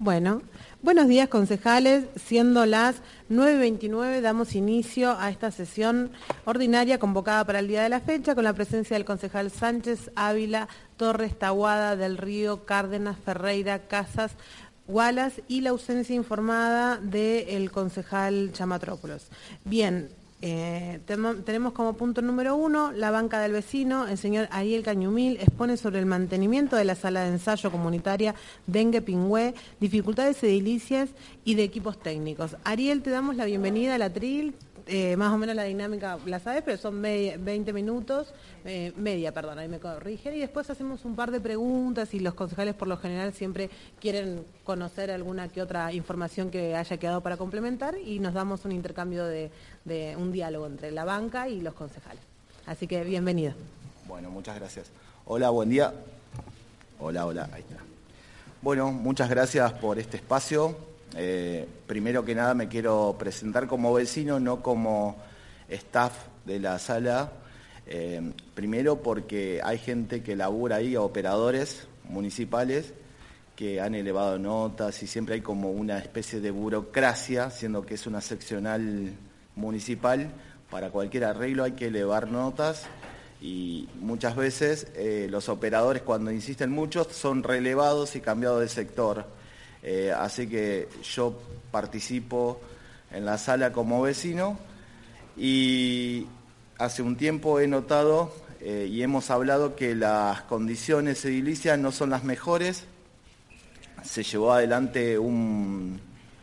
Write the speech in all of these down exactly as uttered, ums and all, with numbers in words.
Bueno, buenos días concejales, siendo las nueve y veintinueve damos inicio a esta sesión ordinaria convocada para el día de la fecha con la presencia del concejal Sánchez, Ávila, Torres, Tahuada, Del Río, Cárdenas, Ferreira, Casas, Wallace y la ausencia informada del concejal Chamatrópolos. Bien. Eh, tenemos como punto número uno la banca del vecino. El señor Ariel Cañumil expone sobre el mantenimiento de la sala de ensayo comunitaria Dengue Pingüé, dificultades edilicias y de equipos técnicos. Ariel, te damos la bienvenida al atril. Eh, más o menos la dinámica la sabes, pero son media, veinte minutos, eh, media, perdón, ahí me corrigen, y después hacemos un par de preguntas y los concejales por lo general siempre quieren conocer alguna que otra información que haya quedado para complementar y nos damos un intercambio de, de un diálogo entre la banca y los concejales. Así que bienvenido. Bueno, muchas gracias. Hola, buen día. Hola, hola, ahí está. Bueno, muchas gracias por este espacio. Eh, primero que nada me quiero presentar como vecino, no como staff de la sala. Eh, primero porque hay gente que labura ahí, operadores municipales, que han elevado notas y siempre hay como una especie de burocracia, siendo que es una seccional municipal. Para cualquier arreglo hay que elevar notas y muchas veces eh, los operadores, cuando insisten mucho, son relevados y cambiados de sector. Eh, así que yo participo en la sala como vecino y hace un tiempo he notado eh, y hemos hablado que las condiciones edilicias no son las mejores. Se llevó adelante un,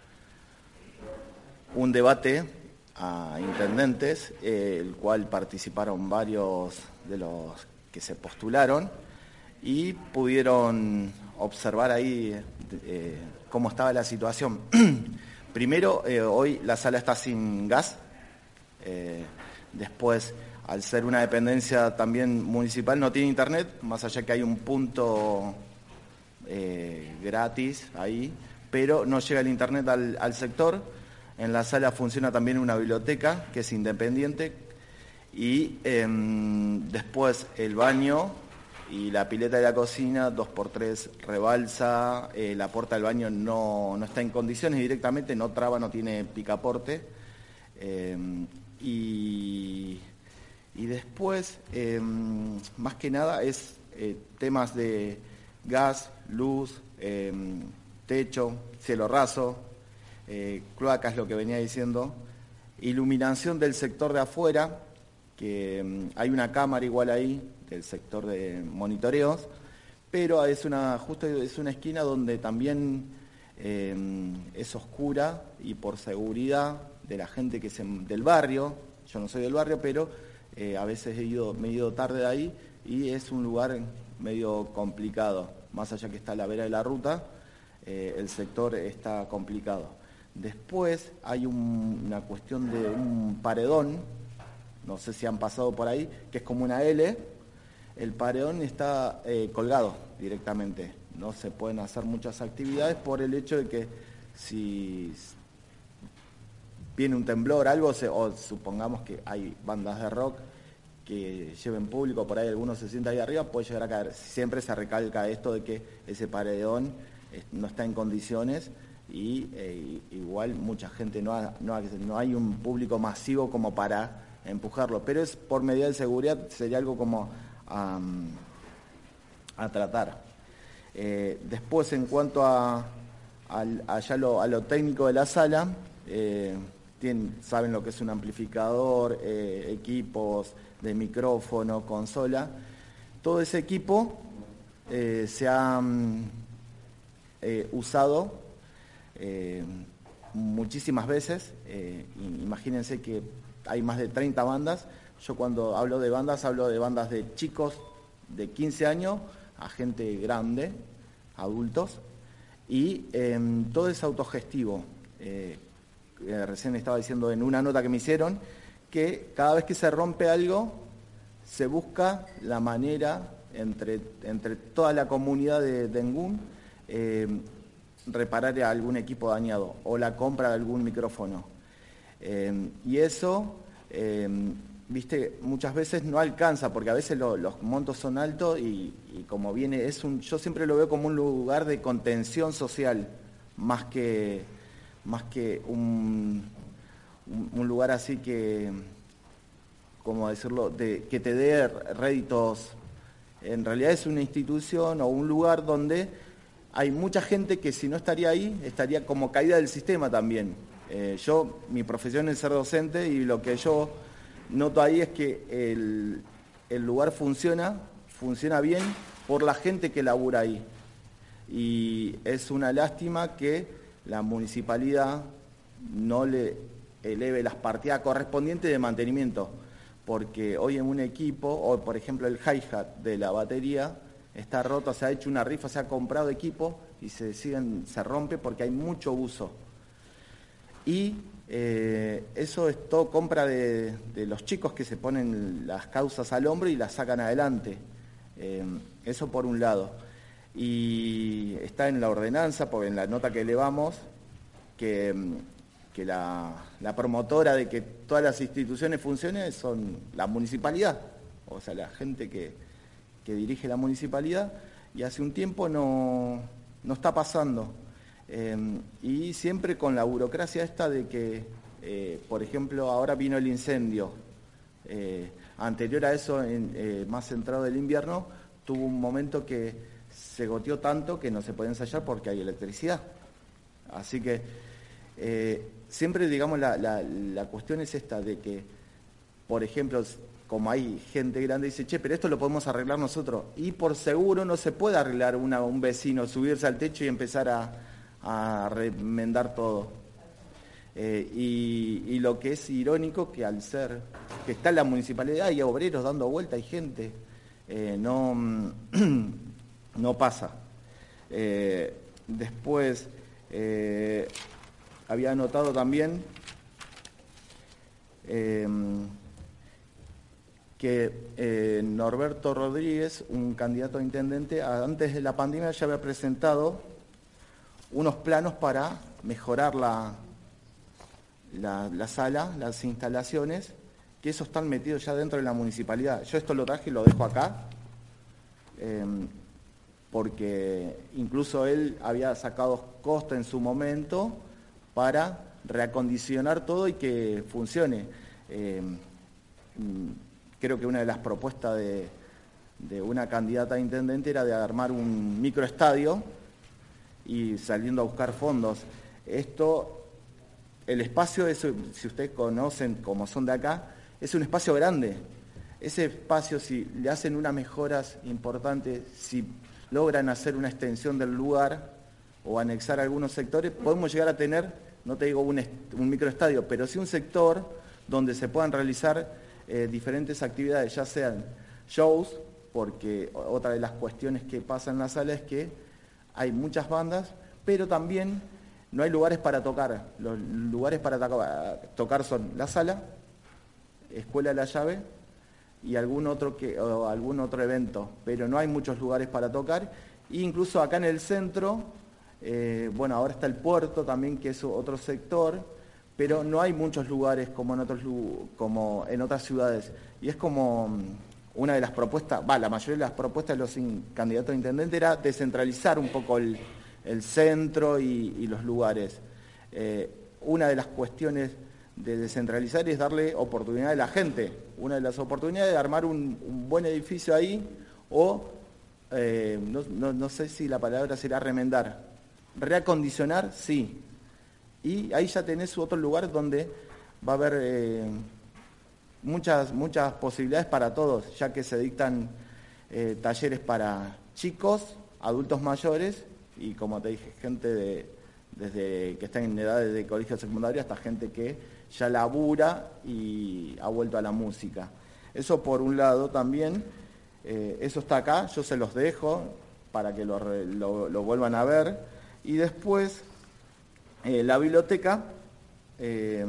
un debate a intendentes, eh, el cual participaron varios de los que se postularon y pudieron observar ahí eh, cómo estaba la situación. Primero, eh, hoy la sala está sin gas. Eh, después, al ser una dependencia también municipal, no tiene internet, más allá que hay un punto eh, gratis ahí, pero no llega el internet al, al sector. En la sala funciona también una biblioteca que es independiente y eh, después el baño y la pileta de la cocina, dos por tres rebalsa, eh, la puerta del baño no, no está en condiciones directamente, no traba, no tiene picaporte. Eh, y, y después, eh, más que nada, es eh, temas de gas, luz, eh, techo, cielo raso, eh, cloacas, lo que venía diciendo, iluminación del sector de afuera, que eh, hay una cámara igual ahí, el sector de monitoreos, pero es una justo es una esquina donde también eh, es oscura y por seguridad de la gente que se, del barrio, yo no soy del barrio, pero eh, a veces he ido, me he ido tarde de ahí y es un lugar medio complicado, más allá que está a la vera de la ruta, eh, el sector está complicado. Después hay un, una cuestión de un paredón, no sé si han pasado por ahí, que es como una L. El paredón está eh, colgado directamente, no se pueden hacer muchas actividades por el hecho de que si viene un temblor, algo, se, o supongamos que hay bandas de rock que lleven público, por ahí algunos se sienta ahí arriba, puede llegar a caer. Siempre se recalca esto de que ese paredón eh, no está en condiciones y eh, igual mucha gente no, ha, no, ha, no hay un público masivo como para empujarlo, pero es por medida de seguridad, sería algo como A, a tratar. Eh, después, en cuanto a, a, a, ya lo, a lo técnico de la sala, eh, tienen, saben lo que es un amplificador, eh, equipos de micrófono, consola. Todo ese equipo eh, se ha eh, usado eh, muchísimas veces. Eh, imagínense que hay más de treinta bandas. Yo cuando hablo de bandas, hablo de bandas de chicos de quince años a gente grande, adultos, y eh, todo es autogestivo. Eh, eh, recién estaba diciendo en una nota que me hicieron que cada vez que se rompe algo, se busca la manera entre, entre toda la comunidad de Dengún eh, reparar algún equipo dañado o la compra de algún micrófono. Eh, y eso... Eh, viste, muchas veces no alcanza, porque a veces lo, los montos son altos y, y como viene, es un, yo siempre lo veo como un lugar de contención social, más que, más que un, un, un lugar así que, ¿cómo decirlo?, de, que te dé réditos. En realidad es una institución o un lugar donde hay mucha gente que si no estaría ahí, estaría como caída del sistema también. Eh, yo, mi profesión es ser docente y lo que yo noto ahí es que el, el lugar funciona, funciona bien por la gente que labura ahí. Y es una lástima que la municipalidad no le eleve las partidas correspondientes de mantenimiento, porque hoy en un equipo, o por ejemplo el hi-hat de la batería, está roto, se ha hecho una rifa, se ha comprado equipo y se, siguen, se rompe porque hay mucho uso. Y eh, eso es todo compra de, de los chicos que se ponen las causas al hombro y las sacan adelante. Eh, eso por un lado. Y está en la ordenanza, porque en la nota que elevamos, que, que la, la promotora de que todas las instituciones funcionen son la municipalidad, o sea, la gente que, que dirige la municipalidad, y hace un tiempo no, no está pasando. Eh, y siempre con la burocracia esta de que, eh, por ejemplo, ahora vino el incendio. Eh, anterior a eso, en, eh, más centrado del invierno, tuvo un momento que se goteó tanto que no se puede ensayar porque hay electricidad. Así que eh, siempre, digamos, la, la, la cuestión es esta de que, por ejemplo, como hay gente grande, dice, che, pero esto lo podemos arreglar nosotros. Y por seguro no se puede arreglar una, un vecino, subirse al techo y empezar a, a remendar todo. Eh, y, y lo que es irónico, que al ser, que está en la municipalidad, hay obreros dando vuelta, hay gente, eh, no, no pasa. Eh, después, eh, había notado también eh, que eh, Norberto Rodríguez, un candidato a intendente, antes de la pandemia ya había presentado unos planos para mejorar la, la, la sala, las instalaciones, que esos están metidos ya dentro de la municipalidad. Yo esto lo traje y lo dejo acá, eh, porque incluso él había sacado costa en su momento para reacondicionar todo y que funcione. Eh, creo que una de las propuestas de, de una candidata a intendente era de armar un microestadio y saliendo a buscar fondos. Esto, el espacio, es, si ustedes conocen como son de acá, es un espacio grande. Ese espacio, si le hacen unas mejoras importantes, si logran hacer una extensión del lugar o anexar algunos sectores, podemos llegar a tener, no te digo un, un microestadio, pero sí un sector donde se puedan realizar eh, diferentes actividades, ya sean shows, porque otra de las cuestiones que pasa en la sala es que hay muchas bandas, pero también no hay lugares para tocar. Los lugares para tocar son la sala, Escuela de la Llave y algún otro, que, o algún otro evento, pero no hay muchos lugares para tocar. E incluso acá en el centro, eh, bueno, ahora está el puerto también, que es otro sector, pero no hay muchos lugares como en, otros, como en otras ciudades. Y es como una de las propuestas, va, la mayoría de las propuestas de los candidatos a intendente era descentralizar un poco el, el centro y, y los lugares. Eh, una de las cuestiones de descentralizar es darle oportunidad a la gente. Una de las oportunidades es armar un, un buen edificio ahí o, eh, no, no, no sé si la palabra será remendar, reacondicionar, sí. Y ahí ya tenés otro lugar donde va a haber eh, muchas, muchas posibilidades para todos, ya que se dictan eh, talleres para chicos, adultos mayores y, como te dije, gente de, desde que está en edades de colegio secundario hasta gente que ya labura y ha vuelto a la música. Eso por un lado también, eh, eso está acá, yo se los dejo para que lo, lo, lo vuelvan a ver. Y después, eh, la biblioteca, eh,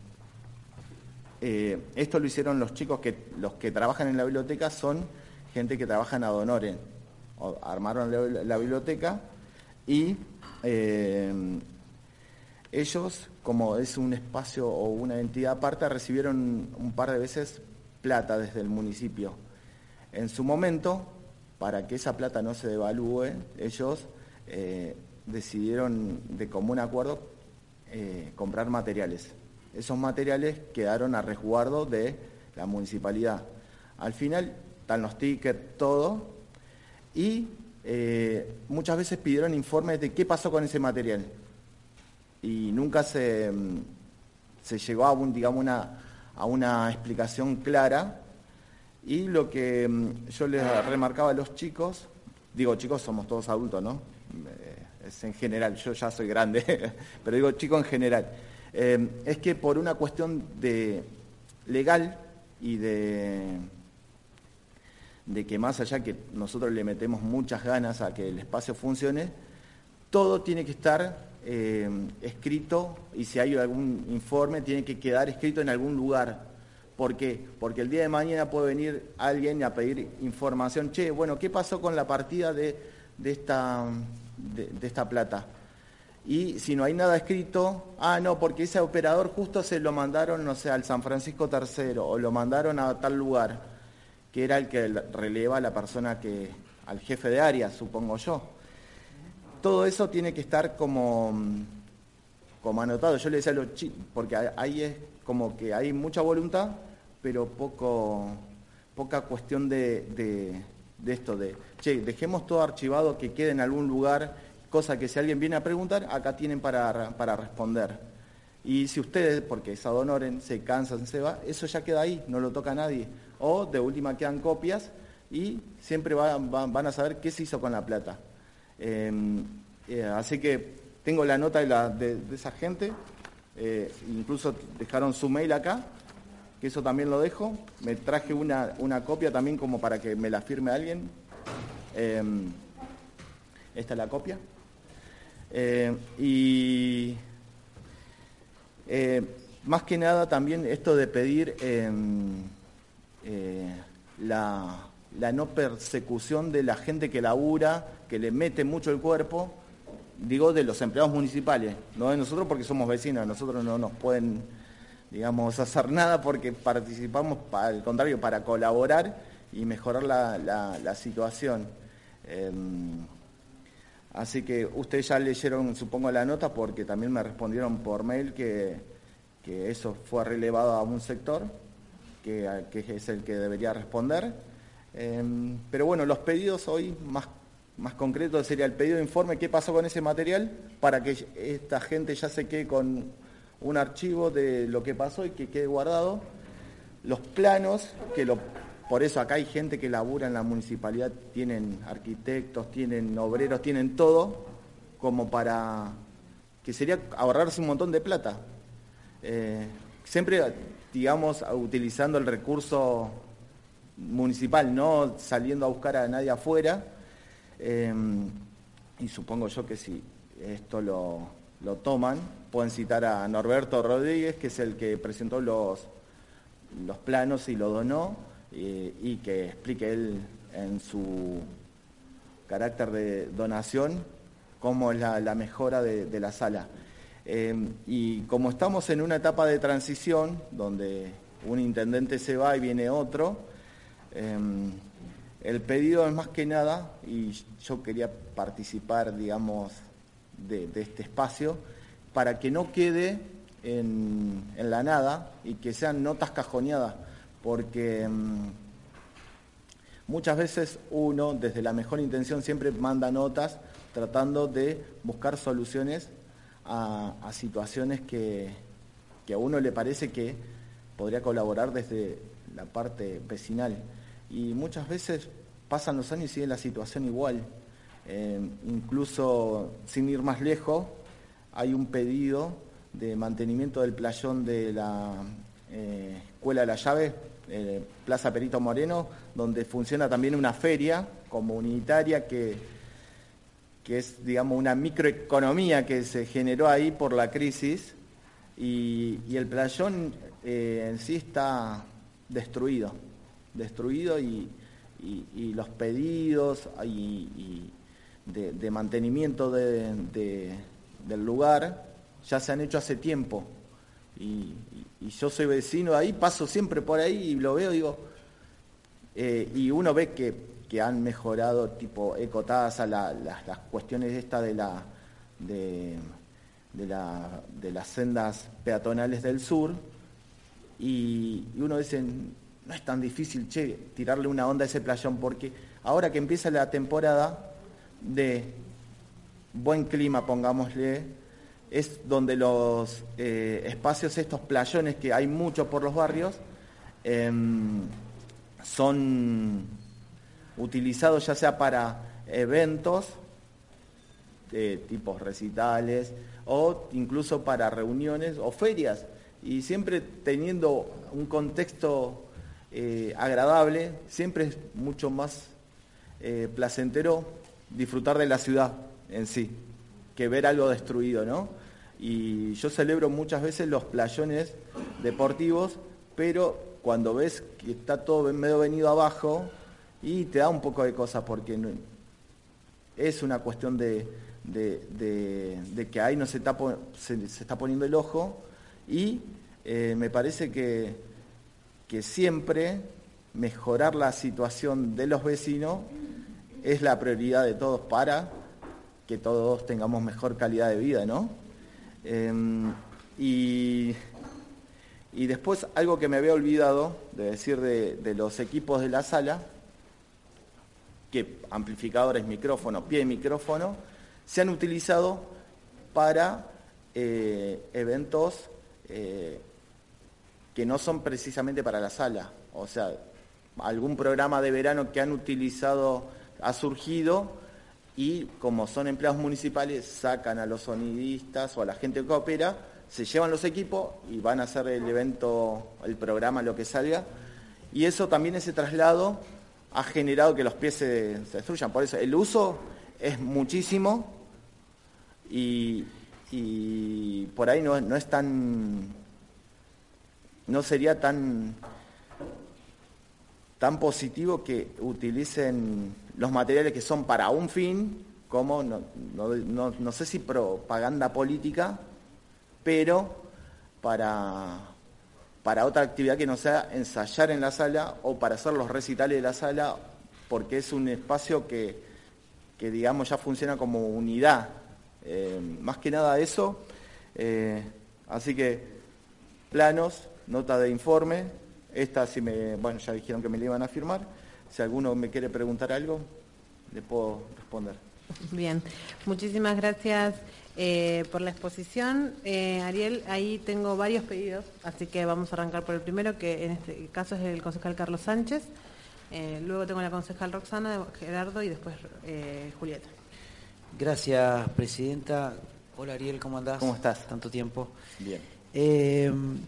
eh, esto lo hicieron los chicos, que los que trabajan en la biblioteca son gente que trabaja en ad honorem, armaron la, la biblioteca y eh, ellos, como es un espacio o una entidad aparte, recibieron un par de veces plata desde el municipio. En su momento, para que esa plata no se devalúe, ellos eh, decidieron de común acuerdo eh, comprar materiales. Esos materiales quedaron a resguardo de la municipalidad. Al final están los tickets, todo, y eh, muchas veces pidieron informes de qué pasó con ese material. Y nunca se, se llegó a, un, digamos, una, a una explicación clara. Y lo que yo les remarcaba a los chicos, digo chicos, somos todos adultos, ¿no? Eh, es en general, yo ya soy grande, pero digo chicos en general. Eh, es que por una cuestión de legal y de, de que más allá que nosotros le metemos muchas ganas a que el espacio funcione, todo tiene que estar eh, escrito, y si hay algún informe tiene que quedar escrito en algún lugar. ¿Por qué? Porque el día de mañana puede venir alguien a pedir información. Che, bueno, ¿qué pasó con la partida de, de, esta, de, de esta plata? Y si no hay nada escrito, ah, no, porque ese operador justo se lo mandaron, no sé, al San Francisco tercero, o lo mandaron a tal lugar, que era el que releva a la persona que, al jefe de área, supongo yo. Todo eso tiene que estar como, como anotado. Yo le decía a los chicos, porque ahí es como que hay mucha voluntad, pero poco, poca cuestión de, de, de esto, de, che, dejemos todo archivado, que quede en algún lugar, cosa que si alguien viene a preguntar, acá tienen para, para responder. Y si ustedes, porque es ad honorem, se cansan, se va, eso ya queda ahí, no lo toca nadie. O de última quedan copias y siempre va, va, van a saber qué se hizo con la plata. Eh, eh, así que tengo la nota de, la, de, de esa gente, eh, incluso dejaron su mail acá, que eso también lo dejo. Me traje una, una copia también como para que me la firme alguien. Eh, esta es la copia. Eh, y eh, más que nada también esto de pedir eh, eh, la, la no persecución de la gente que labura, que le mete mucho el cuerpo, digo de los empleados municipales, no de nosotros porque somos vecinos, nosotros no nos pueden, digamos, hacer nada porque participamos, al contrario, para colaborar y mejorar la, la, la situación. Eh, Así que ustedes ya leyeron, supongo, la nota, porque también me respondieron por mail que, que eso fue relevado a un sector, que, que es el que debería responder. Eh, pero bueno, los pedidos hoy, más, más concretos, sería el pedido de informe, qué pasó con ese material, para que esta gente ya se quede con un archivo de lo que pasó y que quede guardado. Los planos, que lo... Por eso acá hay gente que labura en la municipalidad, tienen arquitectos, tienen obreros, tienen todo, como para que sería ahorrarse un montón de plata. Eh, siempre, digamos, utilizando el recurso municipal, no saliendo a buscar a nadie afuera. Eh, y supongo yo que si esto lo, lo toman, pueden citar a Norberto Rodríguez, que es el que presentó los, los planos y lo donó. Eh, y que explique él en su carácter de donación cómo es la, la mejora de, de la sala. Eh, y como estamos en una etapa de transición, donde un intendente se va y viene otro, eh, el pedido es más que nada, y yo quería participar, digamos, de, de este espacio, para que no quede en, en la nada y que sean notas cajoneadas, porque mmm, muchas veces uno, desde la mejor intención, siempre manda notas tratando de buscar soluciones a, a situaciones que, que a uno le parece que podría colaborar desde la parte vecinal. Y muchas veces pasan los años y sigue la situación igual. Eh, incluso, sin ir más lejos, hay un pedido de mantenimiento del playón de la eh, Escuela de la Llave, Eh, Plaza Perito Moreno, donde funciona también una feria comunitaria que, que es, digamos, una microeconomía que se generó ahí por la crisis, y, y el playón eh, en sí está destruido, destruido y, y, y los pedidos y, y de, de mantenimiento de, de, del lugar ya se han hecho hace tiempo. Y, y, y yo soy vecino de ahí, paso siempre por ahí y lo veo, digo, eh, y uno ve que, que han mejorado tipo ecotasa, la, la, las cuestiones estas de la, de, de, la, de las sendas peatonales del sur, y, y uno dice, no es tan difícil, che, tirarle una onda a ese playón, porque ahora que empieza la temporada de buen clima, pongámosle, es donde los eh, espacios, estos playones que hay muchos por los barrios, eh, son utilizados ya sea para eventos, eh, tipos recitales, o incluso para reuniones o ferias, y siempre teniendo un contexto eh, agradable, siempre es mucho más eh, placentero disfrutar de la ciudad en sí, que ver algo destruido, ¿no? Y yo celebro muchas veces los playones deportivos, pero cuando ves que está todo medio venido abajo, y te da un poco de cosas, porque no, es una cuestión de, de, de, de que ahí no se está, se, se está poniendo el ojo, y eh, me parece que, que siempre mejorar la situación de los vecinos es la prioridad de todos para que todos tengamos mejor calidad de vida, ¿no? Eh, y, y después algo que me había olvidado de decir de, de los equipos de la sala, que amplificadores, micrófono, pie de micrófono, se han utilizado para eh, eventos eh, que no son precisamente para la sala. O sea, algún programa de verano que han utilizado, ha surgido, y como son empleados municipales, sacan a los sonidistas o a la gente que opera, se llevan los equipos y van a hacer el evento, el programa, lo que salga, y eso también, ese traslado, ha generado que los pies se, se destruyan. Por eso el uso es muchísimo, y, y por ahí no, no es tan, no sería tan, tan positivo que utilicen los materiales que son para un fin, como, no, no, no, no sé si propaganda política, pero para, para otra actividad que no sea ensayar en la sala o para hacer los recitales de la sala, porque es un espacio que, que digamos, ya funciona como unidad. Eh, más que nada eso. Eh, así que, planos, nota de informe, esta sí me, bueno, ya dijeron que me la iban a firmar. Si alguno me quiere preguntar algo, le puedo responder. Bien, muchísimas gracias eh, por la exposición. Eh, Ariel, ahí tengo varios pedidos, así que vamos a arrancar por el primero, que en este caso es el concejal Carlos Sánchez. Eh, luego tengo la concejal Roxana, Gerardo y después eh, Julieta. Gracias, presidenta. Hola, Ariel, ¿cómo andás? ¿Cómo estás? Tanto tiempo. Bien. Eh,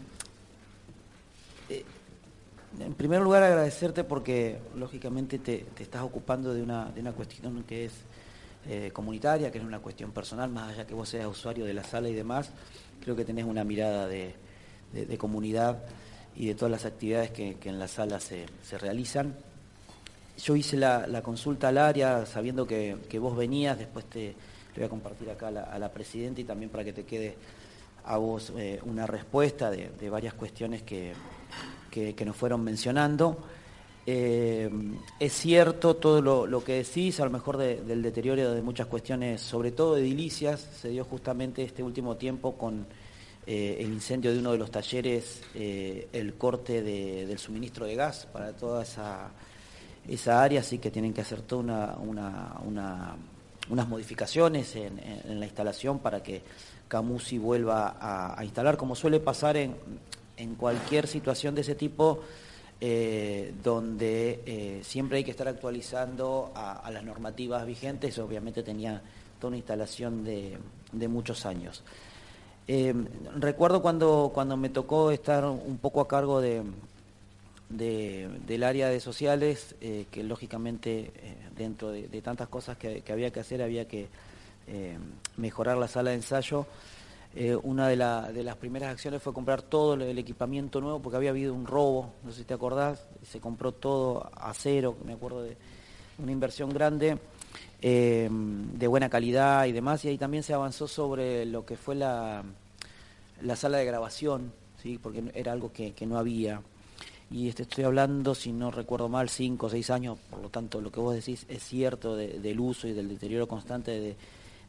eh, en primer lugar, agradecerte porque, lógicamente, te, te estás ocupando de una, de una cuestión que es eh, comunitaria, que es una cuestión personal, más allá que vos seas usuario de la sala y demás. Creo que tenés una mirada de, de, de comunidad y de todas las actividades que, que en la sala se, se realizan. Yo hice la, la consulta al área sabiendo que, que vos venías, después te le voy a compartir acá a la, a la presidenta y también para que te quede a vos eh, una respuesta de, de varias cuestiones que, que, que nos fueron mencionando. Eh, es cierto todo lo, lo que decís, a lo mejor de, del deterioro de muchas cuestiones, sobre todo edilicias, se dio justamente este último tiempo con eh, el incendio de uno de los talleres, eh, el corte de, del suministro de gas para toda esa... esa área, sí que tienen que hacer toda una, una, una, unas modificaciones en, en, en la instalación para que Camusi vuelva a, a instalar, como suele pasar en, en cualquier situación de ese tipo, eh, donde eh, siempre hay que estar actualizando a, a las normativas vigentes. Obviamente tenía toda una instalación de, de muchos años. Eh, recuerdo cuando, cuando me tocó estar un poco a cargo de... De, del área de sociales, eh, que lógicamente eh, dentro de, de tantas cosas que, que había que hacer, había que eh, mejorar la sala de ensayo. Eh, una de, la, de las primeras acciones fue comprar todo el equipamiento nuevo, porque había habido un robo, no sé si te acordás, se compró todo a cero, me acuerdo de una inversión grande, eh, de buena calidad y demás, y ahí también se avanzó sobre lo que fue la, la sala de grabación, ¿sí? Porque era algo que, que no había. Y este, estoy hablando, si no recuerdo mal, cinco o seis años, por lo tanto lo que vos decís es cierto de, del uso y del deterioro constante de,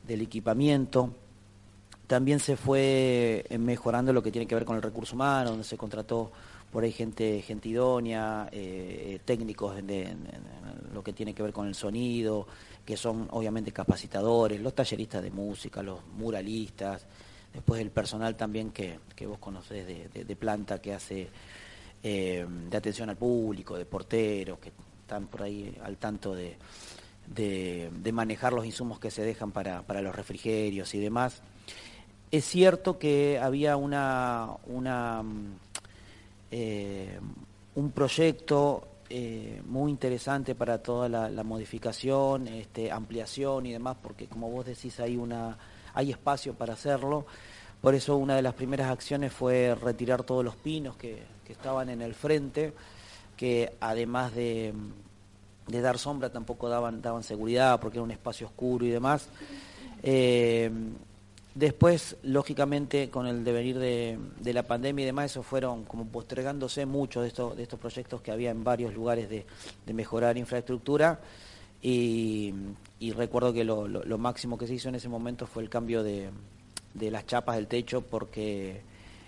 del equipamiento. También se fue mejorando lo que tiene que ver con el recurso humano, donde se contrató por ahí gente, gente idónea, eh, técnicos en, en, en lo que tiene que ver con el sonido, que son obviamente capacitadores, los talleristas de música, los muralistas, después el personal también que, que vos conocés de, de, de planta, que hace eh, de atención al público, de porteros, que están por ahí al tanto de, de, de manejar los insumos que se dejan para, para los refrigerios y demás. Es cierto que había una, una eh, un proyecto eh, muy interesante para toda la, la modificación, este, ampliación y demás, porque como vos decís hay una hay espacio para hacerlo. Por eso una de las primeras acciones fue retirar todos los pinos que, que estaban en el frente, que además de, de dar sombra tampoco daban, daban seguridad, porque era un espacio oscuro y demás. Eh, Después, lógicamente, con el devenir de, de la pandemia y demás, eso fueron como postergándose muchos de estos, de estos proyectos que había en varios lugares de, de mejorar infraestructura. Y, y recuerdo que lo, lo, lo máximo que se hizo en ese momento fue el cambio de, de las chapas del techo, porque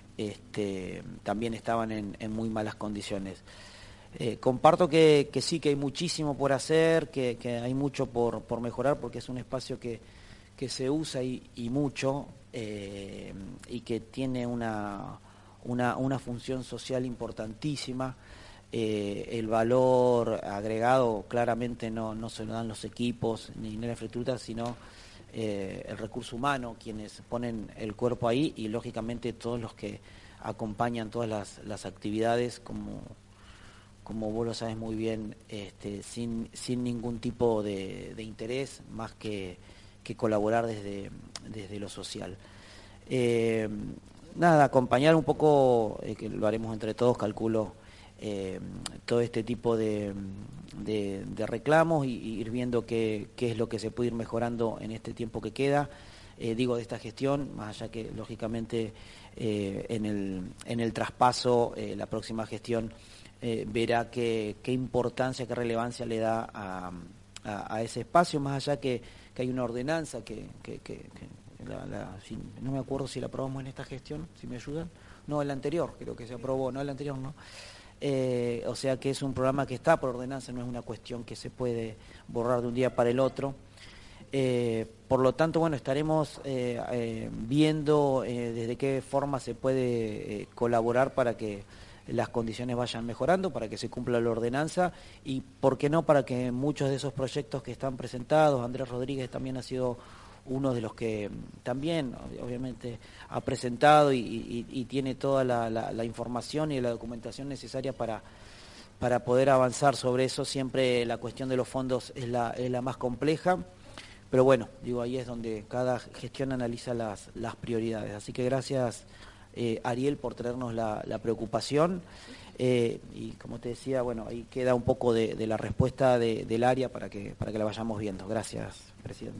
este, también estaban en, en muy malas condiciones. Eh, comparto que, que sí, que hay muchísimo por hacer, que, que hay mucho por, por mejorar, porque es un espacio que que se usa y, y mucho eh, y que tiene una, una, una función social importantísima. Eh, el valor agregado claramente no, no se lo dan los equipos ni la infraestructura, sino eh, el recurso humano, quienes ponen el cuerpo ahí, y lógicamente todos los que acompañan todas las, las actividades, como, como vos lo sabes muy bien, este, sin, sin ningún tipo de, de interés más que que colaborar desde, desde lo social. Eh, nada, acompañar un poco, eh, que lo haremos entre todos, calculo, eh, todo este tipo de, de, de reclamos y, y ir viendo qué, qué es lo que se puede ir mejorando en este tiempo que queda, eh, digo, de esta gestión, más allá que lógicamente eh, en, el, en el traspaso, eh, la próxima gestión eh, verá qué, qué importancia, qué relevancia le da a, a, a ese espacio, más allá que que hay una ordenanza que, que, que, que la, la, si, no me acuerdo si la aprobamos en esta gestión, si me ayudan, no, el anterior creo que se aprobó, no, el anterior no, eh, o sea que es un programa que está por ordenanza, no es una cuestión que se puede borrar de un día para el otro, eh, por lo tanto, bueno, estaremos eh, eh, viendo eh, desde qué forma se puede eh, colaborar para que las condiciones vayan mejorando, para que se cumpla la ordenanza y, ¿por qué no?, para que muchos de esos proyectos que están presentados, Andrés Rodríguez también ha sido uno de los que también, obviamente, ha presentado y, y, y tiene toda la, la, la información y la documentación necesaria para, para poder avanzar sobre eso. Siempre la cuestión de los fondos es la, es la más compleja, pero bueno, digo, ahí es donde cada gestión analiza las, las prioridades. Así que gracias, Eh, Ariel, por traernos la, la preocupación eh, y como te decía, bueno, ahí queda un poco de, de la respuesta de, del área para que, para que la vayamos viendo. Gracias, presidente.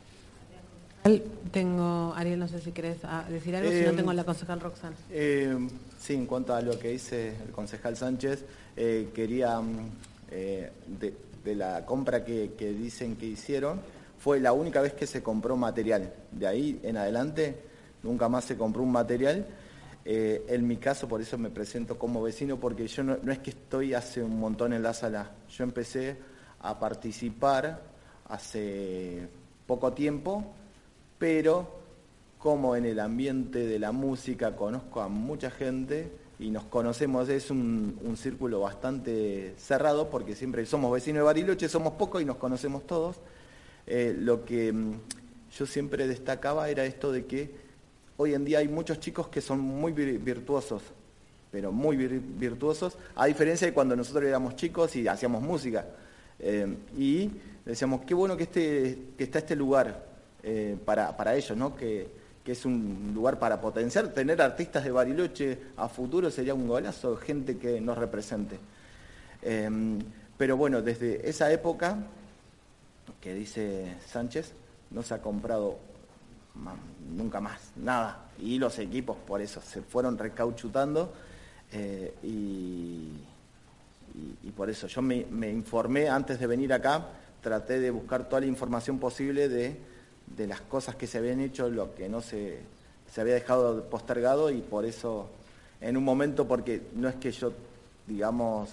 Tengo, Ariel, no sé si querés decir algo, eh, si no tengo a la concejal Roxana. Eh, sí, en cuanto a lo que dice el concejal Sánchez, eh, quería, eh, de, de la compra que, que dicen que hicieron, fue la única vez que se compró material. De ahí en adelante nunca más se compró un material. Eh, en mi caso, por eso me presento como vecino, porque yo no, no es que estoy hace un montón en la sala. Yo empecé a participar hace poco tiempo, pero como en el ambiente de la música conozco a mucha gente y nos conocemos, es un, un círculo bastante cerrado, porque siempre somos vecinos de Bariloche, somos pocos y nos conocemos todos. Eh, lo que yo siempre destacaba era esto de que hoy en día hay muchos chicos que son muy virtuosos, pero muy virtuosos, a diferencia de cuando nosotros éramos chicos y hacíamos música. Eh, y decíamos, qué bueno que, este, que está este lugar eh, para, para ellos, ¿no? Que, que es un lugar para potenciar. Tener artistas de Bariloche a futuro sería un golazo, gente que nos represente. Eh, pero bueno, desde esa época, que dice Sánchez, no se ha comprado nunca más, nada, y los equipos por eso se fueron recauchutando eh, y, y, y por eso yo me, me informé antes de venir acá, traté de buscar toda la información posible de, de las cosas que se habían hecho, lo que no se, se había dejado postergado, y por eso en un momento, porque no es que yo, digamos,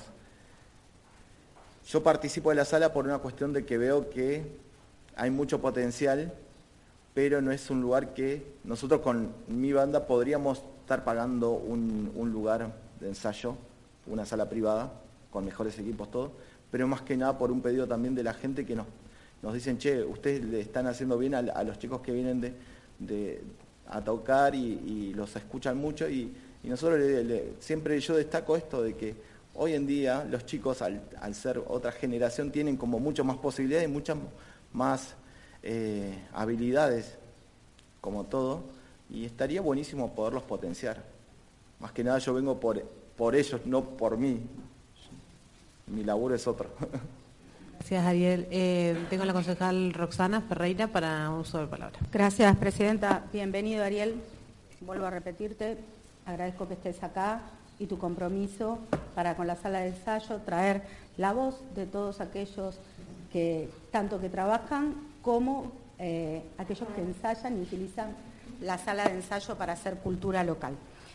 yo participo de la sala por una cuestión de que veo que hay mucho potencial, pero no es un lugar que nosotros con mi banda podríamos estar pagando un, un lugar de ensayo, una sala privada, con mejores equipos, todo, pero más que nada por un pedido también de la gente que nos, nos dicen, che, ustedes le están haciendo bien a, a los chicos que vienen de, de, a tocar y, y los escuchan mucho, y, y nosotros le, le, siempre yo destaco esto de que hoy en día los chicos, al, al ser otra generación, tienen como mucho más posibilidades y muchas más eh, habilidades, como todo, y estaría buenísimo poderlos potenciar. Más que nada yo vengo por, por ellos, no por mí. Mi laburo es otro. Gracias, Ariel. Eh, tengo a la concejal Roxana Ferreira para uso de palabra. Gracias, presidenta. Bienvenido, Ariel. Vuelvo a repetirte, agradezco que estés acá y tu compromiso para con la sala de ensayo traer la voz de todos aquellos que tanto que trabajan como eh, aquellos que ensayan y utilizan la sala de ensayo para hacer cultura local.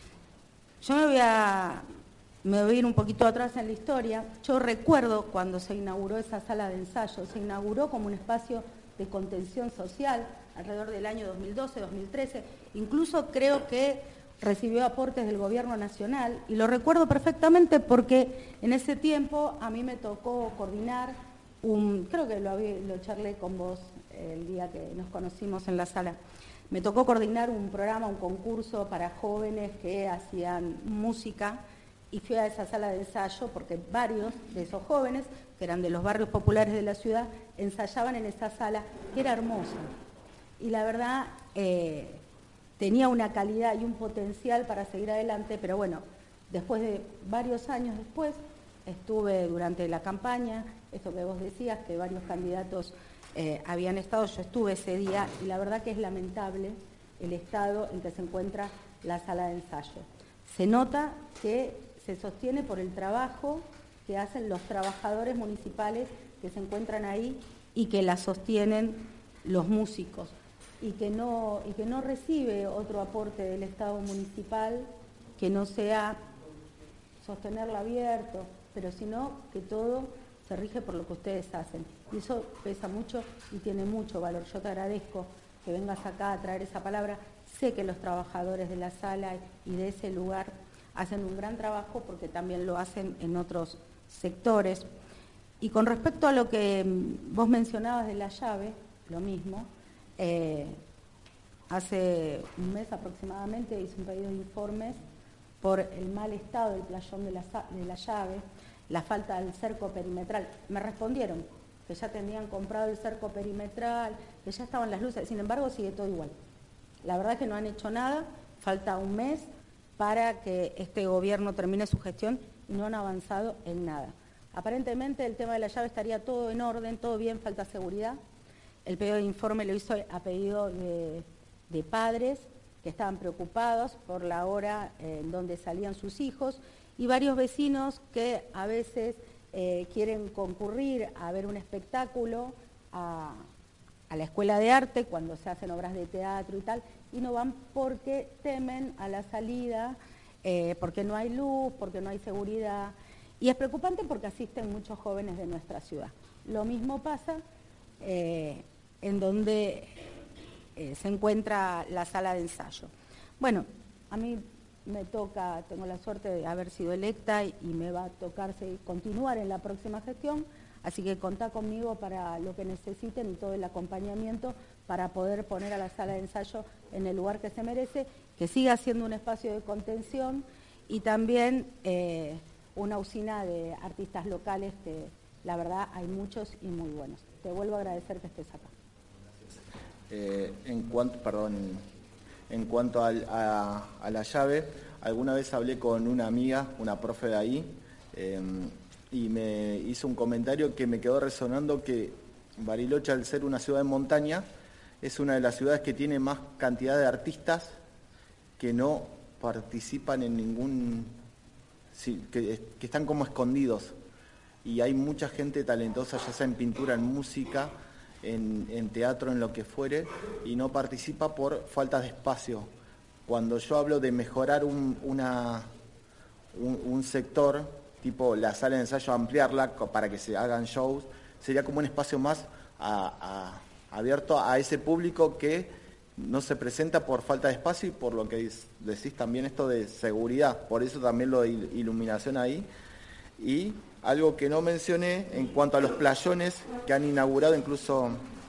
Yo me voy a, me voy a ir un poquito atrás en la historia. Yo recuerdo cuando se inauguró esa sala de ensayo, se inauguró como un espacio de contención social alrededor del año dos mil doce, dos mil trece, incluso creo que recibió aportes del Gobierno Nacional, y lo recuerdo perfectamente porque en ese tiempo a mí me tocó coordinar un, creo que lo, había, lo charlé con vos el día que nos conocimos en la sala, me tocó coordinar un programa, un concurso para jóvenes que hacían música, y fui a esa sala de ensayo porque varios de esos jóvenes, que eran de los barrios populares de la ciudad, ensayaban en esa sala, que era hermosa. Y la verdad, eh, tenía una calidad y un potencial para seguir adelante, pero bueno, después de varios años después, estuve durante la campaña, esto que vos decías, que varios candidatos eh, habían estado, yo estuve ese día, y la verdad que es lamentable el estado en que se encuentra la sala de ensayo. Se nota que se sostiene por el trabajo que hacen los trabajadores municipales que se encuentran ahí y que la sostienen los músicos, y que no, y que no recibe otro aporte del Estado municipal que no sea sostenerla abierto, pero sino que todo se rige por lo que ustedes hacen. Y eso pesa mucho y tiene mucho valor. Yo te agradezco que vengas acá a traer esa palabra. Sé que los trabajadores de la sala y de ese lugar hacen un gran trabajo, porque también lo hacen en otros sectores. Y con respecto a lo que vos mencionabas de la llave, lo mismo, eh, hace un mes aproximadamente hice un pedido de informes por el mal estado del playón de la, de la llave, la falta del cerco perimetral. Me respondieron que ya tenían comprado el cerco perimetral, que ya estaban las luces, sin embargo sigue todo igual. La verdad es que no han hecho nada, falta un mes para que este gobierno termine su gestión y no han avanzado en nada. Aparentemente el tema de la llave estaría todo en orden, todo bien, falta seguridad. El pedido de informe lo hizo a pedido de, de padres que estaban preocupados por la hora en donde salían sus hijos, y varios vecinos que a veces eh, quieren concurrir a ver un espectáculo a, a la escuela de arte cuando se hacen obras de teatro y tal, y no van porque temen a la salida, eh, porque no hay luz, porque no hay seguridad, y es preocupante porque asisten muchos jóvenes de nuestra ciudad. Lo mismo pasa eh, en donde eh, se encuentra la sala de ensayo. Bueno, a mí me toca, tengo la suerte de haber sido electa y me va a tocar seguir, continuar en la próxima gestión, así que contá conmigo para lo que necesiten y todo el acompañamiento para poder poner a la sala de ensayo en el lugar que se merece, que siga siendo un espacio de contención y también eh, una usina de artistas locales que la verdad hay muchos y muy buenos. Te vuelvo a agradecer que estés acá. Eh, en cuanto, perdón, en cuanto al, a, a la llave, alguna vez hablé con una amiga, una profe de ahí, eh, y me hizo un comentario que me quedó resonando, que Bariloche, al ser una ciudad de montaña, es una de las ciudades que tiene más cantidad de artistas que no participan en ningún, sí, que, que están como escondidos. Y hay mucha gente talentosa, ya sea en pintura, en música, en, en teatro, en lo que fuere, y no participa por falta de espacio. Cuando yo hablo de mejorar un, una, un, un sector, tipo la sala de ensayo, ampliarla para que se hagan shows, sería como un espacio más a, a, abierto a ese público que no se presenta por falta de espacio y por lo que decís también esto de seguridad, por eso también lo de iluminación ahí. Y algo que no mencioné en cuanto a los playones que han inaugurado, incluso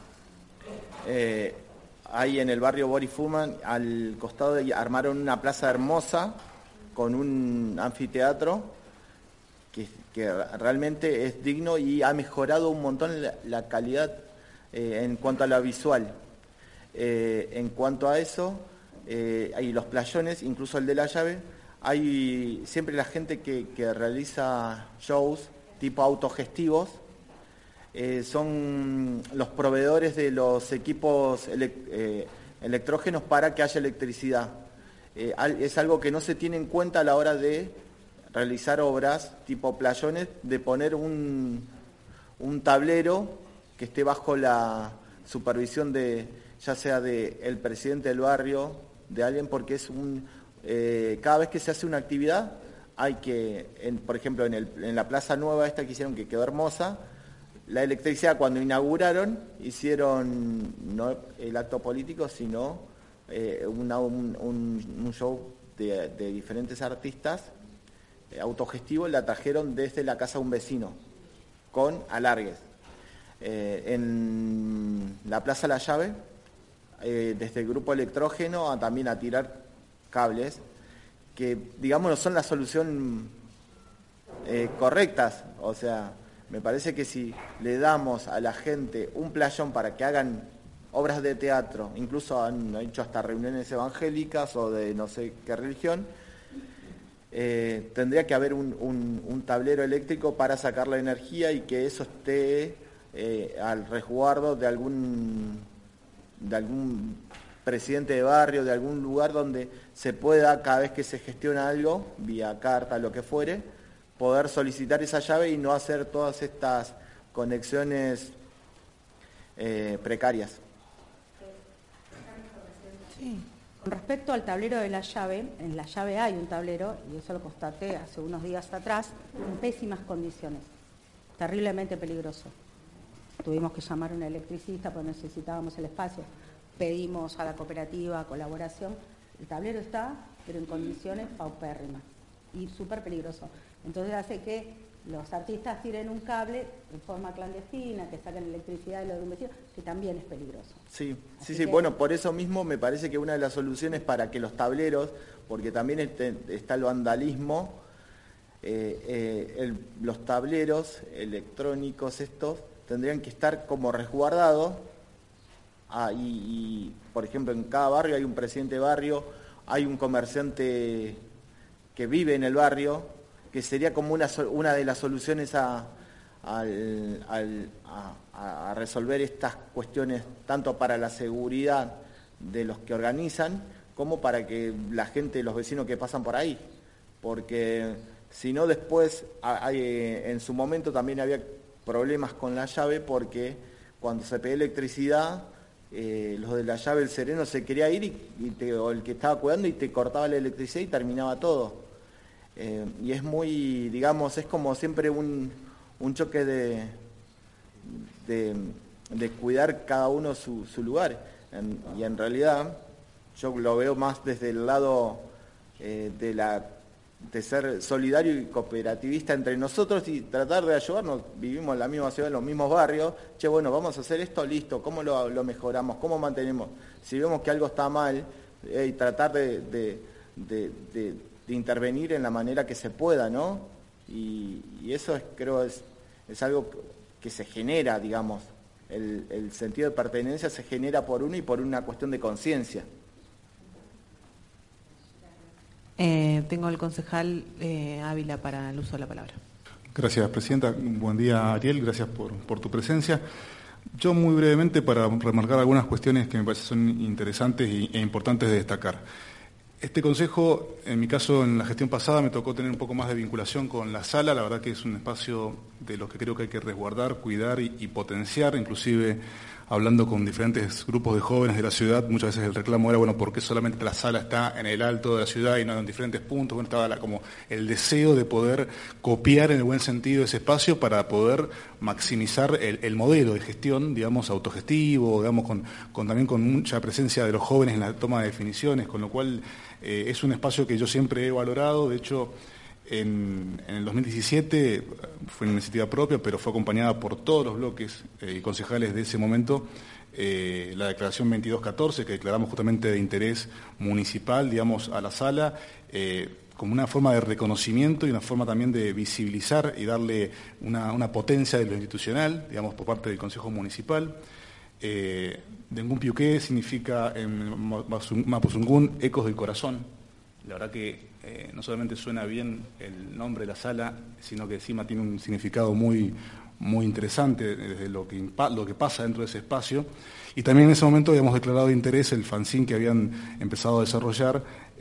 eh, ahí en el barrio Boris Fullman, al costado de, armaron una plaza hermosa con un anfiteatro que, que realmente es digno y ha mejorado un montón la, la calidad eh, en cuanto a la visual. Eh, en cuanto a eso, eh, hay los playones, incluso el de la llave, hay siempre la gente que, que realiza shows tipo autogestivos, eh, son los proveedores de los equipos ele eh, electrógenos para que haya electricidad. Eh, es algo que no se tiene en cuenta a la hora de realizar obras tipo playones, de poner un, un tablero que esté bajo la supervisión de, ya sea del presidente del barrio, de alguien, porque es un... Eh, cada vez que se hace una actividad, hay que, en, por ejemplo, en, el, en la Plaza Nueva esta que hicieron, que quedó hermosa, la electricidad cuando inauguraron, hicieron no el acto político, sino eh, una, un, un, un show de, de diferentes artistas eh, autogestivos, la trajeron desde la casa de un vecino, con alargues. Eh, en la Plaza La Llave, eh, desde el grupo electrógeno a, también a tirar cables, que digamos no son la solución eh, correctas. O sea, me parece que si le damos a la gente un playón para que hagan obras de teatro, incluso han hecho hasta reuniones evangélicas o de no sé qué religión, eh, tendría que haber un, un, un tablero eléctrico para sacar la energía y que eso esté eh, al resguardo de algún de algún presidente de barrio, de algún lugar donde se pueda, cada vez que se gestiona algo, vía carta, lo que fuere, poder solicitar esa llave y no hacer todas estas conexiones eh, precarias. Sí. Con respecto al tablero de la llave, en la llave hay un tablero, y eso lo constaté hace unos días atrás, en pésimas condiciones, terriblemente peligroso. Tuvimos que llamar a un electricista porque necesitábamos el espacio. Pedimos a la cooperativa colaboración. El tablero está, pero en condiciones paupérrimas y súper peligroso. Entonces hace que los artistas tiren un cable de forma clandestina, que saquen electricidad de lo de un vecino, que también es peligroso. Sí, Así sí, sí. que... Bueno, por eso mismo me parece que una de las soluciones para que los tableros, porque también este, está el vandalismo, eh, eh, el, los tableros electrónicos estos tendrían que estar como resguardados. Ah, y, y, por ejemplo, en cada barrio hay un presidente de barrio, hay un comerciante que vive en el barrio, que sería como una, una de las soluciones a, al, al, a, a resolver estas cuestiones, tanto para la seguridad de los que organizan, como para que la gente, los vecinos que pasan por ahí. Porque si no, después, hay, en su momento también había problemas con la llave, porque cuando se pedía electricidad, Eh, los de la llave El Sereno se quería ir y, y te, o el que estaba cuidando y te cortaba la electricidad y terminaba todo. Eh, y es muy, digamos, es como siempre un, un choque de, de, de cuidar cada uno su, su lugar. En, y en realidad yo lo veo más desde el lado eh, de la de ser solidario y cooperativista entre nosotros y tratar de ayudarnos. Vivimos en la misma ciudad, en los mismos barrios. Che, bueno, vamos a hacer esto, listo. ¿Cómo lo, lo mejoramos? ¿Cómo mantenemos? Si vemos que algo está mal, eh, y tratar de, de, de, de, de intervenir en la manera que se pueda, ¿no? Y, y eso es, creo es, es algo que se genera, digamos. El, el sentido de pertenencia se genera por uno y por una cuestión de conciencia. Eh, tengo al concejal eh, Ávila para el uso de la palabra. Gracias, Presidenta. Buen día, Ariel. Gracias por, por tu presencia. Yo muy brevemente para remarcar algunas cuestiones que me parecen son interesantes e importantes de destacar. Este consejo, en mi caso, en la gestión pasada, me tocó tener un poco más de vinculación con la sala. La verdad que es un espacio de los que creo que hay que resguardar, cuidar y, y potenciar. Inclusive hablando con diferentes grupos de jóvenes de la ciudad, muchas veces el reclamo era, bueno, ¿por qué solamente la sala está en el alto de la ciudad y no en diferentes puntos? Bueno, estaba la, como el deseo de poder copiar en el buen sentido ese espacio para poder maximizar el, el modelo de gestión, digamos, autogestivo, digamos, con, con también con mucha presencia de los jóvenes en la toma de definiciones, con lo cual eh, es un espacio que yo siempre he valorado. De hecho, En, en el dos mil diecisiete fue una iniciativa propia, pero fue acompañada por todos los bloques eh, y concejales de ese momento, eh, la declaración veintidós catorce, que declaramos justamente de interés municipal, digamos, a la sala, eh, como una forma de reconocimiento y una forma también de visibilizar y darle una, una potencia de lo institucional, digamos, por parte del Consejo Municipal. Eh, Dengun Piuqué significa en Mapuzungún ecos del corazón. La verdad que eh, no solamente suena bien el nombre de la sala, sino que encima tiene un significado muy, muy interesante desde lo que, lo que pasa dentro de ese espacio. Y también en ese momento habíamos declarado de interés el fanzine que habían empezado a desarrollar,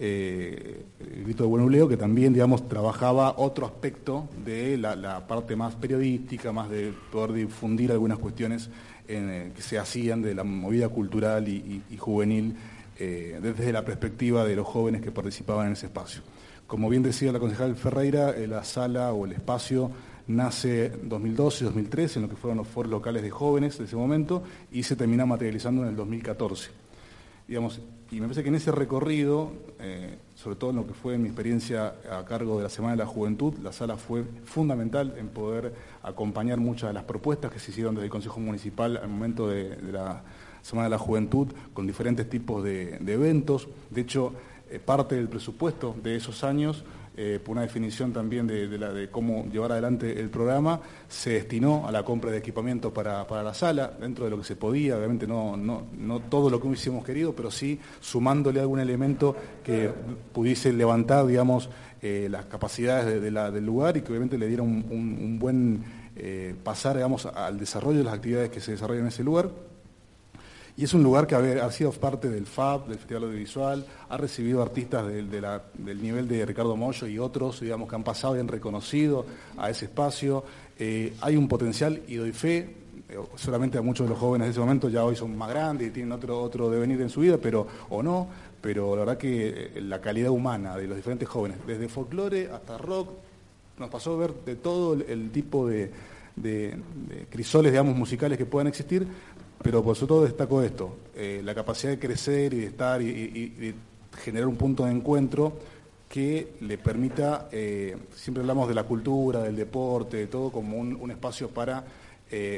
eh, el Grito de Buenuleo, que también, digamos, trabajaba otro aspecto de la, la parte más periodística, más de poder difundir algunas cuestiones en, eh, que se hacían de la movida cultural y, y, y juvenil, Eh, desde la perspectiva de los jóvenes que participaban en ese espacio. Como bien decía la concejal Ferreira, eh, la sala o el espacio nace en dos mil doce, dos mil trece, en lo que fueron los foros locales de jóvenes de ese momento, y se termina materializando en el dos mil catorce. Digamos, y me parece que en ese recorrido, eh, sobre todo en lo que fue en mi experiencia a cargo de la Semana de la Juventud, la sala fue fundamental en poder acompañar muchas de las propuestas que se hicieron desde el Consejo Municipal al momento de, de la Semana de la Juventud, con diferentes tipos de, de eventos. De hecho, eh, parte del presupuesto de esos años, eh, por una definición también de, de, la, de cómo llevar adelante el programa, se destinó a la compra de equipamiento para, para la sala, dentro de lo que se podía, obviamente no, no, no todo lo que hubiésemos querido, pero sí sumándole algún elemento que pudiese levantar, digamos, eh, las capacidades de, de la, del lugar y que obviamente le diera un, un, un buen eh, pasar, digamos, al desarrollo de las actividades que se desarrollan en ese lugar. Y es un lugar que ha sido parte del F A B, del Festival Audiovisual, ha recibido artistas de, de la, del nivel de Ricardo Mollo y otros, digamos, que han pasado y han reconocido a ese espacio. Eh, hay un potencial, y doy fe, eh, solamente a muchos de los jóvenes de ese momento ya hoy son más grandes y tienen otro, otro devenir en su vida, pero o no, pero la verdad que la calidad humana de los diferentes jóvenes, desde folclore hasta rock, nos pasó a ver de todo el, el tipo de, de, de crisoles, digamos, musicales que puedan existir. Pero por sobre todo destaco esto, eh, la capacidad de crecer y de estar y, y, y de generar un punto de encuentro que le permita, eh, siempre hablamos de la cultura, del deporte, de todo como un, un espacio para, eh,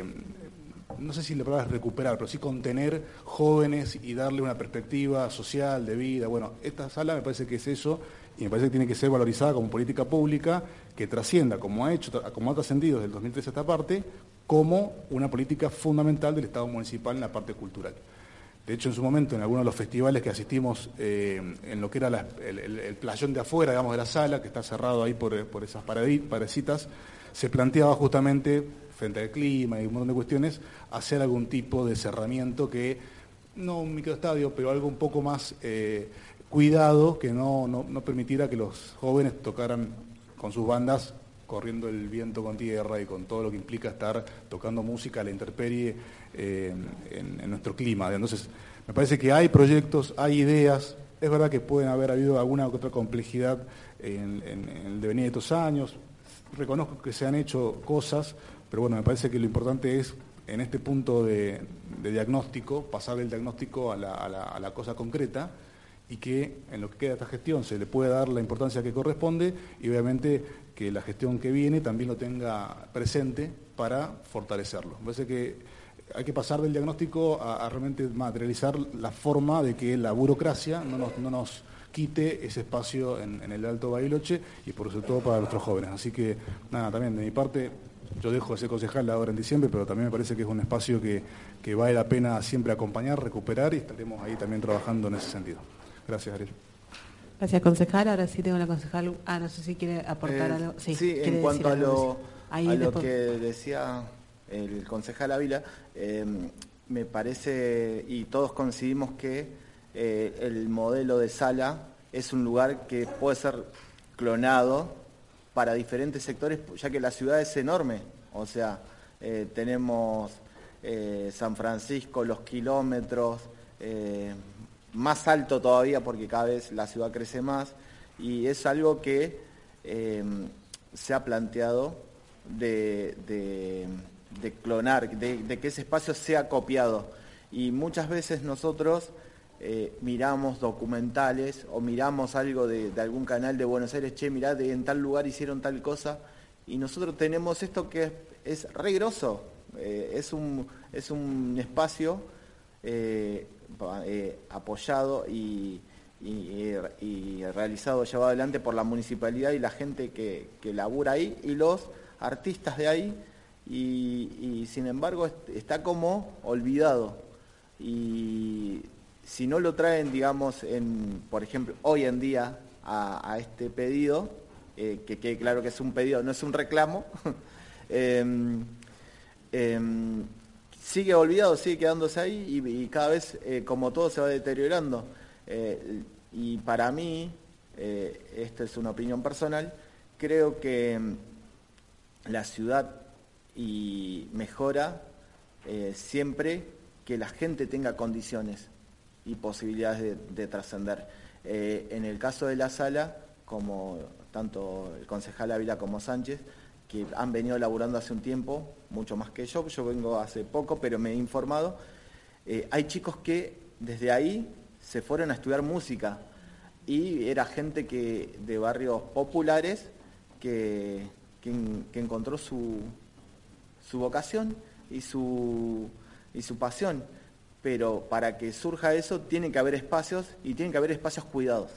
no sé si la palabra es recuperar, pero sí contener jóvenes y darle una perspectiva social, de vida. Bueno, esta sala me parece que es eso, y me parece que tiene que ser valorizada como política pública que trascienda, como ha hecho, como ha trascendido desde el dos mil trece a esta parte, como una política fundamental del Estado municipal en la parte cultural. De hecho, en su momento, en algunos de los festivales que asistimos, eh, en lo que era la, el, el, el playón de afuera, digamos, de la sala, que está cerrado ahí por, por esas parecitas, se planteaba justamente, frente al clima y un montón de cuestiones, hacer algún tipo de cerramiento que, no un microestadio, pero algo un poco más eh, cuidado, que no, no, no permitiera que los jóvenes tocaran con sus bandas, corriendo el viento con tierra y con todo lo que implica estar tocando música a la intemperie eh, en, en nuestro clima. Entonces, me parece que hay proyectos, hay ideas. Es verdad que pueden haber habido alguna otra complejidad en, en, en el devenir de estos años. Reconozco que se han hecho cosas, pero bueno, me parece que lo importante es, en este punto de, de diagnóstico, pasar del diagnóstico a la, a, la, a la cosa concreta, y que en lo que queda de esta gestión se le puede dar la importancia que corresponde, y obviamente que la gestión que viene también lo tenga presente para fortalecerlo. Me parece que hay que pasar del diagnóstico a, a realmente materializar la forma de que la burocracia no nos, no nos quite ese espacio en, en el Alto Bariloche, y por sobre todo para nuestros jóvenes. Así que, nada, también de mi parte, yo dejo de ser concejal ahora en diciembre, pero también me parece que es un espacio que, que vale la pena siempre acompañar, recuperar, y estaremos ahí también trabajando en ese sentido. Gracias, Ariel. Gracias, concejal. Ahora sí tengo la concejal. Ah, no sé si quiere aportar eh, algo. Sí, sí en cuanto a lo, a lo después... que decía el concejal Ávila, eh, me parece, y todos coincidimos que eh, el modelo de sala es un lugar que puede ser clonado para diferentes sectores, ya que la ciudad es enorme. O sea, eh, tenemos eh, San Francisco, los kilómetros, eh, más alto todavía porque cada vez la ciudad crece más, y es algo que eh, se ha planteado de, de, de clonar, de, de que ese espacio sea copiado. Y muchas veces nosotros eh, miramos documentales o miramos algo de, de algún canal de Buenos Aires, che, mirá, de, en tal lugar hicieron tal cosa, y nosotros tenemos esto que es, es re grosso, eh, es, un, es un espacio eh, eh, apoyado y, y, y realizado, llevado adelante por la municipalidad y la gente que, que labura ahí y los artistas de ahí, y, y sin embargo está como olvidado. Y si no lo traen, digamos, en, por ejemplo, hoy en día a, a este pedido, eh, que quede claro que es un pedido, no es un reclamo, eh, eh, sigue olvidado, sigue quedándose ahí y, y cada vez, eh, como todo, se va deteriorando. Eh, y para mí, eh, esta es una opinión personal, creo que la ciudad y mejora eh, siempre que la gente tenga condiciones y posibilidades de, de trascender. Eh, en el caso de la sala, como tanto el concejal Ávila como Sánchez, que han venido laburando hace un tiempo, mucho más que yo, yo vengo hace poco, pero me he informado, eh, hay chicos que desde ahí se fueron a estudiar música, y era gente que de barrios populares que, que, que encontró su, su vocación y su, y su pasión, pero para que surja eso tiene que haber espacios y tienen que haber espacios cuidados.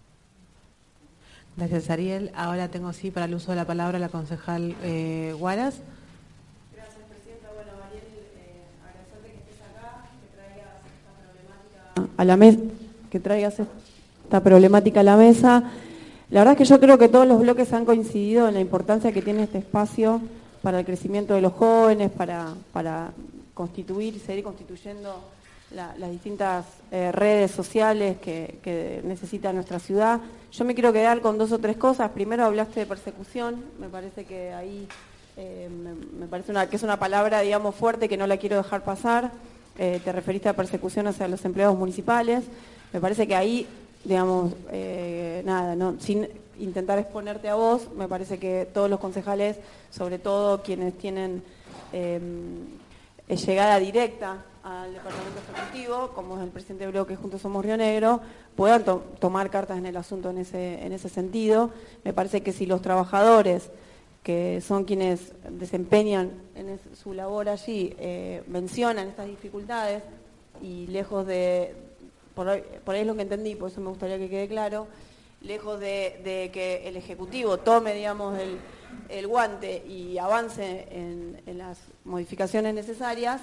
Gracias, Ariel. Ahora tengo sí para el uso de la palabra la concejal eh, Huaras. Gracias, Presidenta. Bueno, Ariel, eh, agradecerte que estés acá, que traigas esta problemática a la mesa, que traigas esta problemática a la mesa. La verdad es que yo creo que todos los bloques han coincidido en la importancia que tiene este espacio para el crecimiento de los jóvenes, para, para constituir y seguir constituyendo la, las distintas eh, redes sociales que, que necesita nuestra ciudad. Yo me quiero quedar con dos o tres cosas. Primero hablaste de persecución, me parece que ahí eh, me, me parece una, que es una palabra, digamos, fuerte que no la quiero dejar pasar. Eh, te referiste a persecución hacia los empleados municipales. Me parece que ahí, digamos, eh, nada, no, sin intentar exponerte a vos, me parece que todos los concejales, sobre todo quienes tienen eh, llegada directa al Departamento Ejecutivo, como es el presidente de bloque Juntos Somos Río Negro, puedan to tomar cartas en el asunto en ese, en ese sentido. Me parece que si los trabajadores, que son quienes desempeñan en es, su labor allí, eh, mencionan estas dificultades, y lejos de, por ahí, por ahí es lo que entendí, por eso me gustaría que quede claro, lejos de, de que el Ejecutivo tome, digamos, el, el guante y avance en, en las modificaciones necesarias,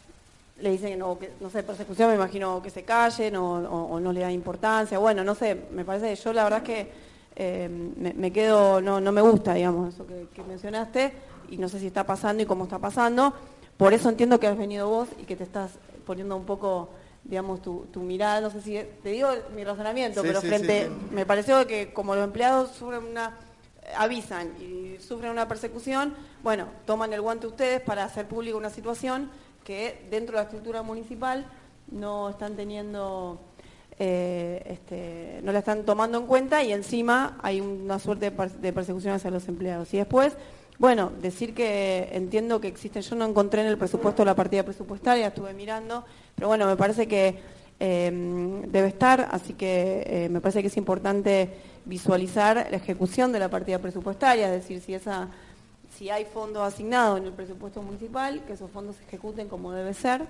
le dicen, no, que, no sé, persecución, me imagino que se callen o, o, o no le da importancia. Bueno, no sé, me parece que yo la verdad es que eh, me, me quedo, no, no me gusta, digamos, eso que, que mencionaste, y no sé si está pasando y cómo está pasando. Por eso entiendo que has venido vos y que te estás poniendo un poco, digamos, tu, tu mirada, no sé si, te digo mi razonamiento, sí, pero sí, frente, sí, sí. Me pareció que como los empleados sufren una, avisan y sufren una persecución, bueno, toman el guante ustedes para hacer pública una situación que dentro de la estructura municipal no están teniendo, eh, este, no la están tomando en cuenta, y encima hay una suerte de persecución hacia los empleados. Y después, bueno, decir que entiendo que existen, yo no encontré en el presupuesto la partida presupuestaria, estuve mirando, pero bueno, me parece que eh, debe estar, así que eh, me parece que es importante visualizar la ejecución de la partida presupuestaria, es decir, si esa... si hay fondos asignados en el presupuesto municipal, que esos fondos se ejecuten como debe ser.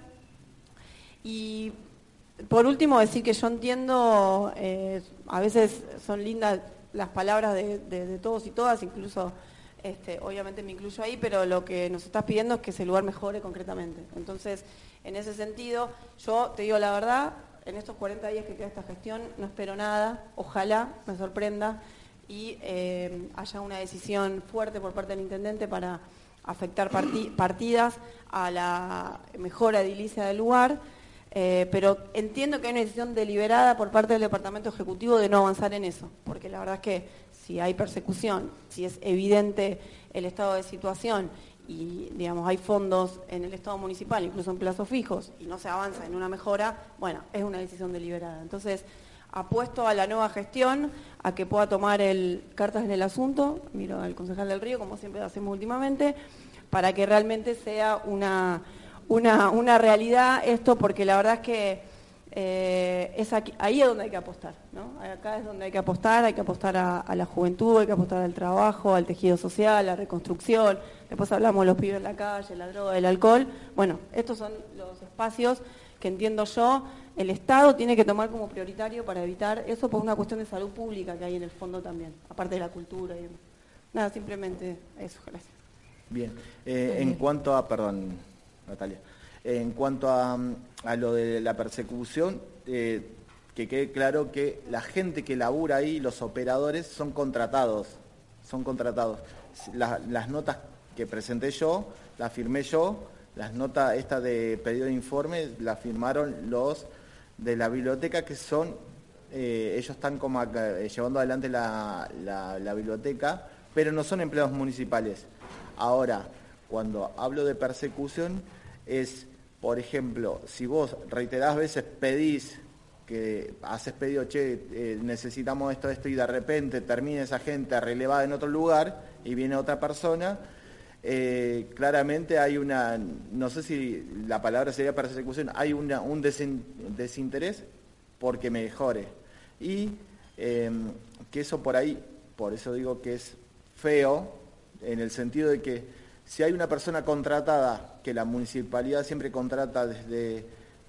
Y por último, decir que yo entiendo, eh, a veces son lindas las palabras de, de, de todos y todas, incluso, este, obviamente me incluyo ahí, pero lo que nos estás pidiendo es que ese lugar mejore concretamente. Entonces, en ese sentido, yo te digo la verdad, en estos cuarenta días que queda esta gestión, no espero nada, ojalá me sorprenda, y eh, haya una decisión fuerte por parte del intendente para afectar partí partidas a la mejora edilicia del lugar, eh, pero entiendo que hay una decisión deliberada por parte del Departamento Ejecutivo de no avanzar en eso, porque la verdad es que si hay persecución, si es evidente el estado de situación y digamos hay fondos en el Estado municipal, incluso en plazos fijos, y no se avanza en una mejora, bueno, es una decisión deliberada. Entonces, apuesto a la nueva gestión, a que pueda tomar el, cartas en el asunto, miro al concejal del Río, como siempre hacemos últimamente, para que realmente sea una, una, una realidad esto, porque la verdad es que eh, es aquí, ahí es donde hay que apostar, ¿no? Acá es donde hay que apostar, hay que apostar a, a la juventud, hay que apostar al trabajo, al tejido social, a la reconstrucción. Después hablamos de los pibes en la calle, la droga, el alcohol. Bueno, estos son los espacios que entiendo yo, el Estado tiene que tomar como prioritario para evitar eso por una cuestión de salud pública que hay en el fondo también, aparte de la cultura y demás. Nada, simplemente eso, gracias. Bien, eh, en cuanto a, perdón, Natalia, en cuanto a, a lo de la persecución, eh, que quede claro que la gente que labura ahí, los operadores, son contratados, son contratados. La, las notas que presenté yo, las firmé yo, las notas estas de pedido de informe, las firmaron los de la biblioteca, que son, eh, ellos están como acá, eh, llevando adelante la, la, la biblioteca, pero no son empleados municipales. Ahora, cuando hablo de persecución, es, por ejemplo, si vos reiteradas veces pedís, que haces pedido, che, eh, necesitamos esto, esto, y de repente termina esa gente relevada en otro lugar y viene otra persona, eh, claramente hay una, no sé si la palabra sería persecución, hay una, un desin, desinterés porque mejore. Y eh, que eso por ahí, por eso digo que es feo, en el sentido de que si hay una persona contratada, que la municipalidad siempre contrata desde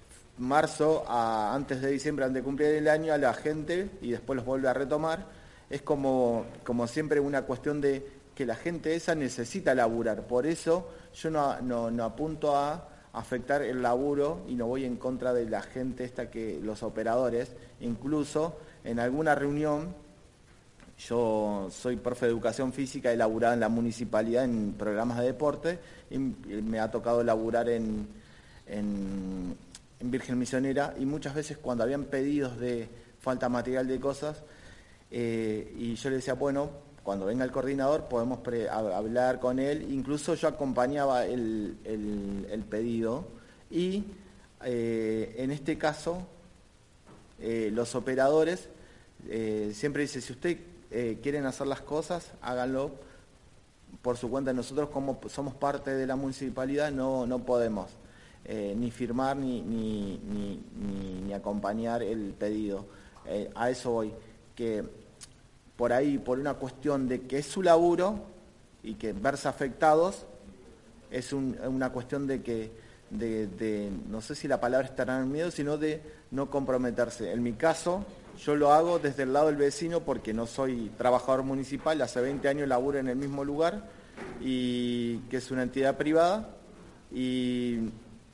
marzo a antes de diciembre, antes de cumplir el año, a la gente y después los vuelve a retomar, es como, como siempre una cuestión de que la gente esa necesita laburar. Por eso yo no, no, no apunto a afectar el laburo y no voy en contra de la gente esta, que los operadores, incluso en alguna reunión. Yo soy profe de educación física, he laburado en la municipalidad en programas de deporte y me ha tocado laburar en, en, en Virgen Misionera, y muchas veces cuando habían pedidos de falta material de cosas, eh, y yo le decía, bueno, cuando venga el coordinador podemos pre a, hablar con él, incluso yo acompañaba el, el, el pedido, y eh, en este caso eh, los operadores eh, siempre dicen, si usted Eh, quieren hacer las cosas, háganlo por su cuenta. Nosotros, como somos parte de la municipalidad, no, no podemos eh, ni firmar ni, ni, ni, ni, ni acompañar el pedido. Eh, a eso voy, que por ahí, por una cuestión de que es su laburo y que verse afectados, es un, una cuestión de que, de, de, no sé si la palabra es tener miedo, sino de no comprometerse. En mi caso, yo lo hago desde el lado del vecino porque no soy trabajador municipal, hace veinte años laburo en el mismo lugar, y que es una entidad privada, y,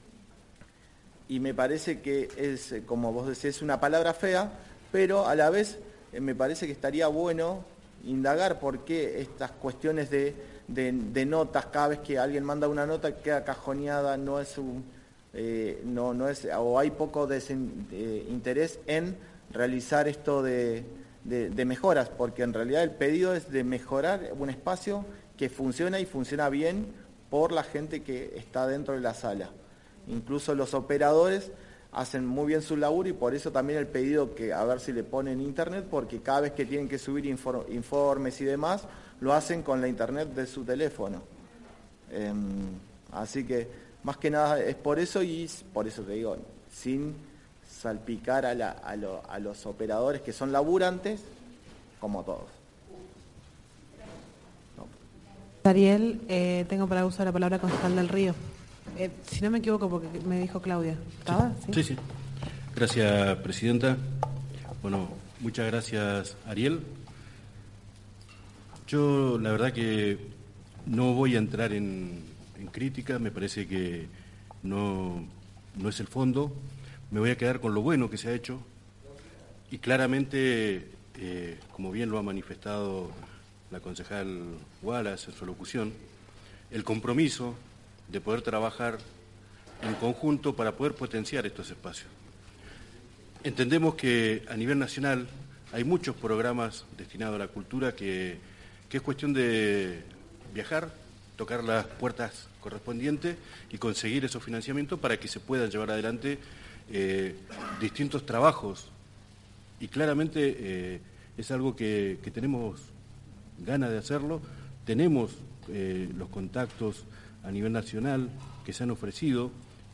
y me parece que es, como vos decís, una palabra fea, pero a la vez eh, me parece que estaría bueno indagar por qué estas cuestiones de, de, de notas, cada vez que alguien manda una nota queda cajoneada, no es un, eh, no, no es, o hay poco desen, eh, interés en realizar esto de, de, de mejoras, porque en realidad el pedido es de mejorar un espacio que funciona y funciona bien por la gente que está dentro de la sala. Incluso los operadores hacen muy bien su laburo, y por eso también el pedido, que a ver si le ponen internet, porque cada vez que tienen que subir infor, informes y demás, lo hacen con la internet de su teléfono. Eh, así que más que nada es por eso, y por eso te digo, sin salpicar a, la, a, lo, a los operadores que son laburantes, como todos. No. Ariel, eh, tengo para usar la palabra concejal del Río. Eh, si no me equivoco, porque me dijo Claudia. ¿Estaba? Sí, sí. sí. Gracias, presidenta. Bueno, muchas gracias, Ariel. Yo, la verdad que no voy a entrar en, en crítica, me parece que no, no es el fondo. Me voy a quedar con lo bueno que se ha hecho, y claramente, eh, como bien lo ha manifestado la concejal Wallace en su locución, el compromiso de poder trabajar en conjunto para poder potenciar estos espacios. Entendemos que a nivel nacional hay muchos programas destinados a la cultura que, que es cuestión de viajar, tocar las puertas correspondientes y conseguir esos financiamientos para que se puedan llevar adelante eh, distintos trabajos. Y claramente eh, es algo que, que tenemos ganas de hacerlo, tenemos eh, los contactos a nivel nacional que se han ofrecido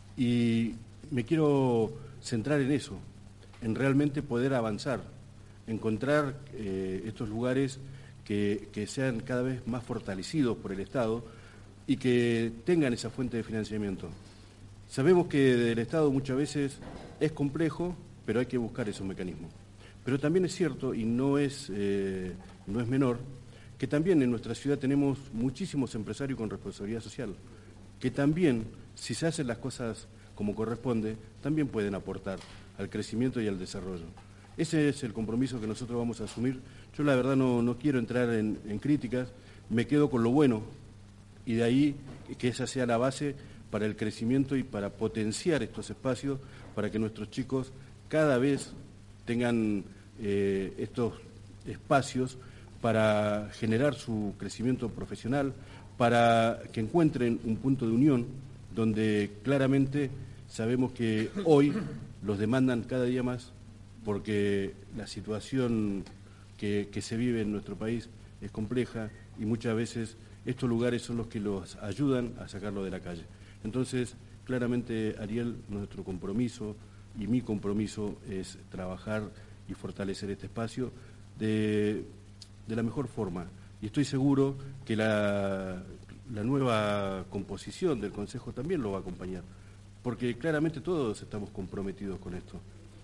y me quiero centrar en eso, en realmente poder avanzar, encontrar eh, estos lugares que, que sean cada vez más fortalecidos por el Estado y que tengan esa fuente de financiamiento. Sabemos que del Estado muchas veces es complejo, pero hay que buscar esos mecanismos. Pero también es cierto, y no es, eh, no es menor, que también en nuestra ciudad tenemos muchísimos empresarios con responsabilidad social, que también, si se hacen las cosas como corresponde, también pueden aportar al crecimiento y al desarrollo. Ese es el compromiso que nosotros vamos a asumir. Yo la verdad no, no quiero entrar en, en críticas, me quedo con lo bueno y de ahí que esa sea la base para el crecimiento y para potenciar estos espacios, para que nuestros chicos cada vez tengan eh, estos espacios para generar su crecimiento profesional, para que encuentren un punto de unión donde claramente sabemos que hoy los demandan cada día más porque la situación que, que se vive en nuestro país es compleja y muchas veces estos lugares son los que los ayudan a sacarlo de la calle. Entonces, claramente, Ariel, nuestro compromiso y mi compromiso es trabajar y fortalecer este espacio de, de la mejor forma. Y estoy seguro que la, la nueva composición del Consejo también lo va a acompañar, porque claramente todos estamos comprometidos con esto.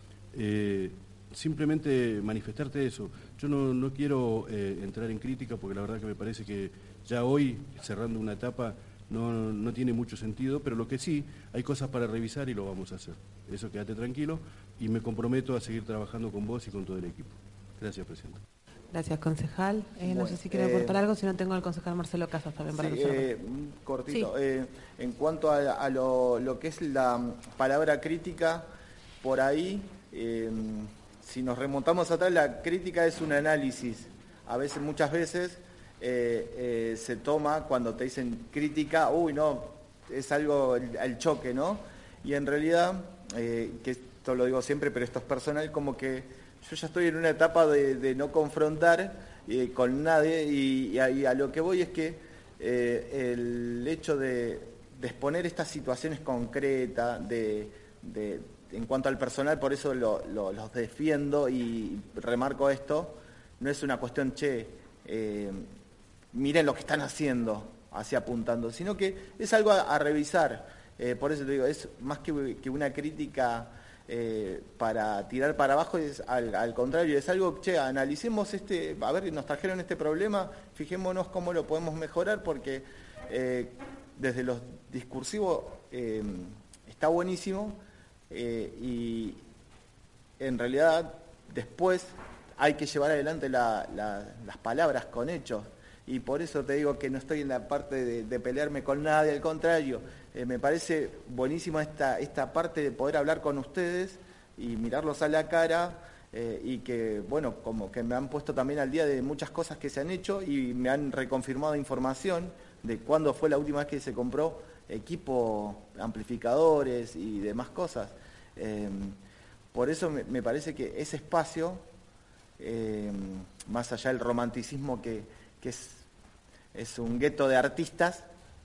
Eh, simplemente manifestarte eso. Yo no, no quiero eh, entrar en crítica porque la verdad que me parece que ya hoy, cerrando una etapa, no, no tiene mucho sentido, pero lo que sí, hay cosas para revisar y lo vamos a hacer. Eso quédate tranquilo y me comprometo a seguir trabajando con vos y con todo el equipo. Gracias, Presidenta. Gracias, concejal. Eh, Bueno, no sé si quiere eh, aportar algo, si no tengo al concejal Marcelo Casas también para Sí, resolver. eh, cortito. Sí. Eh, en cuanto a, a lo, lo que es la palabra crítica, por ahí, eh, si nos remontamos atrás, la crítica es un análisis. A veces, muchas veces, eh, eh, se toma cuando te dicen crítica, uy, no, es algo al choque, ¿no? Y en realidad, eh, que esto lo digo siempre, pero esto es personal, como que yo ya estoy en una etapa de, de no confrontar eh, con nadie y, y, a, y a lo que voy es que eh, el hecho de, de exponer estas situaciones concretas, de, de, en cuanto al personal, por eso lo, lo, los defiendo y remarco esto, no es una cuestión, che, eh, miren lo que están haciendo, así apuntando, sino que es algo a, a revisar. Eh, por eso te digo, es más que, que una crítica eh, para tirar para abajo, es al, al contrario, es algo, che, analicemos este, a ver, nos trajeron este problema, fijémonos cómo lo podemos mejorar, porque eh, desde los discursivos eh, está buenísimo eh, y en realidad después hay que llevar adelante la, la, las palabras con hechos. Y por eso te digo que no estoy en la parte de, de pelearme con nadie, al contrario, eh, me parece buenísima esta, esta parte de poder hablar con ustedes y mirarlos a la cara eh, y que, bueno, como que me han puesto también al día de muchas cosas que se han hecho y me han reconfirmado información de cuándo fue la última vez que se compró equipo, amplificadores y demás cosas. Eh, por eso me, me parece que ese espacio, eh, más allá del romanticismo que, que es es un gueto de artistas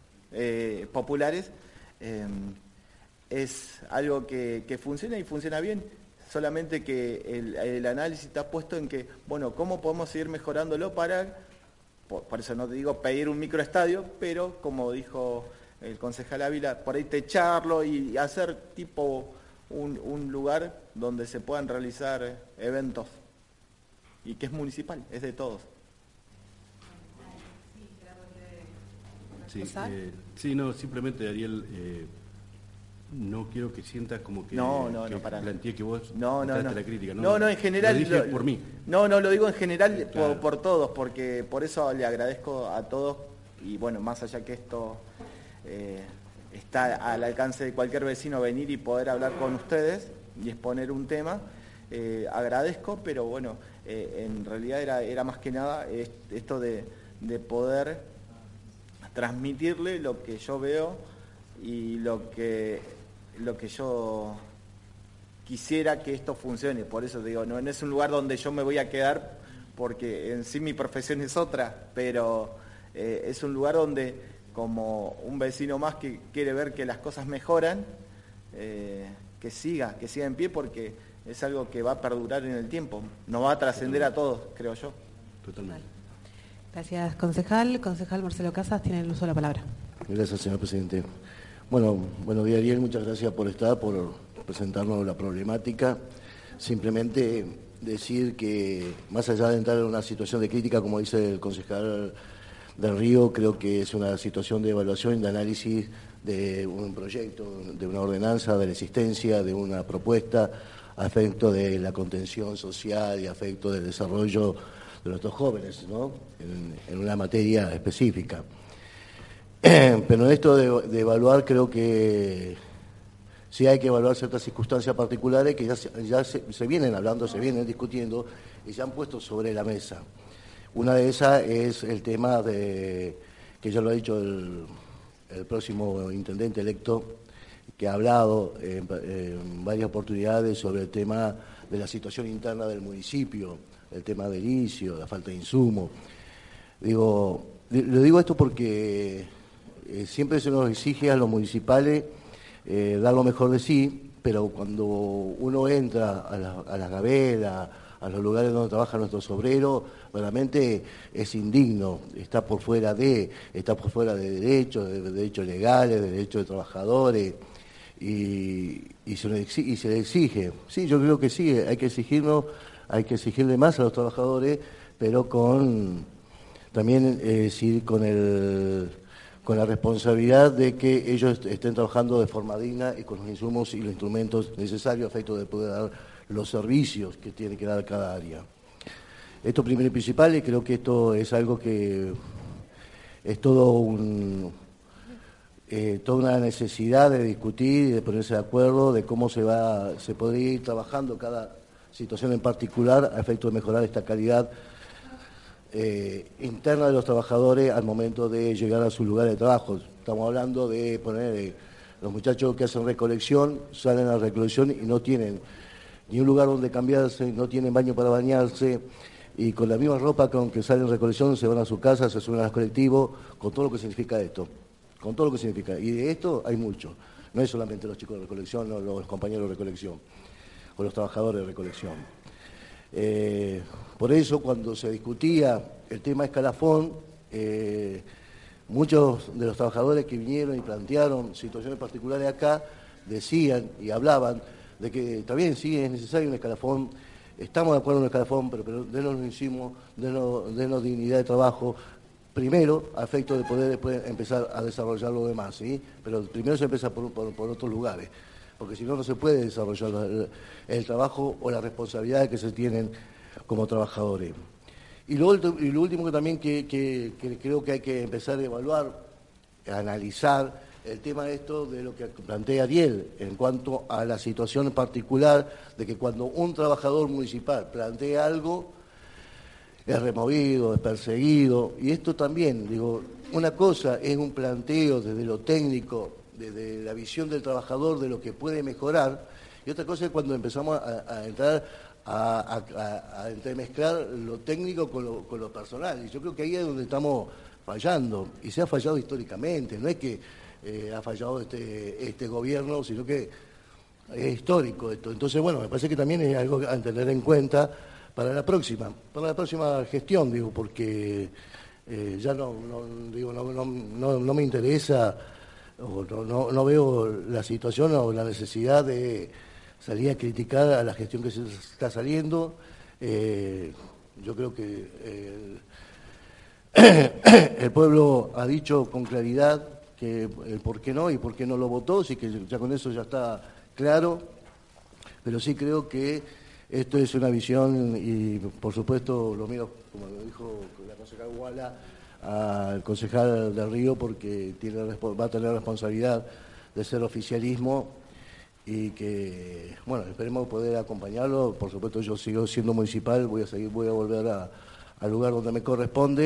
eh, populares, eh, es algo que, que funciona y funciona bien, solamente que el, el análisis está puesto en que, bueno, ¿cómo podemos seguir mejorándolo para, por, por eso no te digo pedir un microestadio, pero como dijo el concejal Ávila, por ahí techarlo y hacer tipo un, un lugar donde se puedan realizar eventos, y que es municipal, es de todos. Sí, eh, sí, no, simplemente, Ariel, eh, no quiero que sientas como que, no, no, que no, para planteé que vos no, no, no. la crítica. No, no, no, en general. Lo dije lo, por mí. No, no, lo digo en general Claro. por, por todos, porque por eso le agradezco a todos, y bueno, más allá que esto eh, está al alcance de cualquier vecino venir y poder hablar con ustedes y exponer un tema, eh, agradezco, pero bueno, eh, en realidad era, era más que nada esto de, de poder transmitirle lo que yo veo y lo que, lo que yo quisiera que esto funcione. Por eso digo, no, no es un lugar donde yo me voy a quedar, porque en sí mi profesión es otra, pero eh, es un lugar donde, como un vecino más que quiere ver que las cosas mejoran, eh, que siga, que siga en pie, porque es algo que va a perdurar en el tiempo, nos va a trascender a todos, creo yo. Totalmente. Gracias, concejal. Concejal Marcelo Casas, tiene el uso de la palabra. Gracias, señor presidente. Bueno, buenos días, Ariel, muchas gracias por estar, por presentarnos la problemática. Simplemente decir que, más allá de entrar en una situación de crítica, como dice el concejal del Río, creo que es una situación de evaluación y de análisis de un proyecto, de una ordenanza, de la existencia, de una propuesta, a efecto de la contención social y a efecto del desarrollo de nuestros jóvenes, ¿no? en, en una materia específica. Pero en esto de, de evaluar, creo que sí hay que evaluar ciertas circunstancias particulares que ya, se, ya se, se vienen hablando, se vienen discutiendo y se han puesto sobre la mesa. Una de esas es el tema de, que ya lo ha dicho el, el próximo intendente electo, que ha hablado en, en varias oportunidades sobre el tema de la situación interna del municipio, el tema del inicio, la falta de insumos. Digo, le digo esto porque eh, siempre se nos exige a los municipales eh, dar lo mejor de sí, pero cuando uno entra a, la, a las gabelas, a los lugares donde trabajan nuestros obreros, realmente es indigno, está por fuera de, está por fuera de derechos, de derechos legales, de derechos de trabajadores, y, y, se le exige, y se le exige. Sí, yo creo que sí, hay que exigirnos, hay que exigirle más a los trabajadores, pero con también es decir, con el con la responsabilidad de que ellos estén trabajando de forma digna y con los insumos y los instrumentos necesarios a efecto de poder dar los servicios que tiene que dar cada área. Esto primero y principal, y creo que esto es algo que es todo un, eh, toda una necesidad de discutir y de ponerse de acuerdo de cómo se va, se podría ir trabajando cada situación en particular a efecto de mejorar esta calidad eh, interna de los trabajadores al momento de llegar a su lugar de trabajo. Estamos hablando de poner eh, los muchachos que hacen recolección, salen a la recolección y no tienen ni un lugar donde cambiarse, no tienen baño para bañarse, y con la misma ropa con que salen en recolección se van a su casa, se suben a los colectivos, con todo lo que significa esto, con todo lo que significa. Y de esto hay mucho, no es solamente los chicos de recolección, no, los compañeros de recolección, o los trabajadores de recolección. Eh, por eso, cuando se discutía el tema escalafón, eh, muchos de los trabajadores que vinieron y plantearon situaciones particulares acá, decían y hablaban de que también sí es necesario un escalafón, estamos de acuerdo en un escalafón, pero, pero denos lo hicimos, denos, denos dignidad de trabajo, primero a efecto de poder después empezar a desarrollar lo demás, ¿sí? Pero primero se empieza por, por, por otros lugares, porque si no, no se puede desarrollar el, el trabajo o las responsabilidades que se tienen como trabajadores. Y lo, y lo último que también que, que, que creo que hay que empezar a evaluar, a analizar, el tema de esto de lo que plantea Ariel en cuanto a la situación particular de que cuando un trabajador municipal plantea algo es removido, es perseguido, y esto también, digo, una cosa es un planteo desde lo técnico, desde la visión del trabajador de lo que puede mejorar, y otra cosa es cuando empezamos a, a entrar a, a, a entremezclar lo técnico con lo, con lo personal, y yo creo que ahí es donde estamos fallando, y se ha fallado históricamente, no es que Eh, ha fallado este, este gobierno, sino que es histórico esto. Entonces, bueno, me parece que también es algo a tener en cuenta para la próxima, para la próxima gestión, digo, porque eh, ya no, no, digo, no, no, no, no me interesa, o no, no, no veo la situación o la necesidad de salir a criticar a la gestión que se está saliendo. Eh, yo creo que el, el pueblo ha dicho con claridad que el por qué no y por qué no lo votó, así que ya con eso ya está claro, pero sí creo que esto es una visión y por supuesto lo miro, como lo dijo la concejal Guala, al concejal del Río, porque tiene, va a tener responsabilidad de ser oficialismo y que, bueno, esperemos poder acompañarlo. Por supuesto yo sigo siendo municipal, voy a seguir, voy a volver a, al lugar donde me corresponde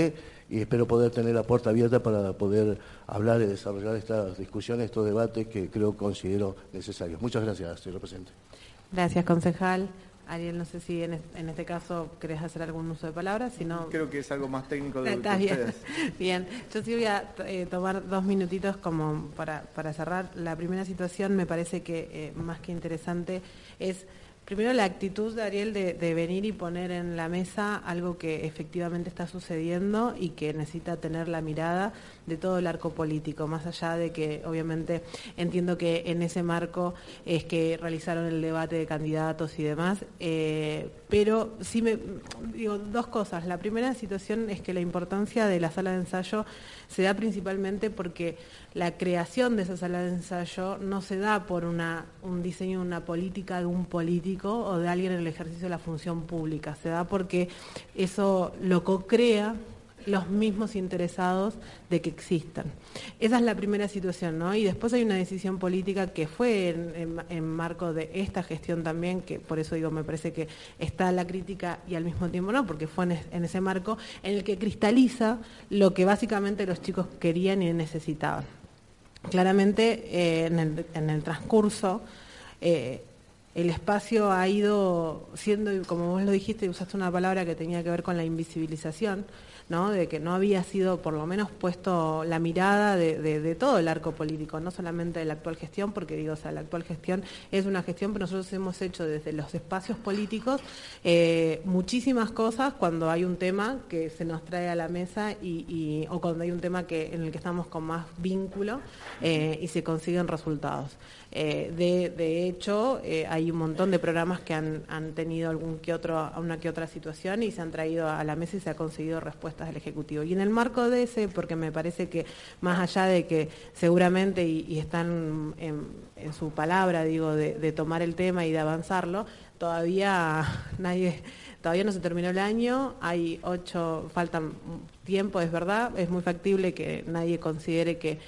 y espero poder tener la puerta abierta para poder hablar y desarrollar estas discusiones, estos debates que creo considero necesarios. Muchas gracias, señor presidente. Gracias, concejal. Ariel, no sé si en este, en este caso querés hacer algún uso de palabras, si no... Creo que es algo más técnico de, Está de bien. ustedes. Bien, yo sí voy a eh, tomar dos minutitos como para, para cerrar. La primera situación me parece que eh, más que interesante es... Primero, la actitud de Ariel de, de venir y poner en la mesa algo que efectivamente está sucediendo y que necesita tener la mirada de todo el arco político, más allá de que obviamente entiendo que en ese marco es que realizaron el debate de candidatos y demás, eh, pero sí me digo dos cosas. La primera situación es que la importancia de la sala de ensayo se da principalmente porque la creación de esa sala de ensayo no se da por una, un diseño, una política de un político o de alguien en el ejercicio de la función pública, se da porque eso lo co-crea los mismos interesados de que existan. Esa es la primera situación, ¿no? Y después hay una decisión política que fue en, en, en marco de esta gestión también, que por eso digo, me parece que está la crítica y al mismo tiempo no, porque fue en, es, en ese marco en el que cristaliza lo que básicamente los chicos querían y necesitaban. Claramente, eh, en, el, en el transcurso, eh, el espacio ha ido siendo, como vos lo dijiste, y usaste una palabra que tenía que ver con la invisibilización, ¿no? De que no había sido por lo menos puesto la mirada de, de, de todo el arco político, no solamente de la actual gestión, porque digo, o sea, la actual gestión es una gestión, pero nosotros hemos hecho desde los espacios políticos eh, muchísimas cosas cuando hay un tema que se nos trae a la mesa y, y, o cuando hay un tema que en el que estamos con más vínculo eh, y se consiguen resultados. Eh, de, de hecho, eh, hay un montón de programas que han, han tenido algún que otro, una que otra situación y se han traído a la mesa y se ha conseguido respuestas del Ejecutivo. Y en el marco de ese, porque me parece que más allá de que seguramente, y, y están en, en su palabra, digo, de, de tomar el tema y de avanzarlo, todavía nadie... Todavía no se terminó el año, hay ocho, faltan tiempo, es verdad, es muy factible que nadie considere que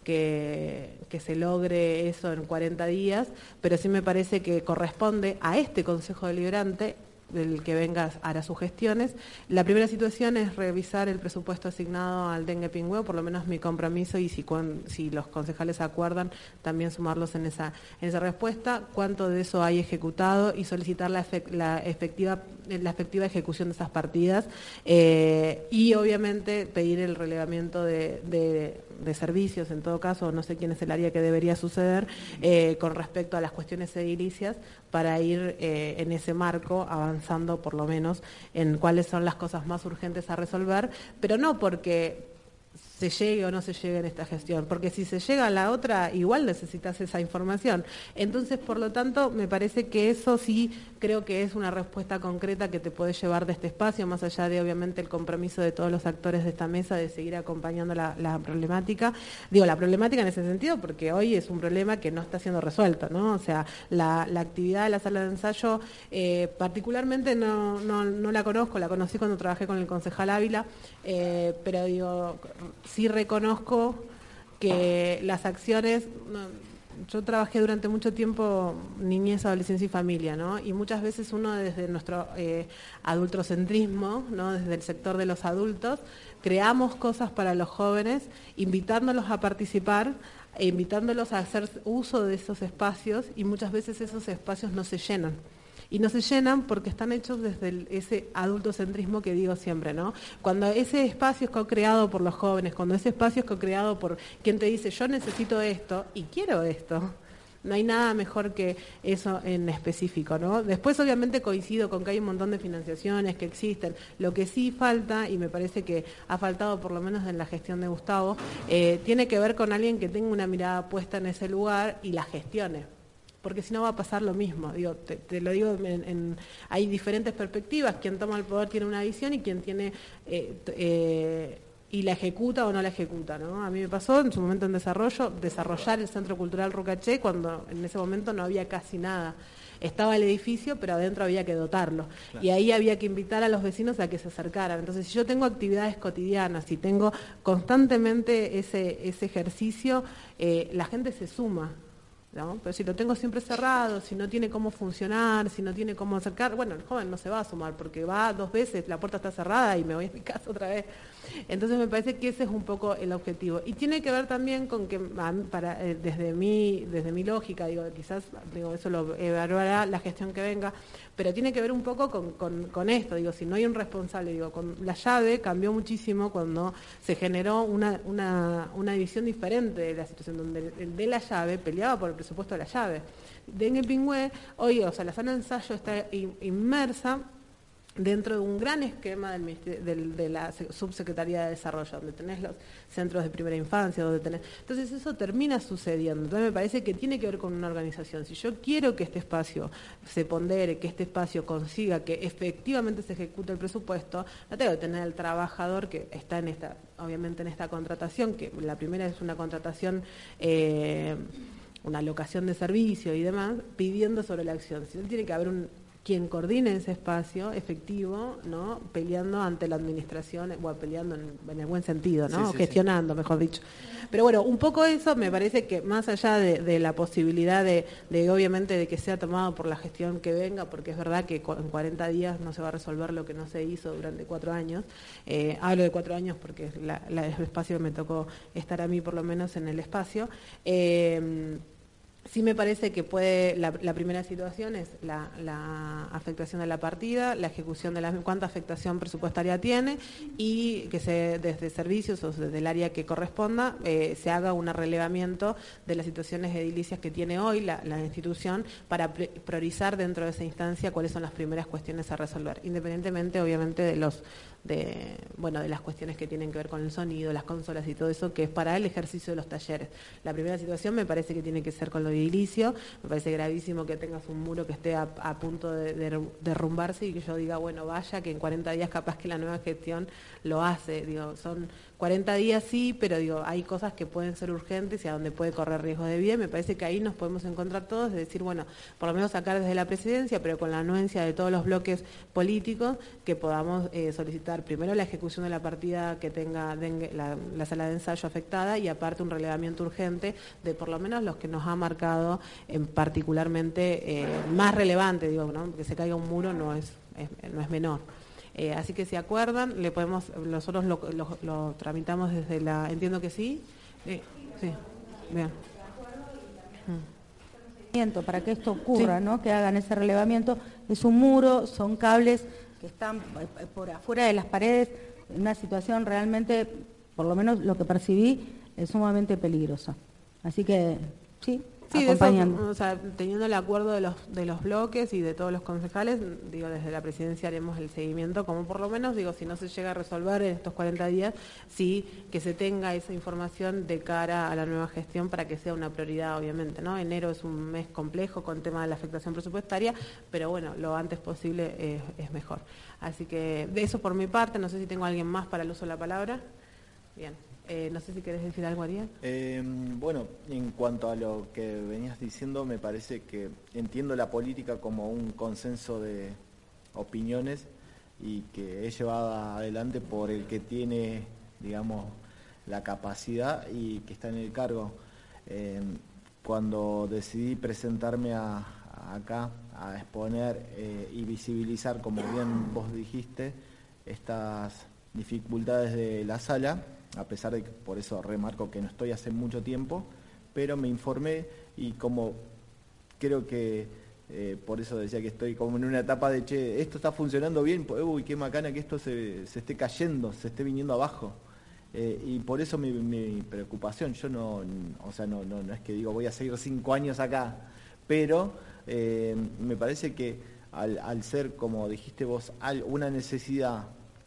Que, que se logre eso en cuarenta días, pero sí me parece que corresponde a este Consejo Deliberante, del que venga hará sus gestiones. La primera situación es revisar el presupuesto asignado al dengue pingüeo, por lo menos mi compromiso, y si, si los concejales acuerdan, también sumarlos en esa, en esa respuesta, cuánto de eso hay ejecutado y solicitar la, efect, la, efectiva, la efectiva ejecución de esas partidas eh, y obviamente pedir el relevamiento de, de, de servicios, en todo caso, no sé quién es el área que debería suceder, eh, con respecto a las cuestiones edilicias, para ir eh, en ese marco avanzando por lo menos en cuáles son las cosas más urgentes a resolver, pero no porque se llegue o no se llegue en esta gestión, porque si se llega a la otra, igual necesitas esa información. Entonces, por lo tanto, me parece que eso sí creo que es una respuesta concreta que te puede llevar de este espacio, más allá de, obviamente, el compromiso de todos los actores de esta mesa de seguir acompañando la, la problemática. Digo, la problemática en ese sentido, porque hoy es un problema que no está siendo resuelto, ¿no? O sea, la, la actividad de la sala de ensayo, eh, particularmente no, no, no la conozco, la conocí cuando trabajé con el concejal Ávila, eh, pero digo... Sí reconozco que las acciones, yo trabajé durante mucho tiempo niñez, adolescencia y familia, ¿no? Y muchas veces uno desde nuestro eh, adultocentrismo, ¿no? Desde el sector de los adultos, creamos cosas para los jóvenes, invitándolos a participar, e invitándolos a hacer uso de esos espacios, y muchas veces esos espacios no se llenan. Y no se llenan porque están hechos desde el, ese adultocentrismo que digo siempre, ¿no? Cuando ese espacio es co-creado por los jóvenes, cuando ese espacio es co-creado por quien te dice, yo necesito esto y quiero esto, no hay nada mejor que eso en específico, ¿no? Después, obviamente, coincido con que hay un montón de financiaciones que existen. Lo que sí falta, y me parece que ha faltado por lo menos en la gestión de Gustavo, eh, tiene que ver con alguien que tenga una mirada puesta en ese lugar y la gestione. Porque si no va a pasar lo mismo. Digo, te, te lo digo, en, en, hay diferentes perspectivas. Quien toma el poder tiene una visión y quien tiene eh, eh, y la ejecuta o no la ejecuta, ¿no? A mí me pasó en su momento en desarrollo, desarrollar el Centro Cultural Rucaché cuando en ese momento no había casi nada. Estaba el edificio, pero adentro había que dotarlo. Claro. Y ahí había que invitar a los vecinos a que se acercaran. Entonces, si yo tengo actividades cotidianas, si tengo constantemente ese, ese ejercicio, eh, la gente se suma. ¿no? Pero si lo tengo siempre cerrado, si no tiene cómo funcionar, si no tiene cómo acercar, bueno, el joven no se va a sumar porque va dos veces, la puerta está cerrada y me voy a mi casa otra vez. Entonces me parece que ese es un poco el objetivo. Y tiene que ver también con que, para, eh, desde, mi, desde mi lógica, digo, quizás digo, eso lo evaluará la gestión que venga, pero tiene que ver un poco con, con, con esto, digo, si no hay un responsable, digo, con la llave cambió muchísimo cuando se generó una, una, una división diferente de la situación, donde el de la llave peleaba por el presupuesto de la llave. Dengue Pingüe, hoy, o sea, la sala de ensayo está inmersa dentro de un gran esquema del, del, de la Subsecretaría de Desarrollo, donde tenés los centros de primera infancia, donde tenés... Entonces eso termina sucediendo. Entonces me parece que tiene que ver con una organización. Si yo quiero que este espacio se pondere, que este espacio consiga que efectivamente se ejecute el presupuesto, no tengo que tener el trabajador que está en esta, obviamente en esta contratación, que la primera es una contratación... Eh, una alocación de servicio y demás, pidiendo sobre la acción. Si no, tiene que haber un quien coordine ese espacio efectivo, ¿no? Peleando ante la administración, o peleando en, en el buen sentido, ¿no? Sí, sí, gestionando, sí. Mejor dicho. Pero bueno, un poco eso me parece que más allá de, de la posibilidad de, de, obviamente, de que sea tomado por la gestión que venga, porque es verdad que en cuarenta días no se va a resolver lo que no se hizo durante cuatro años. Eh, hablo de cuatro años porque es la, la, el espacio que me tocó estar a mí, por lo menos, en el espacio. Eh, Sí me parece que puede, la, la primera situación es la, la afectación de la partida, la ejecución de la, cuánta afectación presupuestaria tiene y que se desde servicios o desde el área que corresponda eh, se haga un relevamiento de las situaciones edilicias que tiene hoy la, la institución para priorizar dentro de esa instancia cuáles son las primeras cuestiones a resolver, independientemente obviamente de los de bueno de las cuestiones que tienen que ver con el sonido, las consolas y todo eso que es para el ejercicio de los talleres. La primera situación me parece que tiene que ser con lo edilicio, me parece gravísimo que tengas un muro que esté a, a punto de, de derrumbarse y que yo diga, bueno, vaya, que en cuarenta días capaz que la nueva gestión lo hace, digo, son cuarenta días sí, pero digo, hay cosas que pueden ser urgentes y a donde puede correr riesgo de vida, y me parece que ahí nos podemos encontrar todos, de decir, bueno, por lo menos sacar desde la presidencia, pero con la anuencia de todos los bloques políticos, que podamos eh, solicitar primero la ejecución de la partida que tenga dengue, la, la sala de ensayo afectada y aparte un relevamiento urgente de por lo menos los que nos ha marcado en particularmente eh, más relevante, digo, ¿no? Que se caiga un muro no es, es no es menor. Eh, así que si acuerdan, le podemos, nosotros lo, lo, lo tramitamos desde la, entiendo que sí, eh, sí, bien. Para que esto ocurra, sí. ¿no? Que hagan ese relevamiento, es un muro, son cables que están por afuera de las paredes, en una situación realmente, por lo menos lo que percibí, es sumamente peligrosa. Así que, sí. Sí, acompañando. De eso, o sea, teniendo el acuerdo de los de los bloques y de todos los concejales, digo, desde la presidencia haremos el seguimiento, como por lo menos, digo, si no se llega a resolver en estos cuarenta días, sí que se tenga esa información de cara a la nueva gestión para que sea una prioridad, obviamente, ¿no? Enero es un mes complejo con tema de la afectación presupuestaria, pero bueno, lo antes posible eh, es mejor. Así que, de eso por mi parte, no sé si tengo a alguien más para el uso de la palabra. Bien. Eh, no sé si querés decir algo, Ariel. Eh, bueno, en cuanto a lo que venías diciendo, me parece que entiendo la política como un consenso de opiniones y que es llevada adelante por el que tiene, digamos, la capacidad y que está en el cargo. Eh, cuando decidí presentarme a, a acá a exponer eh, y visibilizar, como bien vos dijiste, estas dificultades de la sala, a pesar de que por eso remarco que no estoy hace mucho tiempo, pero me informé y como creo que eh, por eso decía que estoy como en una etapa de, che, esto está funcionando bien, pues, uy, qué macana que esto se, se esté cayendo, se esté viniendo abajo. Eh, y por eso mi, mi preocupación, yo no, o sea, no, no, no es que digo voy a seguir cinco años acá, pero eh, me parece que al, al ser, como dijiste vos, al, una necesidad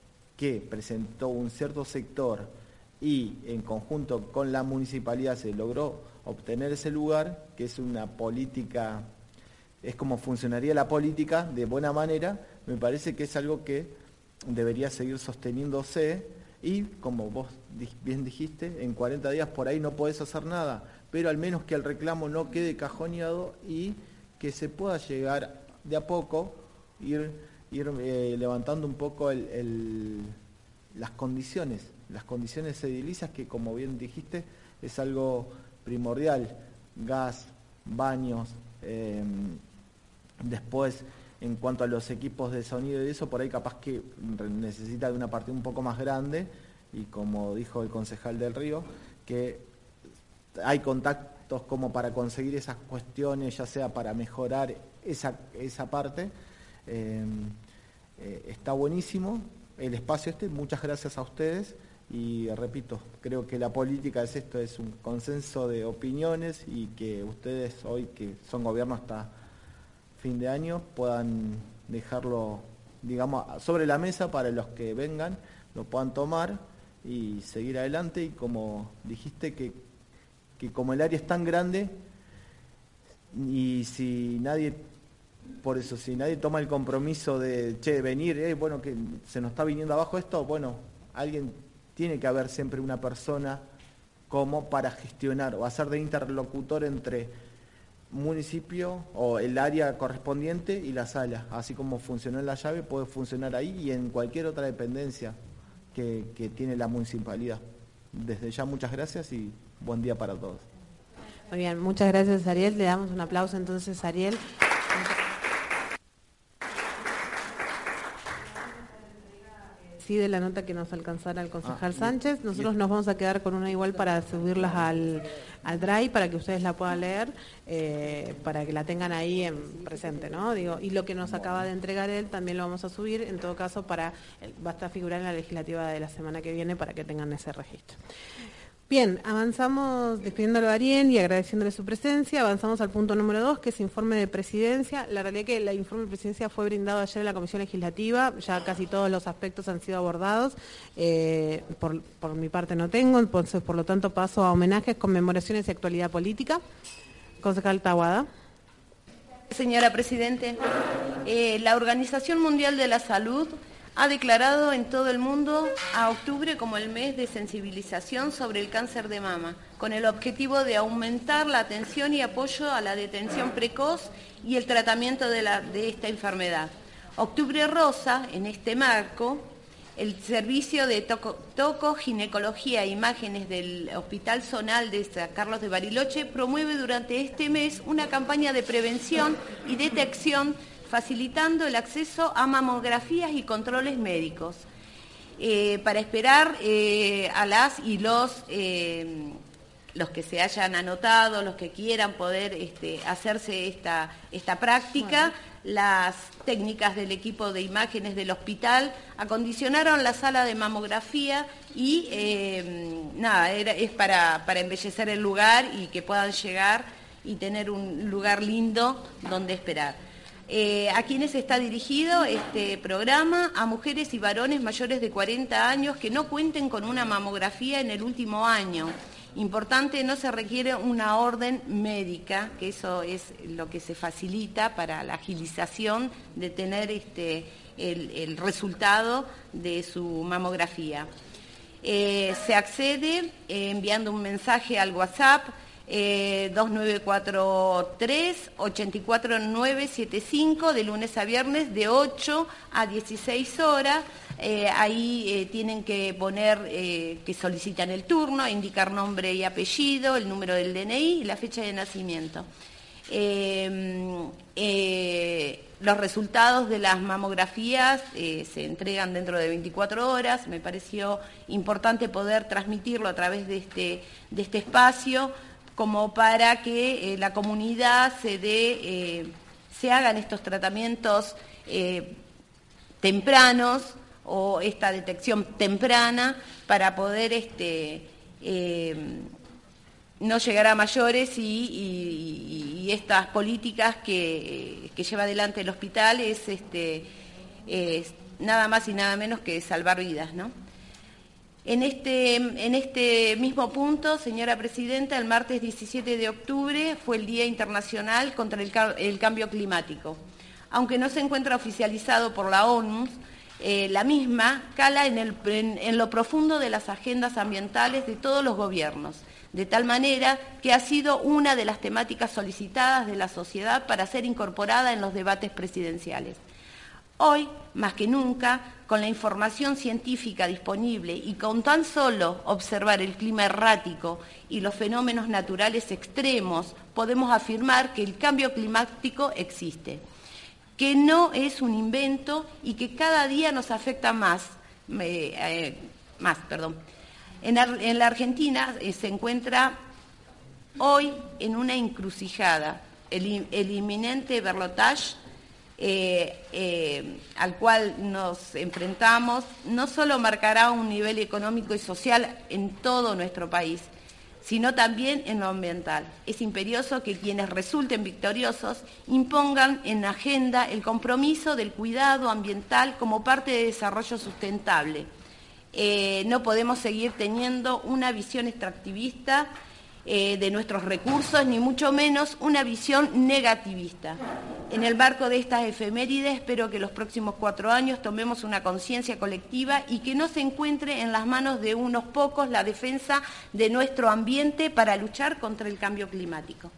que presentó un cierto sector y en conjunto con la municipalidad se logró obtener ese lugar, que es una política, es como funcionaría la política de buena manera, me parece que es algo que debería seguir sosteniéndose y, como vos bien dijiste, en cuarenta días por ahí no podés hacer nada, pero al menos que el reclamo no quede cajoneado y que se pueda llegar de a poco, ir, ir eh, levantando un poco el, el, las condiciones. Las condiciones edilicias que, como bien dijiste, es algo primordial. Gas, baños. Eh, después, en cuanto a los equipos de sonido y eso, por ahí capaz que necesita de una partida un poco más grande, y como dijo el concejal del Río, que hay contactos como para conseguir esas cuestiones, ya sea para mejorar esa, esa parte. Eh, eh, está buenísimo el espacio este, muchas gracias a ustedes, y repito, creo que la política es esto, es un consenso de opiniones, y que ustedes hoy, que son gobierno hasta fin de año, puedan dejarlo, digamos, sobre la mesa para los que vengan, lo puedan tomar y seguir adelante. Y como dijiste, que, que como el área es tan grande, y si nadie, por eso, si nadie toma el compromiso de, che, venir, eh, bueno, que se nos está viniendo abajo esto, bueno, alguien, tiene que haber siempre una persona como para gestionar o hacer de interlocutor entre municipio o el área correspondiente y la sala. Así como funcionó en La Llave, puede funcionar ahí y en cualquier otra dependencia que, que tiene la municipalidad. Desde ya, muchas gracias y buen día para todos. Muy bien, muchas gracias, Ariel. Le damos un aplauso entonces, Ariel. Sí, de la nota que nos alcanzara el concejal ah, Sánchez. Nosotros nos vamos a quedar con una igual para subirlas al, al Drive, para que ustedes la puedan leer, eh, para que la tengan ahí en presente, ¿no? Digo, y lo que nos acaba de entregar él también lo vamos a subir, en todo caso, para va a estar figurar en la legislativa de la semana que viene para que tengan ese registro. Bien, avanzamos despidiéndolo a Ariel y agradeciéndole su presencia. Avanzamos al punto número dos, que es informe de presidencia. La realidad es que el informe de presidencia fue brindado ayer en la Comisión Legislativa. Ya casi todos los aspectos han sido abordados. Eh, por, por mi parte no tengo, entonces por lo tanto paso a homenajes, conmemoraciones y actualidad política. Concejal Taboada. Señora Presidente, eh, la Organización Mundial de la Salud ha declarado en todo el mundo a octubre como el mes de sensibilización sobre el cáncer de mama, con el objetivo de aumentar la atención y apoyo a la detención precoz y el tratamiento de, la, de esta enfermedad. Octubre Rosa, en este marco, el servicio de toco, toco ginecología e imágenes del Hospital Zonal de San Carlos de Bariloche promueve durante este mes una campaña de prevención y detección, facilitando el acceso a mamografías y controles médicos, eh, para esperar eh, a las y los, eh, los que se hayan anotado, los que quieran poder este, hacerse esta, esta práctica. Bueno. Las técnicas del equipo de imágenes del hospital acondicionaron la sala de mamografía y eh, nada, era, es para, para embellecer el lugar y que puedan llegar y tener un lugar lindo donde esperar. Eh, ¿A quiénes está dirigido este programa? A mujeres y varones mayores de cuarenta años que no cuenten con una mamografía en el último año. Importante, no se requiere una orden médica, que eso es lo que se facilita para la agilización de tener este, el, el resultado de su mamografía. Eh, se accede eh, enviando un mensaje al WhatsApp Eh, dos nueve cuatro tres, ocho cuatro nueve siete cinco, de lunes a viernes de ocho a dieciséis horas. Eh, ahí eh, tienen que poner eh, que solicitan el turno, indicar nombre y apellido, el número del D N I y la fecha de nacimiento. Eh, eh, los resultados de las mamografías eh, se entregan dentro de veinticuatro horas. Me pareció importante poder transmitirlo a través de este, de este espacio, como para que eh, la comunidad se dé, eh, se hagan estos tratamientos eh, tempranos o esta detección temprana para poder este, eh, no llegar a mayores y, y, y estas políticas que, que lleva adelante el hospital es, este, es nada más y nada menos que salvar vidas, ¿no? En este, en este mismo punto, señora Presidenta, el martes diecisiete de octubre fue el Día Internacional contra el, el Cambio Climático. Aunque no se encuentra oficializado por la ONU, eh, la misma cala en, el, en, en lo profundo de las agendas ambientales de todos los gobiernos, de tal manera que ha sido una de las temáticas solicitadas de la sociedad para ser incorporada en los debates presidenciales. Hoy, más que nunca, con la información científica disponible y con tan solo observar el clima errático y los fenómenos naturales extremos, podemos afirmar que el cambio climático existe, que no es un invento y que cada día nos afecta más. Eh, eh, más perdón. En, en la Argentina eh, se encuentra hoy en una encrucijada, el, el inminente balotaje eh, eh, al cual nos enfrentamos no solo marcará un nivel económico y social en todo nuestro país, sino también en lo ambiental. Es imperioso que quienes resulten victoriosos impongan en la agenda el compromiso del cuidado ambiental como parte de desarrollo sustentable. Eh, no podemos seguir teniendo una visión extractivista eh, de nuestros recursos, ni mucho menos una visión negativista. En el marco de estas efemérides, espero que los próximos cuatro años tomemos una conciencia colectiva y que no se encuentre en las manos de unos pocos la defensa de nuestro ambiente para luchar contra el cambio climático.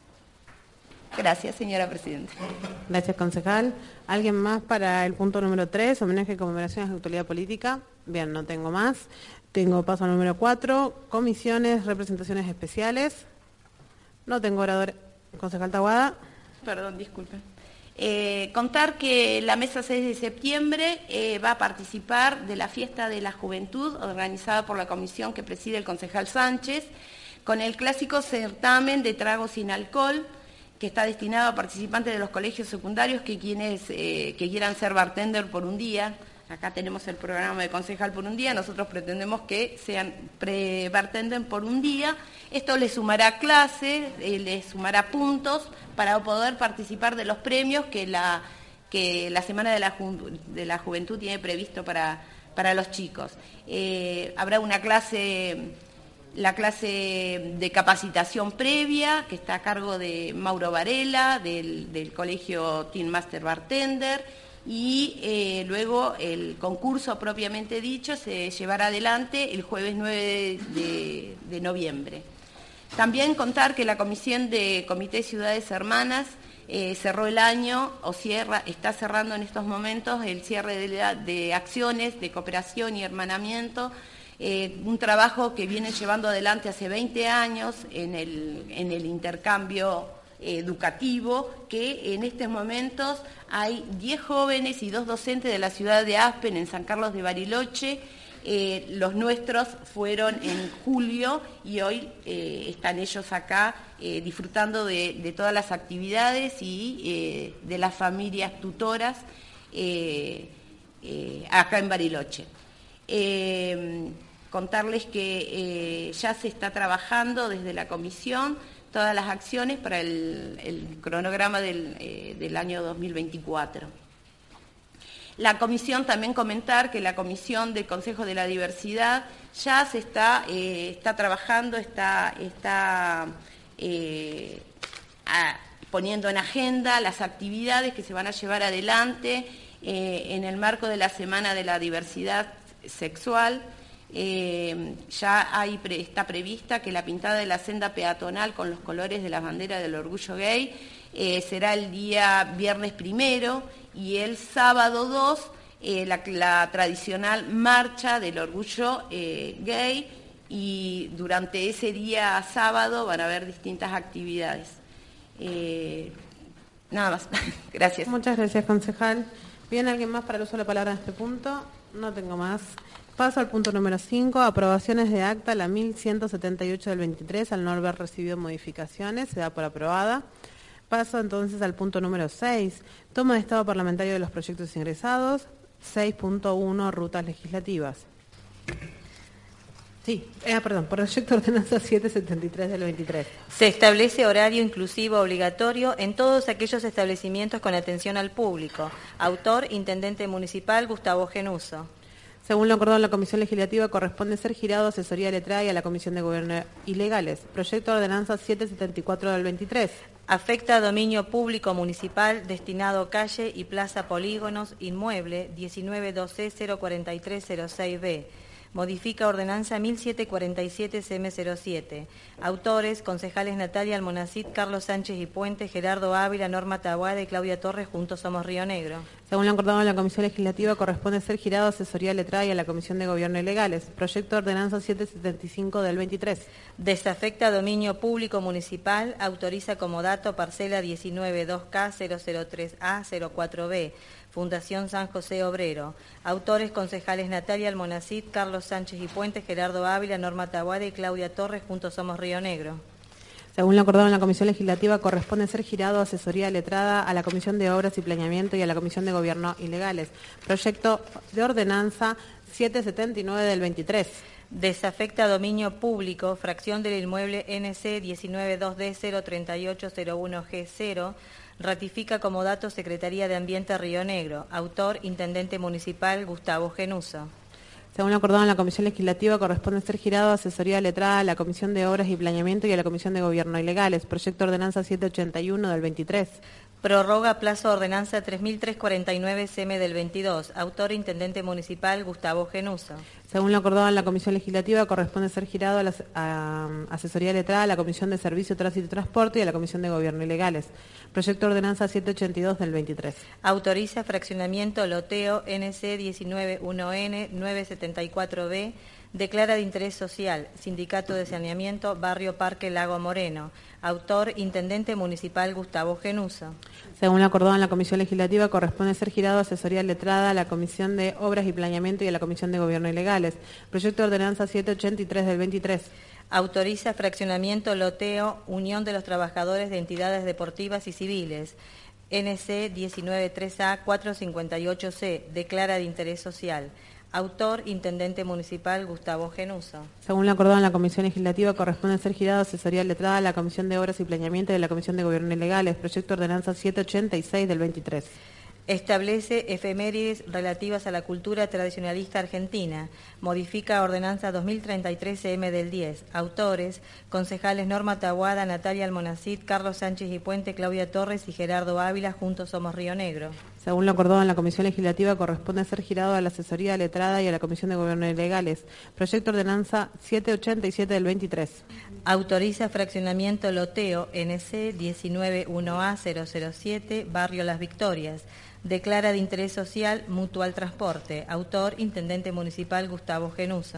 Gracias, señora Presidenta. Gracias, concejal. ¿Alguien más para el punto número tres, homenaje y conmemoraciones de actualidad política? Bien, no tengo más. Tengo paso al número cuatro, comisiones, representaciones especiales. No tengo orador. Concejal Taboada. Perdón, disculpen. Eh, contar que la mesa seis de septiembre eh, va a participar de la fiesta de la juventud organizada por la comisión que preside el concejal Sánchez, con el clásico certamen de trago sin alcohol, que está destinado a participantes de los colegios secundarios que quienes eh, que quieran ser bartender por un día. Acá tenemos el programa de concejal por un día, nosotros pretendemos que sean pre-bartender por un día. Esto les sumará clases, eh, les sumará puntos para poder participar de los premios que la, que la Semana de la, Ju- de la Juventud tiene previsto para, para los chicos. Eh, habrá una clase, la clase de capacitación previa, que está a cargo de Mauro Varela, del, del Colegio Team Master Bartender, y eh, luego el concurso propiamente dicho se llevará adelante el jueves nueve de, de noviembre. También contar que la Comisión de Comité Ciudades Hermanas eh, cerró el año, o cierra, está cerrando en estos momentos el cierre de, la, de acciones de cooperación y hermanamiento, eh, un trabajo que vienen llevando adelante hace veinte años en el, en el intercambio educativo, que en estos momentos hay diez jóvenes y dos docentes de la ciudad de Aspen, en San Carlos de Bariloche. Eh, los nuestros fueron en julio y hoy eh, están ellos acá eh, disfrutando de, de todas las actividades y eh, de las familias tutoras eh, eh, acá en Bariloche. Eh, contarles que eh, ya se está trabajando desde la comisión todas las acciones para el, el cronograma del, eh, del año dos mil veinticuatro. La comisión, también comentar que la Comisión del Consejo de la Diversidad ya se está, eh, está trabajando, está, está eh, a, poniendo en agenda las actividades que se van a llevar adelante eh, en el marco de la Semana de la Diversidad Sexual. Eh, ya hay, pre, está prevista que la pintada de la senda peatonal con los colores de la bandera del orgullo gay eh, será el día viernes primero y el sábado dos eh, la, la tradicional marcha del orgullo eh, gay, y durante ese día sábado van a haber distintas actividades. Eh, nada más. Gracias. Muchas gracias, concejal. ¿Bien alguien más para el uso de la palabra en este punto? No tengo más. Paso al punto número cinco, aprobaciones de acta, la mil ciento setenta y ocho del veintitrés, al no haber recibido modificaciones, se da por aprobada. Paso entonces al punto número seis, toma de estado parlamentario de los proyectos ingresados, seis punto uno, rutas legislativas. Sí, eh, perdón, proyecto de ordenanza setecientos setenta y tres del veintitrés. Se establece horario inclusivo obligatorio en todos aquellos establecimientos con atención al público. Autor, Intendente Municipal Gustavo Genuso. Según lo acordado en la Comisión Legislativa, corresponde ser girado a asesoría letrada y a la Comisión de Gobierno y Legales. Proyecto de ordenanza setecientos setenta y cuatro del veintitrés. Afecta a dominio público municipal destinado calle y plaza polígonos inmueble diecinueve doce cero cuarenta y tres cero seis B. Modifica ordenanza mil setecientos cuarenta y siete C M cero siete. Autores, concejales Natalia Almonacid, Carlos Sánchez y Puente, Gerardo Ávila, Norma Taboada y Claudia Torres, Juntos Somos Río Negro. Según lo acordado en la Comisión Legislativa, corresponde ser girado a asesoría letrada y a la Comisión de Gobierno y Legales. Proyecto de ordenanza setecientos setenta y cinco del veintitrés. Desafecta dominio público municipal, autoriza como dato parcela diecinueve dos K cero cero tres A cero cuatro B, Fundación San José Obrero. Autores, concejales Natalia Almonacid, Carlos Sánchez y Puente, Gerardo Ávila, Norma Taboada y Claudia Torres, Juntos Somos Río Negro. Según lo acordado en la Comisión Legislativa, corresponde ser girado a asesoría letrada a la Comisión de Obras y Planeamiento y a la Comisión de Gobierno y Legales. Proyecto de ordenanza setecientos setenta y nueve del veintitrés. Desafecta dominio público, fracción del inmueble N C diecinueve dos D cero tres ocho cero uno G cero, ratifica como dato Secretaría de Ambiente Río Negro. Autor, Intendente Municipal Gustavo Genuso. Según lo acordado en la Comisión Legislativa, corresponde ser girado a asesoría letrada a la Comisión de Obras y Planeamiento y a la Comisión de Gobierno y Legales. Proyecto de ordenanza setecientos ochenta y uno del veintitrés. Prorroga plazo ordenanza tres mil trescientos cuarenta y nueve C M del veintidós. Autor, Intendente Municipal Gustavo Genuso. Según lo acordado en la Comisión Legislativa, corresponde ser girado a la a, a asesoría letrada a la Comisión de Servicio, Tránsito y Transporte y a la Comisión de Gobierno y Legales. Proyecto de ordenanza setecientos ochenta y dos del veintitrés. Autoriza fraccionamiento loteo N C diecinueve uno N nueve setenta y cuatro B, declara de interés social, Sindicato de Saneamiento, Barrio Parque Lago Moreno. Autor, Intendente Municipal Gustavo Genuso. Según lo acordado en la Comisión Legislativa, corresponde ser girado a asesoría letrada a la Comisión de Obras y Planeamiento y a la Comisión de Gobierno y Legales. Proyecto de ordenanza setecientos ochenta y tres del veintitrés. Autoriza fraccionamiento loteo Unión de los Trabajadores de Entidades Deportivas y Civiles. N C diecinueve tres A cuatrocientos cincuenta y ocho C, declara de interés social. Autor, Intendente Municipal Gustavo Genuso. Según lo acordado en la Comisión Legislativa, corresponde ser girado a asesoría letrada a la Comisión de Obras y Planeamiento y a la Comisión de Gobierno y Legales. Proyecto de ordenanza setecientos ochenta y seis del veintitrés. Establece efemérides relativas a la cultura tradicionalista argentina. Modifica ordenanza dos mil treinta y tres C M del diez. Autores, concejales Norma Taboada, Natalia Almonacid, Carlos Sánchez y Puente, Claudia Torres y Gerardo Ávila, Juntos Somos Río Negro. Según lo acordado en la Comisión Legislativa, corresponde ser girado a la asesoría letrada y a la Comisión de Gobierno y Legales. Proyecto de ordenanza setecientos ochenta y siete del veintitrés. Autoriza fraccionamiento loteo N C diecinueve uno A cero cero siete, Barrio Las Victorias. Declara de interés social Mutual Transporte. Autor, Intendente Municipal Gustavo Genuso.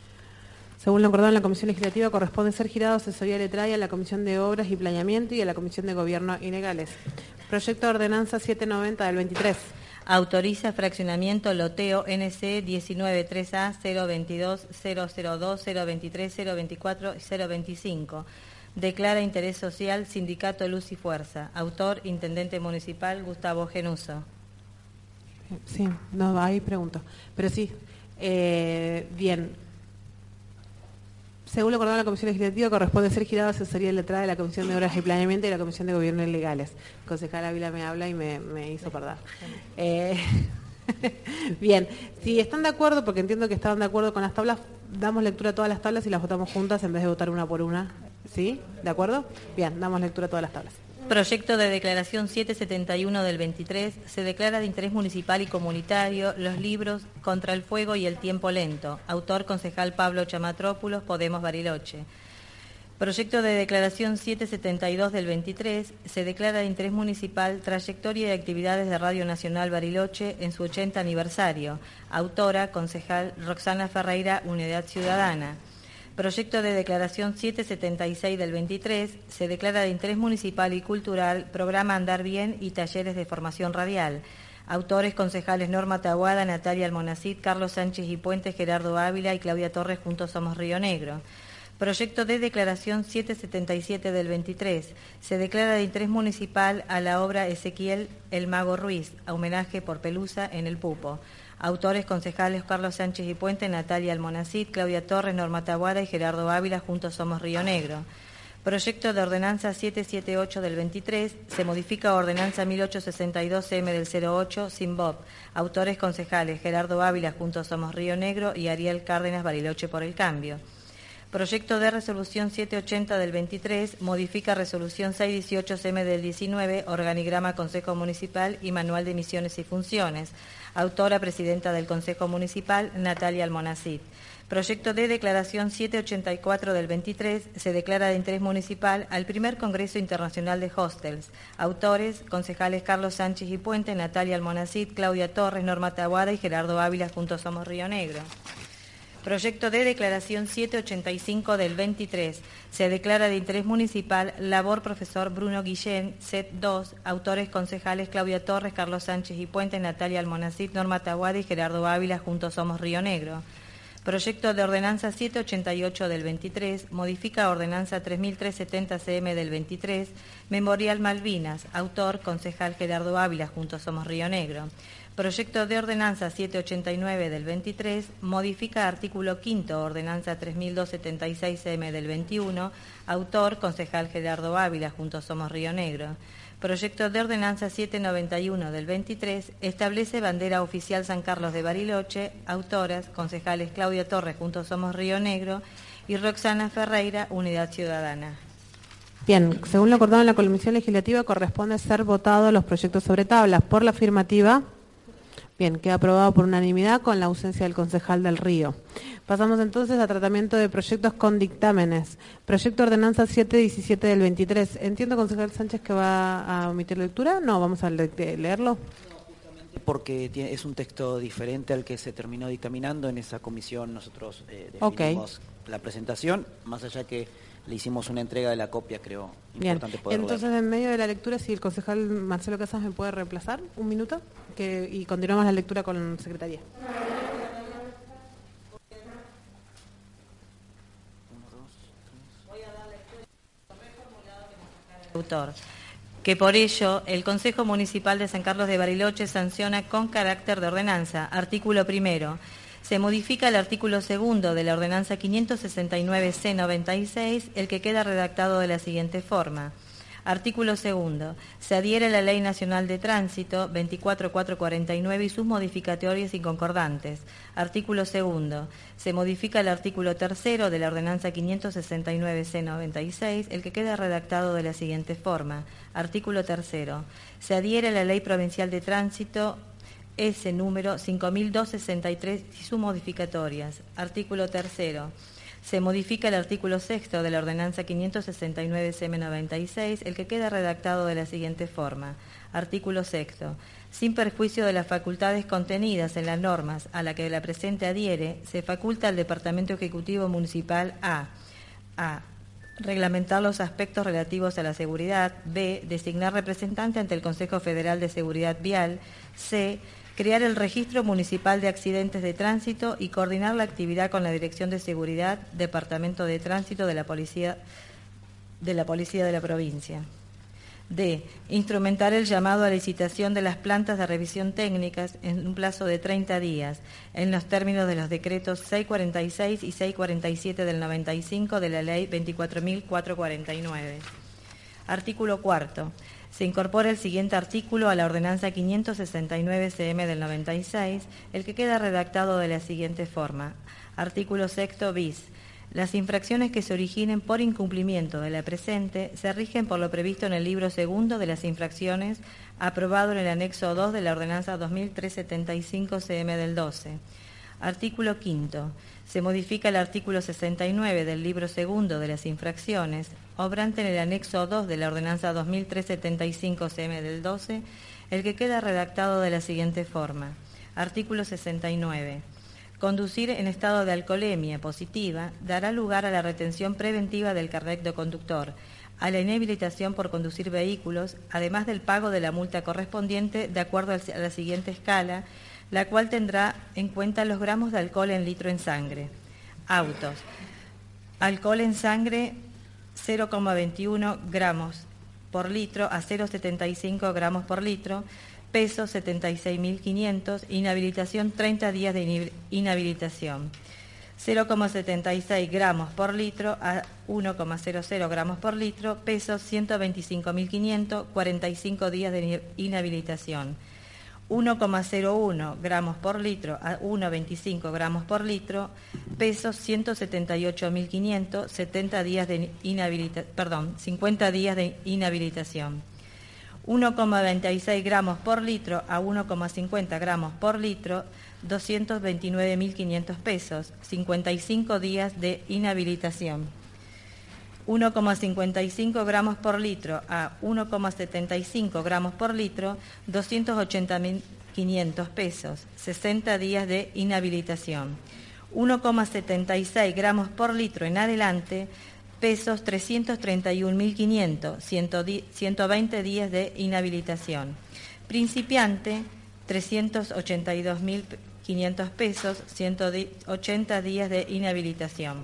Según lo acordado en la Comisión Legislativa, corresponde ser girado a asesoría letrada y a la Comisión de Obras y Planeamiento y a la Comisión de Gobierno y Legales. Proyecto de ordenanza setecientos noventa del veintitrés. Autoriza fraccionamiento loteo N C diecinueve tres A cero veintidós cero cero dos cero veintitrés cero veinticuatro y cero veinticinco. Declara interés social Sindicato Luz y Fuerza. Autor, Intendente Municipal Gustavo Genuso. Sí, no, ahí pregunto. Pero sí, eh, bien. Según lo acordado en la Comisión Legislativa, corresponde ser girado a asesoría letrada de la Comisión de Obras y Planeamiento y la Comisión de Gobierno y Legales. El concejal Ávila me habla y me, me hizo perder. Eh, bien, si están de acuerdo, porque entiendo que estaban de acuerdo con las tablas, damos lectura a todas las tablas y las votamos juntas en vez de votar una por una. ¿Sí? ¿De acuerdo? Bien, damos lectura a todas las tablas. Proyecto de declaración setecientos setenta y uno del veintitrés. Se declara de interés municipal y comunitario los libros Contra el Fuego y el Tiempo Lento. Autor, concejal Pablo Chamatrópulos, Podemos Bariloche. Proyecto de declaración setecientos setenta y dos del veintitrés. Se declara de interés municipal Trayectoria y actividades de Radio Nacional Bariloche en su ochenta aniversario. Autora, concejal Roxana Ferreira, Unidad Ciudadana. Proyecto de declaración setecientos setenta y seis del veintitrés, se declara de interés municipal y cultural, programa Andar Bien y talleres de formación radial. Autores, concejales Norma Taboada, Natalia Almonacid, Carlos Sánchez y Puente, Gerardo Ávila y Claudia Torres, Juntos Somos Río Negro. Proyecto de declaración setecientos setenta y siete del veintitrés, se declara de interés municipal a la obra Ezequiel El Mago Ruiz, a homenaje por Pelusa en el Pupo. Autores, concejales Carlos Sánchez y Puente, Natalia Almonacid, Claudia Torres, Norma Taboada y Gerardo Ávila, Juntos Somos Río Negro. Proyecto de ordenanza setecientos setenta y ocho del veintitrés, se modifica ordenanza mil ochocientos sesenta y dos C M del cero ocho, Simbob. Autores, concejales Gerardo Ávila, Juntos Somos Río Negro y Ariel Cárdenas, Bariloche por el Cambio. Proyecto de resolución setecientos ochenta del veintitrés, modifica resolución seiscientos dieciocho C M del diecinueve, organigrama Consejo Municipal y manual de misiones y funciones. Autora, presidenta del Consejo Municipal, Natalia Almonacid. Proyecto de declaración setecientos ochenta y cuatro del veintitrés, se declara de interés municipal al primer Congreso Internacional de Hostels. Autores, concejales Carlos Sánchez y Puente, Natalia Almonacid, Claudia Torres, Norma Taboada y Gerardo Ávila, Juntos Somos Río Negro. Proyecto de declaración setecientos ochenta y cinco del veintitrés. Se declara de interés municipal labor profesor Bruno Guillén, C E T dos. Autores concejales Claudia Torres, Carlos Sánchez y Puente, Natalia Almonacid, Norma Taboada y Gerardo Ávila, Juntos Somos Río Negro. Proyecto de ordenanza setecientos ochenta y ocho del veintitrés. Modifica ordenanza tres mil trescientos setenta C M del veintitrés. Memorial Malvinas. Autor concejal Gerardo Ávila, Juntos Somos Río Negro. Proyecto de ordenanza setecientos ochenta y nueve del veintitrés, modifica artículo quinto, ordenanza tres mil doscientos setenta y seis C M del veintiuno, autor, concejal Gerardo Ávila, Juntos Somos Río Negro. Proyecto de ordenanza setecientos noventa y uno del veintitrés, establece bandera oficial San Carlos de Bariloche, autoras, concejales Claudia Torres, Juntos Somos Río Negro, y Roxana Ferreira, Unidad Ciudadana. Bien, según lo acordado en la Comisión Legislativa, corresponde ser votados los proyectos sobre tablas. Por la afirmativa. Bien, queda aprobado por unanimidad con la ausencia del concejal del Río. Pasamos entonces a tratamiento de proyectos con dictámenes. Proyecto Ordenanza setecientos diecisiete del veintitrés. Entiendo, concejal Sánchez, que va a omitir lectura. No, vamos a le leerlo. Porque tiene, es un texto diferente al que se terminó dictaminando. En esa comisión nosotros eh, definimos okay. la presentación, más allá que le hicimos una entrega de la copia, creo importante Bien. poder Entonces, leer. En medio de la lectura, si el concejal Marcelo Casas me puede reemplazar un minuto que, y continuamos la lectura con Secretaría. Autor. Que por ello el Consejo Municipal de San Carlos de Bariloche sanciona con carácter de ordenanza. Artículo primero. Se modifica el artículo segundo de la ordenanza quinientos sesenta y nueve C noventa y seis, el que queda redactado de la siguiente forma. Artículo segundo. Se adhiere a la Ley Nacional de Tránsito veinticuatro mil cuatrocientos cuarenta y nueve y sus modificatorias y concordantes. Artículo segundo. Se modifica el artículo tercero de la ordenanza quinientos sesenta y nueve C noventa y seis, el que queda redactado de la siguiente forma. Artículo tercero. Se adhiere a la Ley Provincial de Tránsito S número cinco mil doscientos sesenta y tres y sus modificatorias. Artículo tercero. Se modifica el artículo sexto de la ordenanza quinientos sesenta y nueve C M noventa y seis, el que queda redactado de la siguiente forma. Artículo sexto. Sin perjuicio de las facultades contenidas en las normas a la que la presente adhiere, se faculta al Departamento Ejecutivo Municipal a a. reglamentar los aspectos relativos a la seguridad. B. Designar representante ante el Consejo Federal de Seguridad Vial. C. Crear el Registro Municipal de Accidentes de Tránsito y coordinar la actividad con la Dirección de Seguridad, Departamento de Tránsito de la Policía de la, Policía de la provincia. D. Instrumentar el llamado a licitación de las plantas de revisión técnicas en un plazo de treinta días, en los términos de los decretos seiscientos cuarenta y seis y seiscientos cuarenta y siete del noventa y cinco de la Ley veinticuatro mil cuatrocientos cuarenta y nueve. Artículo cuarto. Se incorpora el siguiente artículo a la ordenanza quinientos sesenta y nueve C M del noventa y seis, el que queda redactado de la siguiente forma. Artículo sexto bis. Las infracciones que se originen por incumplimiento de la presente se rigen por lo previsto en el libro segundo de las infracciones, aprobado en el anexo dos de la ordenanza dos mil trescientos setenta y cinco C M del doce. Artículo quinto. Se modifica el artículo sesenta y nueve del libro segundo de las infracciones, obrante en el anexo dos de la ordenanza dos mil trescientos setenta y cinco C M del doce, el que queda redactado de la siguiente forma. Artículo sesenta y nueve. Conducir en estado de alcoholemia positiva dará lugar a la retención preventiva del carnet de conductor, a la inhabilitación por conducir vehículos, además del pago de la multa correspondiente de acuerdo a la siguiente escala, la cual tendrá en cuenta los gramos de alcohol en litro en sangre. Autos. Alcohol en sangre cero coma veintiuno gramos por litro a cero coma setenta y cinco gramos por litro, peso setenta y seis mil quinientos, inhabilitación treinta días de inhabilitación. cero coma setenta y seis gramos por litro a uno coma cero cero gramos por litro, peso ciento veinticinco mil quinientos, cuarenta y cinco días de inhabilitación. uno coma cero uno gramos por litro a uno coma veinticinco gramos por litro, pesos ciento setenta y ocho mil quinientos, setenta días de inhabilita, perdón, cincuenta días de inhabilitación. uno coma veintiséis gramos por litro a uno coma cincuenta gramos por litro, doscientos veintinueve mil quinientos pesos, cincuenta y cinco días de inhabilitación. uno coma cincuenta y cinco gramos por litro a uno coma setenta y cinco gramos por litro, doscientos ochenta mil quinientos pesos, sesenta días de inhabilitación. uno coma setenta y seis gramos por litro en adelante, pesos trescientos treinta y un mil quinientos, ciento veinte días de inhabilitación. Principiante, trescientos ochenta y dos mil quinientos pesos, ciento ochenta días de inhabilitación.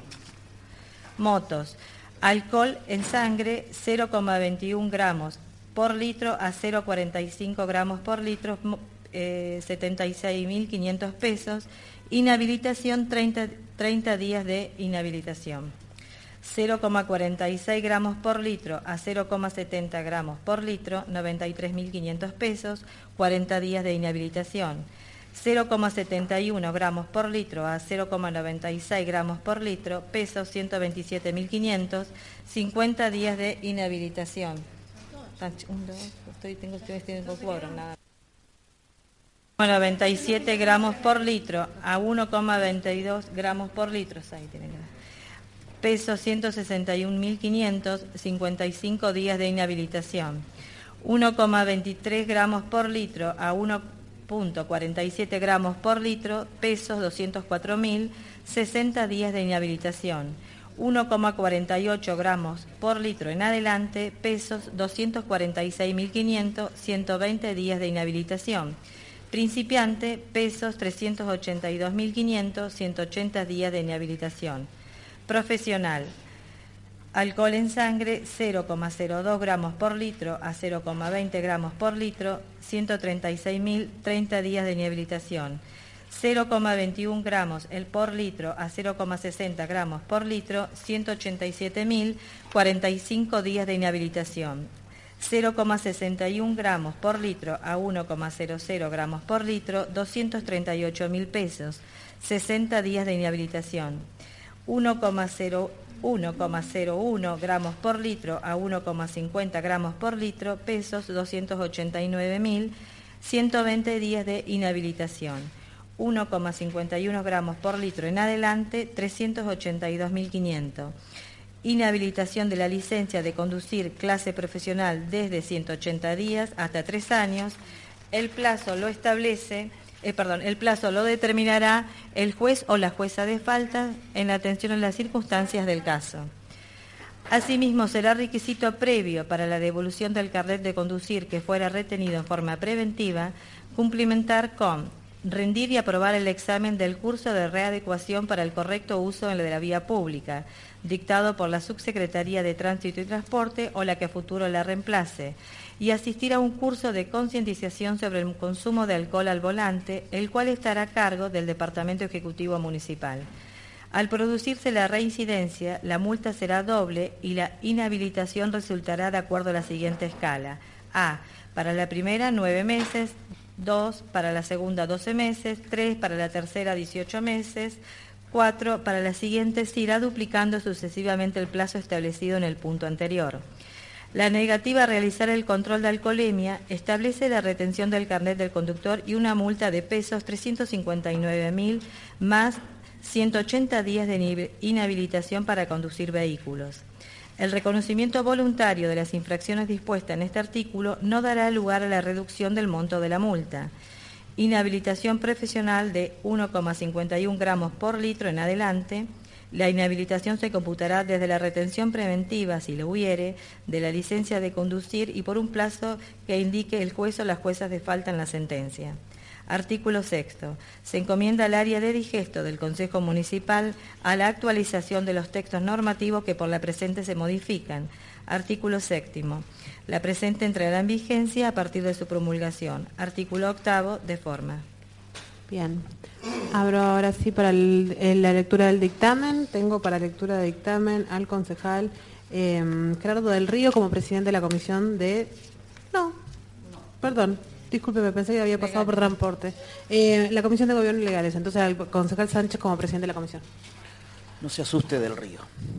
Motos. Alcohol en sangre, cero coma veintiuno gramos por litro a cero coma cuarenta y cinco gramos por litro, eh, setenta y seis mil quinientos pesos. Inhabilitación, treinta, treinta días de inhabilitación. cero coma cuarenta y seis gramos por litro a cero coma setenta gramos por litro, noventa y tres mil quinientos pesos, cuarenta días de inhabilitación. cero coma setenta y uno gramos por litro a cero coma noventa y seis gramos por litro, pesos ciento veintisiete mil quinientos, cincuenta días de inhabilitación. Un, dos, estoy, tengo, estoy, tengo cuadro, nada. noventa y siete gramos por litro a uno coma veintidós gramos por litro, ahí tiene que ver. Peso ciento sesenta y un mil quinientos, cincuenta y cinco días de inhabilitación. uno coma veintitrés gramos por litro a uno coma cuarenta y siete gramos por litro, pesos doscientos cuatro mil, sesenta días de inhabilitación. uno coma cuarenta y ocho gramos por litro en adelante, pesos doscientos cuarenta y seis mil quinientos, ciento veinte días de inhabilitación. Principiante, pesos trescientos ochenta y dos mil quinientos, ciento ochenta días de inhabilitación. Profesional. Alcohol en sangre, cero coma cero dos gramos por litro a cero coma veinte gramos por litro, ciento treinta y seis mil, treinta días de inhabilitación. cero coma veintiuno gramos el por litro a cero coma sesenta gramos por litro, ciento ochenta y siete mil, cuarenta y cinco días de inhabilitación. cero coma sesenta y uno gramos por litro a uno coma cero cero gramos por litro, doscientos treinta y ocho mil pesos, sesenta días de inhabilitación. uno coma cero uno gramos por litro a uno coma cincuenta gramos por litro, pesos doscientos ochenta y nueve mil, ciento veinte días de inhabilitación. uno coma cincuenta y uno gramos por litro en adelante, trescientos ochenta y dos mil quinientos. Inhabilitación de la licencia de conducir clase profesional desde ciento ochenta días hasta tres años. El plazo lo establece... Eh, perdón, el plazo lo determinará el juez o la jueza de falta en atención a las circunstancias del caso. Asimismo, será requisito previo para la devolución del carnet de conducir que fuera retenido en forma preventiva, cumplimentar con rendir y aprobar el examen del curso de readecuación para el correcto uso de la vía pública, dictado por la Subsecretaría de Tránsito y Transporte o la que a futuro la reemplace, y asistir a un curso de concientización sobre el consumo de alcohol al volante, el cual estará a cargo del Departamento Ejecutivo Municipal. Al producirse la reincidencia, la multa será doble y la inhabilitación resultará de acuerdo a la siguiente escala. A. Para la primera, nueve meses. dos. Para la segunda, doce meses. tres. Para la tercera, dieciocho meses. cuatro. Para la siguiente, se irá duplicando sucesivamente el plazo establecido en el punto anterior. La negativa a realizar el control de alcoholemia establece la retención del carnet del conductor y una multa de pesos trescientos cincuenta y nueve mil más ciento ochenta días de inhabilitación para conducir vehículos. El reconocimiento voluntario de las infracciones dispuestas en este artículo no dará lugar a la reducción del monto de la multa. Inhabilitación profesional de uno coma cincuenta y uno gramos por litro en adelante. La inhabilitación se computará desde la retención preventiva, si lo hubiere, de la licencia de conducir y por un plazo que indique el juez o las juezas de falta en la sentencia. Artículo sexto. Se encomienda al área de digesto del Consejo Municipal a la actualización de los textos normativos que por la presente se modifican. Artículo séptimo. La presente entrará en vigencia a partir de su promulgación. Artículo octavo. De forma. Bien. Abro ahora sí para el, el, la lectura del dictamen. Tengo para lectura de dictamen al concejal eh, Gerardo del Río como presidente de la comisión de... No, no. Perdón. Disculpe, me pensé que había pasado Legal. por transporte. Eh, la Comisión de Gobierno y Legales, entonces al concejal Sánchez como presidente de la comisión. No se asuste del río.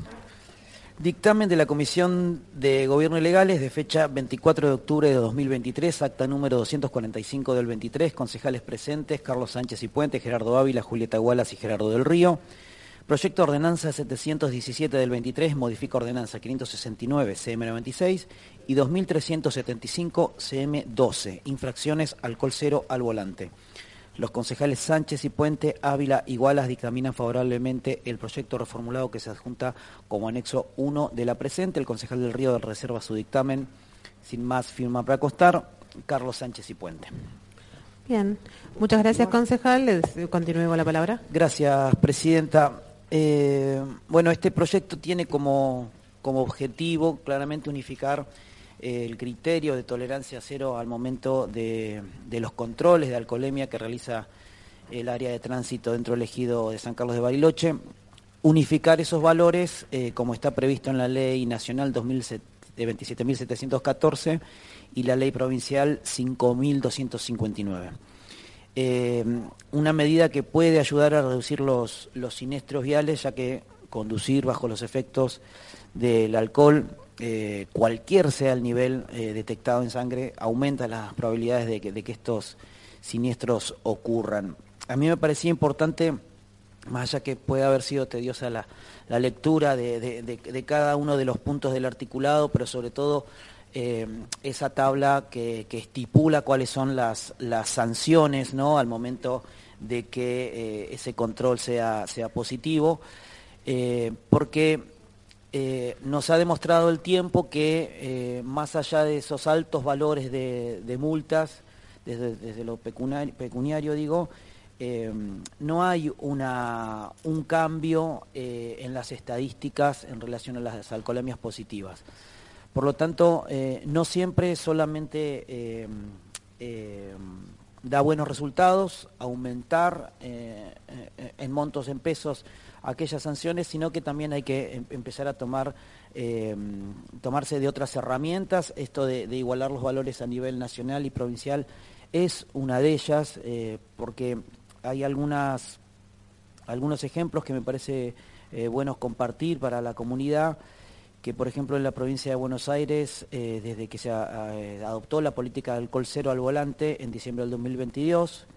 Dictamen de la Comisión de Gobierno y Legales de fecha veinticuatro de octubre de dos mil veintitrés, acta número doscientos cuarenta y cinco del veintitrés, concejales presentes, Carlos Sánchez y Puente, Gerardo Ávila, Julieta Gualas y Gerardo del Río. Proyecto de ordenanza setecientos diecisiete del veintitrés, modifica ordenanza quinientos sesenta y nueve C M noventa y seis y dos mil trescientos setenta y cinco C M doce, infracciones alcohol cero al volante. Los concejales Sánchez y Puente, Ávila y Gualas dictaminan favorablemente el proyecto reformulado que se adjunta como anexo uno de la presente. El concejal del Río reserva su dictamen. Sin más, firma para acostar, Carlos Sánchez y Puente. Bien, muchas gracias, concejal. Les continúe con la palabra. Gracias, presidenta. Eh, bueno, este proyecto tiene como, como objetivo claramente unificar el criterio de tolerancia cero al momento de, de los controles de alcoholemia que realiza el área de tránsito dentro del ejido de San Carlos de Bariloche, unificar esos valores eh, como está previsto en la Ley Nacional veintisiete mil setecientos catorce y la Ley Provincial cinco mil doscientos cincuenta y nueve. Eh, una medida que puede ayudar a reducir los, los siniestros viales, ya que conducir bajo los efectos del alcohol, Eh, cualquier sea el nivel eh, detectado en sangre, aumenta las probabilidades de que, de que estos siniestros ocurran. A mí me parecía importante, más allá que puede haber sido tediosa la, la lectura de, de, de, de cada uno de los puntos del articulado, pero sobre todo eh, esa tabla que, que estipula cuáles son las, las sanciones, ¿no?, al momento de que eh, ese control sea, sea positivo, eh, porque Eh, nos ha demostrado el tiempo que eh, más allá de esos altos valores de, de multas, desde, desde lo pecuniario, pecuniario digo, eh, no hay una, un cambio eh, en las estadísticas en relación a las alcoholemias positivas. Por lo tanto, eh, no siempre solamente eh, eh, da buenos resultados aumentar eh, eh, en montos, en pesos, aquellas sanciones, sino que también hay que em empezar a tomar eh, tomarse de otras herramientas. Esto de, de igualar los valores a nivel nacional y provincial es una de ellas, eh, porque hay algunas algunos ejemplos que me parece eh, buenos compartir para la comunidad, que por ejemplo en la provincia de Buenos Aires, eh, desde que se eh, adoptó la política de alcohol cero al volante en diciembre del dos mil veintidós,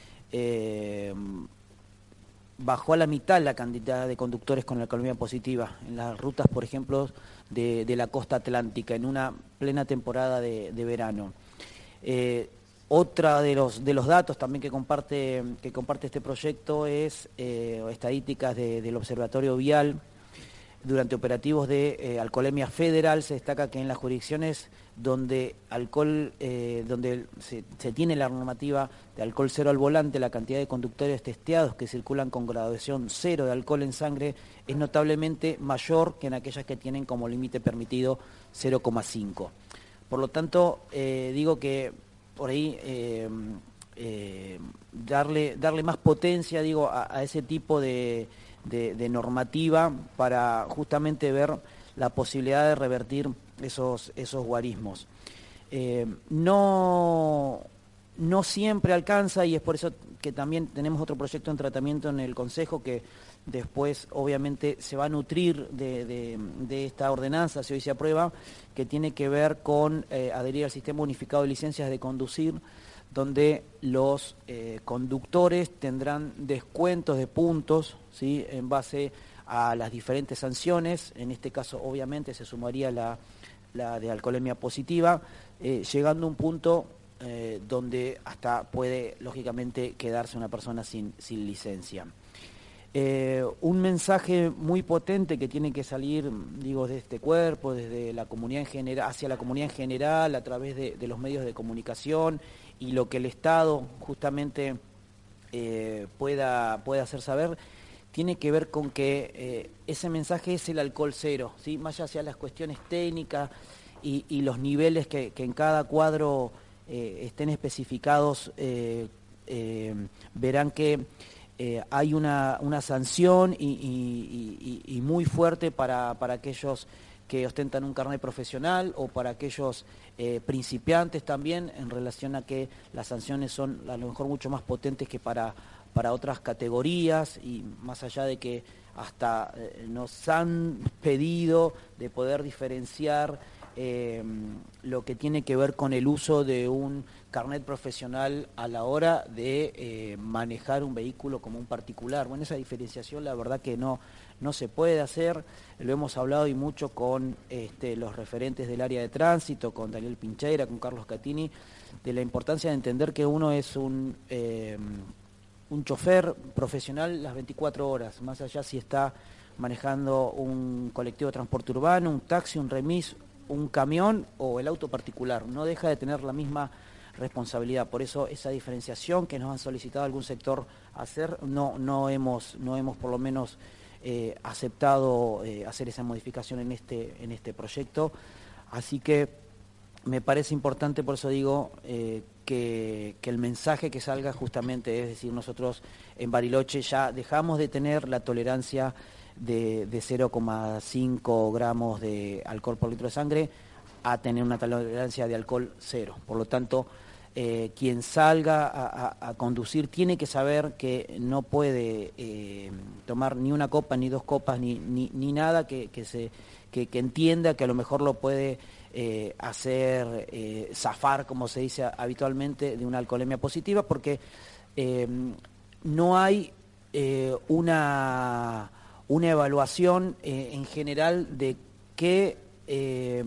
eh, bajó a la mitad la cantidad de conductores con alcoholemia positiva en las rutas, por ejemplo, de, de la costa atlántica, en una plena temporada de, de verano. Eh, otra de los, de los datos también que comparte, que comparte este proyecto es eh, estadísticas de, del Observatorio Vial. Durante operativos de eh, alcoholemia federal se destaca que en las jurisdicciones donde alcohol, eh, donde se, se tiene la normativa de alcohol cero al volante, la cantidad de conductores testeados que circulan con graduación cero de alcohol en sangre es notablemente mayor que en aquellas que tienen como límite permitido cero coma cinco. Por lo tanto, eh, digo que por ahí eh, eh, darle, darle más potencia, digo, a, a ese tipo de De, de normativa para justamente ver la posibilidad de revertir esos, esos guarismos. Eh, no, no siempre alcanza, y es por eso que también tenemos otro proyecto en tratamiento en el Consejo que después obviamente se va a nutrir de, de, de esta ordenanza, si hoy se aprueba, que tiene que ver con eh, adherir al Sistema Unificado de Licencias de Conducir, donde los eh, conductores tendrán descuentos de puntos, ¿sí?, en base a las diferentes sanciones. En este caso, obviamente, se sumaría la, la de alcoholemia positiva, eh, llegando a un punto eh, donde hasta puede, lógicamente, quedarse una persona sin, sin licencia. Eh, un mensaje muy potente que tiene que salir, digo, de este cuerpo, desde la comunidad en general, hacia la comunidad en general, a través de, de los medios de comunicación, y lo que el Estado justamente eh, pueda, pueda hacer saber, tiene que ver con que eh, ese mensaje es el alcohol cero, ¿sí?, más allá hacia las cuestiones técnicas y, y los niveles que, que en cada cuadro eh, estén especificados, eh, eh, verán que eh, hay una, una sanción y, y, y, y muy fuerte para, para aquellos que ostentan un carnet profesional o para aquellos eh, principiantes también, en relación a que las sanciones son a lo mejor mucho más potentes que para, para otras categorías, y más allá de que hasta eh, nos han pedido de poder diferenciar eh, lo que tiene que ver con el uso de un carnet profesional a la hora de eh, manejar un vehículo como un particular. Bueno, esa diferenciación la verdad que no, no se puede hacer, lo hemos hablado y mucho con este, los referentes del área de tránsito, con Daniel Pincheira, con Carlos Catini, de la importancia de entender que uno es un, eh, un chofer profesional las veinticuatro horas, más allá si está manejando un colectivo de transporte urbano, un taxi, un remis, un camión o el auto particular, no deja de tener la misma responsabilidad. Por eso esa diferenciación que nos han solicitado algún sector hacer, no, no, hemos, no hemos por lo menos eh, aceptado eh, hacer esa modificación en este, en este proyecto. Así que me parece importante, por eso digo, eh, que, que el mensaje que salga justamente, es decir, nosotros en Bariloche ya dejamos de tener la tolerancia de, de cero coma cinco gramos de alcohol por litro de sangre a tener una tolerancia de alcohol cero. Por lo tanto, eh, quien salga a, a, a conducir tiene que saber que no puede eh, tomar ni una copa, ni dos copas, ni, ni, ni nada que, que, se, que, que entienda que a lo mejor lo puede eh, hacer eh, zafar, como se dice habitualmente, de una alcoholemia positiva, porque eh, no hay eh, una, una evaluación eh, en general de qué eh,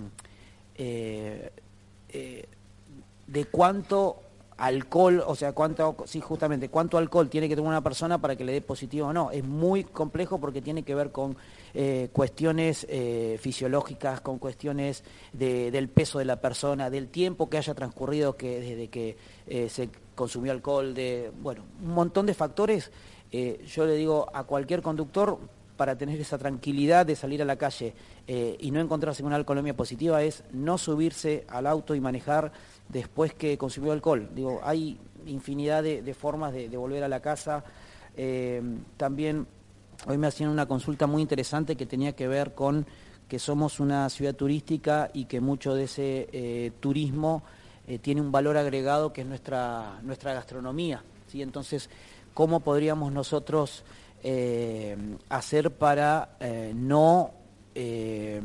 eh, eh, de cuánto alcohol, o sea, cuánto, sí, justamente, cuánto alcohol tiene que tomar una persona para que le dé positivo o no. Es muy complejo porque tiene que ver con eh, cuestiones eh, fisiológicas, con cuestiones de, del peso de la persona, del tiempo que haya transcurrido que, desde que eh, se consumió alcohol, de, bueno, un montón de factores. Eh, yo le digo a cualquier conductor, para tener esa tranquilidad de salir a la calle eh, y no encontrarse con una alcoholemia positiva, es no subirse al auto y manejar después que consumió alcohol. Digo, hay infinidad de, de formas de, de volver a la casa. Eh, también hoy me hacían una consulta muy interesante que tenía que ver con que somos una ciudad turística y que mucho de ese eh, turismo eh, tiene un valor agregado que es nuestra, nuestra gastronomía, ¿sí? Entonces, ¿cómo podríamos nosotros Eh, hacer para eh, no eh,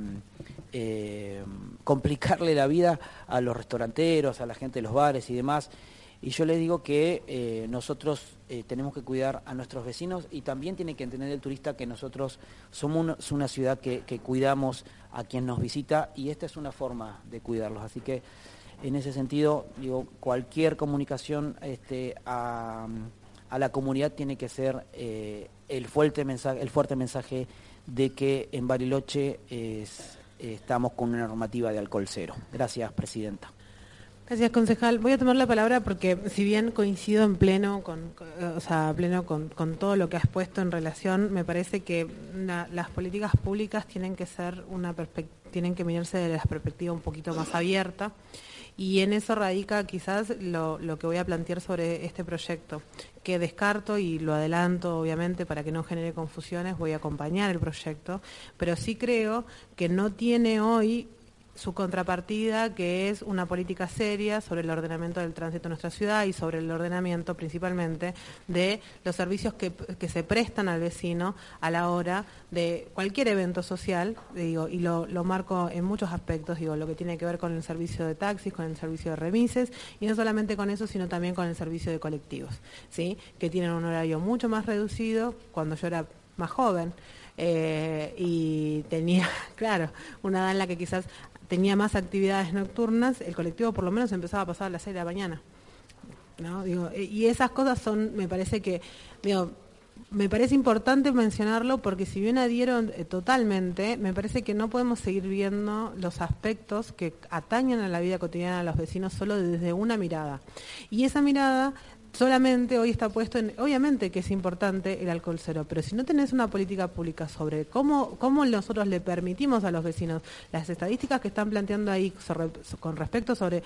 eh, complicarle la vida a los restauranteros, a la gente de los bares y demás? Y yo les digo que eh, nosotros eh, tenemos que cuidar a nuestros vecinos, y también tiene que entender el turista que nosotros somos una, una ciudad que, que cuidamos a quien nos visita, y esta es una forma de cuidarlos. Así que en ese sentido, digo, cualquier comunicación este, a... a la comunidad tiene que ser eh, el, fuerte mensaje, el fuerte mensaje de que en Bariloche es, eh, estamos con una normativa de alcohol cero. Gracias, presidenta. Gracias, concejal. Voy a tomar la palabra porque, si bien coincido en pleno con, o sea, pleno con, con todo lo que has puesto en relación, me parece que la, las políticas públicas tienen que ser una tienen que mirarse desde la perspectiva un poquito más abierta. Y en eso radica quizás lo, lo que voy a plantear sobre este proyecto, que descarto y lo adelanto obviamente para que no genere confusiones. Voy a acompañar el proyecto, pero sí creo que no tiene hoy su contrapartida, que es una política seria sobre el ordenamiento del tránsito en nuestra ciudad y sobre el ordenamiento principalmente de los servicios que, que se prestan al vecino a la hora de cualquier evento social, digo, y lo, lo marco en muchos aspectos, digo, lo que tiene que ver con el servicio de taxis, con el servicio de remises, y no solamente con eso, sino también con el servicio de colectivos, ¿sí? Que tienen un horario mucho más reducido. Cuando yo era más joven eh, y tenía, claro, una edad en la que quizás tenía más actividades nocturnas, el colectivo por lo menos empezaba a pasar a las seis de la mañana, ¿no? Digo, y esas cosas son, me parece que, digo, me parece importante mencionarlo porque si bien adhiero totalmente, me parece que no podemos seguir viendo los aspectos que atañen a la vida cotidiana de los vecinos solo desde una mirada. Y esa mirada solamente hoy está puesto en, obviamente que es importante el alcohol cero, pero si no tenés una política pública sobre cómo, cómo nosotros le permitimos a los vecinos, las estadísticas que están planteando ahí sobre, con respecto sobre,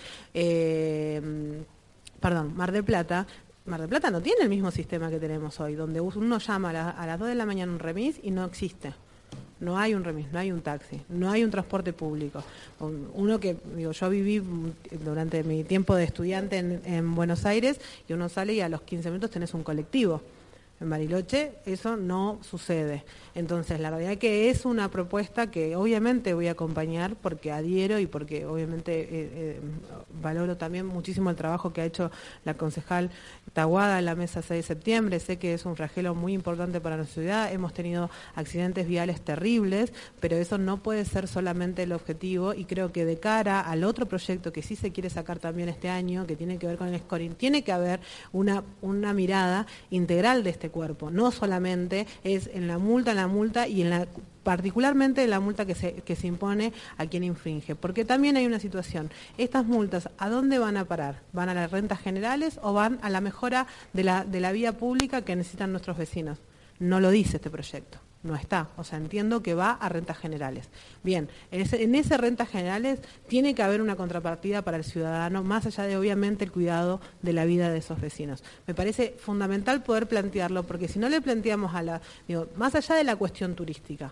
eh, perdón, Mar del Plata, Mar del Plata no tiene el mismo sistema que tenemos hoy, donde uno llama a, la, a las dos de la mañana un remis y no existe. no hay un remis, no hay un taxi, no hay un transporte público. Uno que, digo, yo viví durante mi tiempo de estudiante en, en Buenos Aires y uno sale y a los quince minutos tenés un colectivo. En Bariloche eso no sucede. Entonces, la realidad es que es una propuesta que obviamente voy a acompañar porque adhiero y porque obviamente eh, eh, valoro también muchísimo el trabajo que ha hecho la concejal Taboada en la mesa seis de septiembre. Sé que es un flagelo muy importante para nuestra ciudad. Hemos tenido accidentes viales terribles, pero eso no puede ser solamente el objetivo y creo que de cara al otro proyecto que sí se quiere sacar también este año, que tiene que ver con el scoring, tiene que haber una, una mirada integral de este cuerpo, no solamente es en la multa, en la multa y en la particularmente en la multa que se, que se impone a quien infringe, porque también hay una situación, estas multas, ¿a dónde van a parar? ¿Van a las rentas generales o van a la mejora de la, de la vía pública que necesitan nuestros vecinos? No lo dice este proyecto. No está, o sea, entiendo que va a rentas generales. Bien, en ese, en ese rentas generales tiene que haber una contrapartida para el ciudadano, más allá de obviamente el cuidado de la vida de esos vecinos. Me parece fundamental poder plantearlo, porque si no le planteamos a la, digo, más allá de la cuestión turística,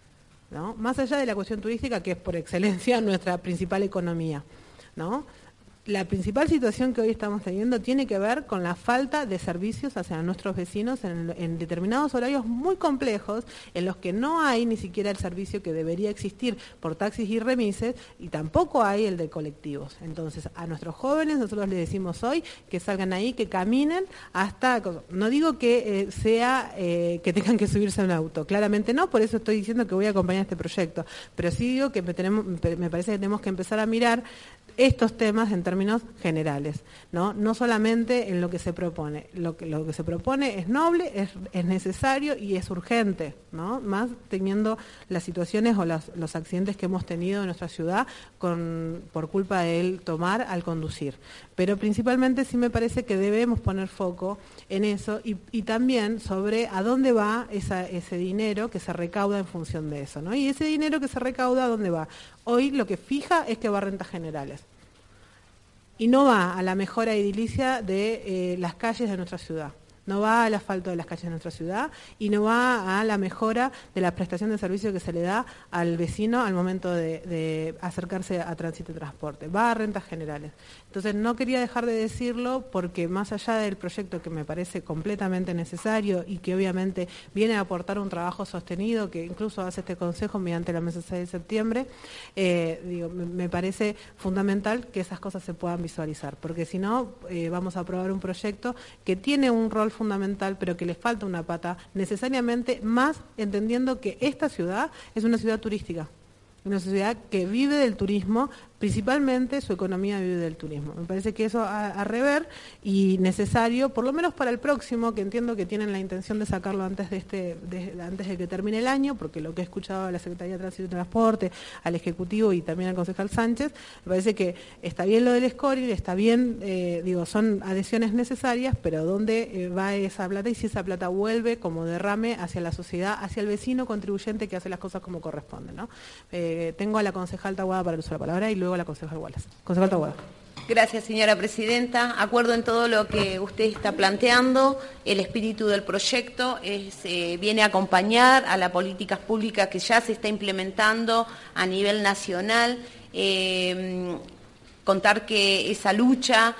¿no? Más allá de la cuestión turística, que es por excelencia nuestra principal economía, ¿no? La principal situación que hoy estamos teniendo tiene que ver con la falta de servicios hacia nuestros vecinos en, en determinados horarios muy complejos, en los que no hay ni siquiera el servicio que debería existir por taxis y remises, y tampoco hay el de colectivos. Entonces, a nuestros jóvenes nosotros les decimos hoy que salgan ahí, que caminen hasta, no digo que eh, sea eh, que tengan que subirse a un auto, claramente no, por eso estoy diciendo que voy a acompañar este proyecto, pero sí digo que me, tenemos, me parece que tenemos que empezar a mirar estos temas en términos generales, ¿no? No solamente en lo que se propone. Lo que, lo que se propone es noble, es, es necesario y es urgente, ¿no? Más teniendo las situaciones o las, los accidentes que hemos tenido en nuestra ciudad con, por culpa de él tomar al conducir. Pero principalmente sí me parece que debemos poner foco en eso y, y también sobre a dónde va esa, ese dinero que se recauda en función de eso, ¿no? Y ese dinero que se recauda, ¿a dónde va? Hoy lo que fija es que va a rentas generales y no va a la mejora edilicia de eh, las calles de nuestra ciudad. No va al asfalto de las calles de nuestra ciudad y no va a la mejora de la prestación de servicio que se le da al vecino al momento de, de acercarse a tránsito y transporte. Va a rentas generales. Entonces no quería dejar de decirlo porque más allá del proyecto que me parece completamente necesario y que obviamente viene a aportar un trabajo sostenido que incluso hace este Consejo mediante la mesa seis de septiembre, eh, digo, me, me parece fundamental que esas cosas se puedan visualizar, porque si no eh, vamos a aprobar un proyecto que tiene un rol fundamental, pero que le falta una pata necesariamente, más entendiendo que esta ciudad es una ciudad turística, una ciudad que vive del turismo, principalmente su economía vive del turismo. Me parece que eso a, a rever y necesario, por lo menos para el próximo, que entiendo que tienen la intención de sacarlo antes de este, de, antes de que termine el año, porque lo que he escuchado a la Secretaría de Tránsito y Transporte, al Ejecutivo y también al concejal Sánchez, me parece que está bien lo del scoring, está bien, eh, digo, son adhesiones necesarias, pero ¿dónde eh, va esa plata? Y si esa plata vuelve como derrame hacia la sociedad, hacia el vecino contribuyente que hace las cosas como corresponde, ¿no? Eh, tengo a la concejal Taboada para el uso de la palabra y luego a la concejal Wallace. Concejal Taboada. Gracias, señora presidenta. Acuerdo en todo lo que usted está planteando. El espíritu del proyecto es, eh, viene a acompañar a las políticas públicas que ya se está implementando a nivel nacional. Eh, contar que esa lucha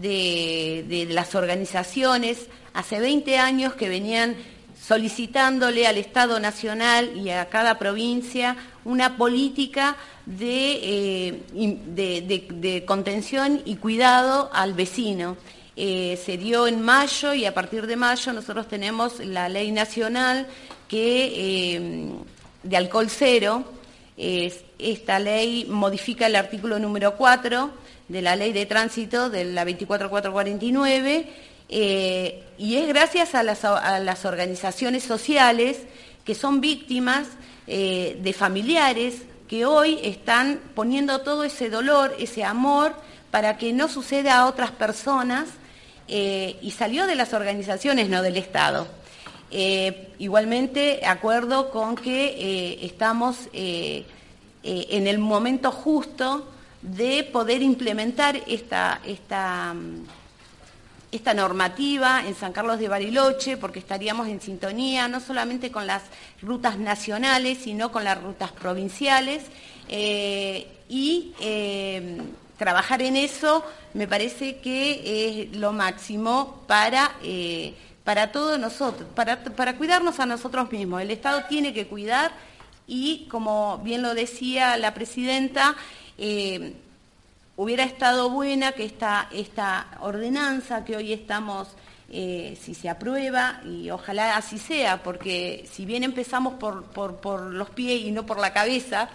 de, de las organizaciones, hace veinte años que venían solicitándole al Estado Nacional y a cada provincia una política de, eh, de, de, de contención y cuidado al vecino. Eh, se dio en mayo y a partir de mayo nosotros tenemos la ley nacional que, eh, de alcohol cero. Eh, esta ley modifica el artículo número cuatro de la ley de tránsito de la veinticuatro mil cuatrocientos cuarenta y nueve. Eh, y es gracias a las, a las organizaciones sociales que son víctimas eh, de familiares que hoy están poniendo todo ese dolor, ese amor, para que no suceda a otras personas, eh, y salió de las organizaciones, no del Estado. Eh, igualmente, acuerdo con que eh, estamos eh, eh, en el momento justo de poder implementar esta... esta esta normativa en San Carlos de Bariloche, porque estaríamos en sintonía no solamente con las rutas nacionales, sino con las rutas provinciales, eh, y eh, trabajar en eso me parece que es lo máximo para, eh, para todos nosotros, para, para cuidarnos a nosotros mismos. El Estado tiene que cuidar y, como bien lo decía la presidenta, eh, hubiera estado buena que esta, esta ordenanza que hoy estamos, eh, si se aprueba, y ojalá así sea, porque si bien empezamos por, por, por los pies y no por la cabeza,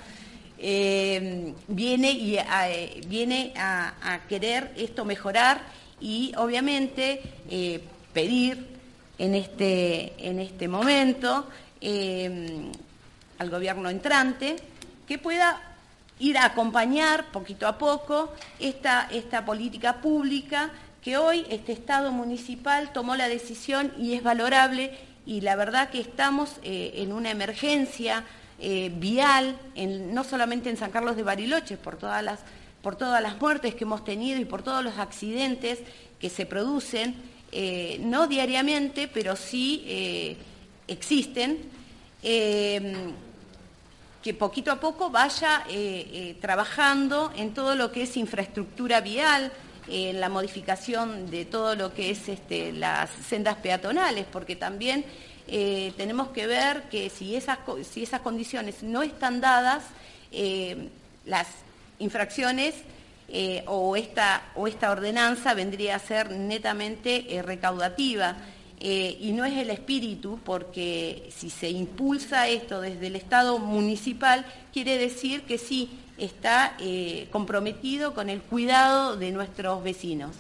eh, viene, y, a, viene a, a querer esto mejorar y obviamente eh, pedir en este, en este momento eh, al gobierno entrante que pueda ir a acompañar poquito a poco esta, esta política pública que hoy este Estado municipal tomó la decisión y es valorable, y la verdad que estamos eh, en una emergencia eh, vial, en, no solamente en San Carlos de Bariloche, por todas, las, por todas las muertes que hemos tenido y por todos los accidentes que se producen, eh, no diariamente, pero sí eh, existen, eh, que poquito a poco vaya eh, eh, trabajando en todo lo que es infraestructura vial, en eh, la modificación de todo lo que es este, las sendas peatonales, porque también eh, tenemos que ver que si esas, si esas condiciones no están dadas, eh, las infracciones eh, o, esta, o esta ordenanza vendría a ser netamente eh, recaudativa. Eh, y no es el espíritu, porque si se impulsa esto desde el Estado municipal, quiere decir que sí está eh, comprometido con el cuidado de nuestros vecinos.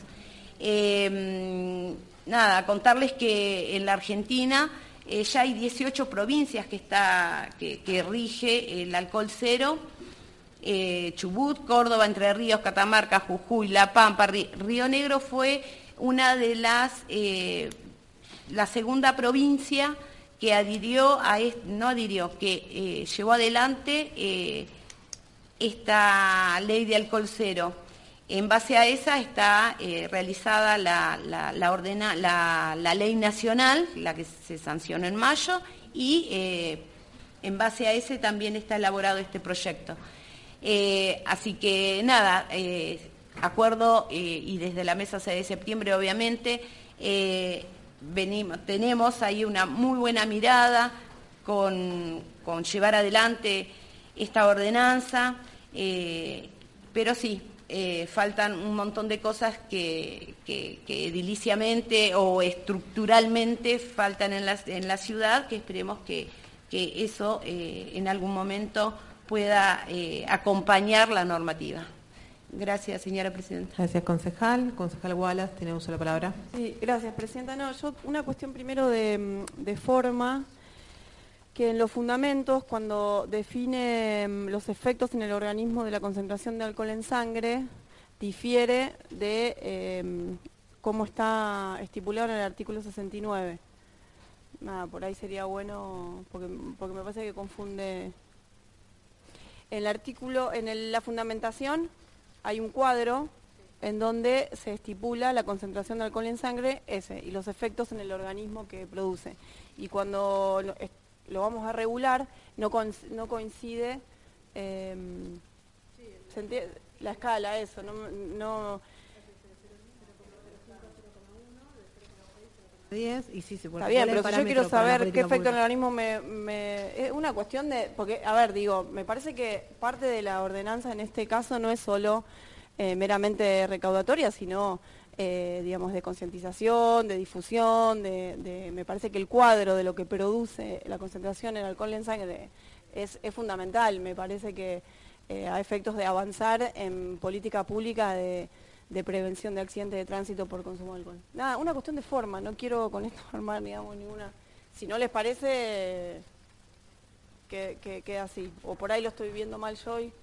Eh, nada, contarles que en la Argentina eh, ya hay dieciocho provincias que, está, que, que rige el alcohol cero, eh, Chubut, Córdoba, Entre Ríos, Catamarca, Jujuy, La Pampa, Río Negro fue una de las... Eh, la segunda provincia que adhirió a no adhirió, que eh, llevó adelante eh, esta ley de alcohol cero. En base a esa está eh, realizada la, la, la, ordena, la, la ley nacional, la que se sancionó en mayo, y eh, en base a ese también está elaborado este proyecto. Eh, así que nada, eh, acuerdo eh, y desde la mesa de septiembre obviamente, eh, Venimos, tenemos ahí una muy buena mirada con, con llevar adelante esta ordenanza, eh, pero sí, eh, faltan un montón de cosas que, que, que ediliciamente o estructuralmente faltan en la, en la ciudad, que esperemos que, que eso eh, en algún momento pueda eh, acompañar la normativa. Gracias, señora presidenta. Gracias, concejal. Concejal Wallace, tiene uso de la palabra. Sí, gracias, presidenta. No, yo una cuestión primero de, de forma, que en los fundamentos, cuando define los efectos en el organismo de la concentración de alcohol en sangre, difiere de eh, cómo está estipulado en el artículo sesenta y nueve. Nada, por ahí sería bueno, porque, porque me parece que confunde. En el artículo, en el, la fundamentación, hay un cuadro en donde se estipula la concentración de alcohol en sangre ese y los efectos en el organismo que produce. Y cuando lo, lo vamos a regular, no, con, no coincide eh, la escala, eso, no... no diez y sí se puede. Está bien, pero si yo quiero saber qué efecto en el organismo me, me... Es una cuestión de... Porque, a ver, digo, me parece que parte de la ordenanza en este caso no es solo eh, meramente recaudatoria, sino, eh, digamos, de concientización, de difusión, de, de... Me parece que el cuadro de lo que produce la concentración en alcohol en sangre es, es fundamental. Me parece que eh, a efectos de avanzar en política pública de... de prevención de accidentes de tránsito por consumo de alcohol. Nada, una cuestión de forma, no quiero con esto armar, digamos, ninguna... Si no les parece, que, que queda así. O por ahí lo estoy viendo mal yo y...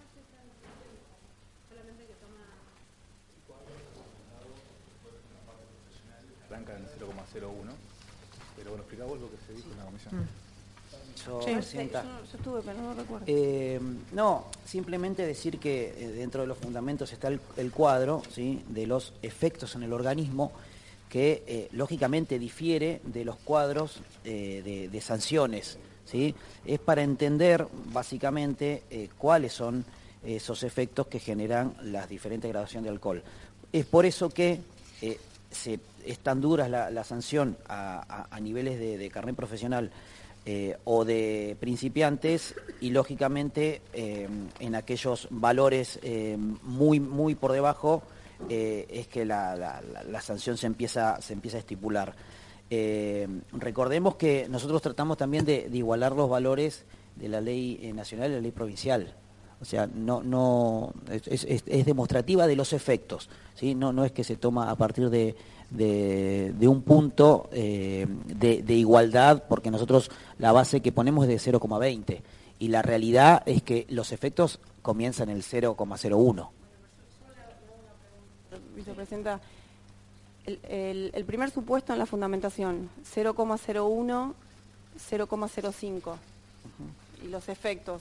Arranca en cero coma cero uno, pero bueno, explica vos lo que se dijo en la comisión. Mm. Yo, sí, presidenta, yo, yo estuve, pero no lo recuerdo. Eh, no, simplemente decir que eh, dentro de los fundamentos está el, el cuadro, ¿sí?, de los efectos en el organismo, que eh, lógicamente difiere de los cuadros eh, de, de sanciones, ¿sí? Es para entender básicamente eh, cuáles son esos efectos que generan las diferentes graduaciones de alcohol. Es por eso que eh, se, es tan dura la, la sanción a, a, a niveles de, de carnet profesional eh, o de principiantes y lógicamente eh, en aquellos valores eh, muy, muy por debajo eh, es que la, la, la sanción se empieza, se empieza a estipular. Eh, recordemos que nosotros tratamos también de, de igualar los valores de la ley nacional y la ley provincial. O sea, no, no es, es, es demostrativa de los efectos, ¿sí? No, no es que se toma a partir de, de, de un punto eh, de, de igualdad, porque nosotros la base que ponemos es de cero coma veinte y la realidad es que los efectos comienzan en el cero coma cero uno. Vicepresidenta, el, el, el primer supuesto en la fundamentación, cero coma cero uno, cero coma cero cinco, uh-huh. Y los efectos.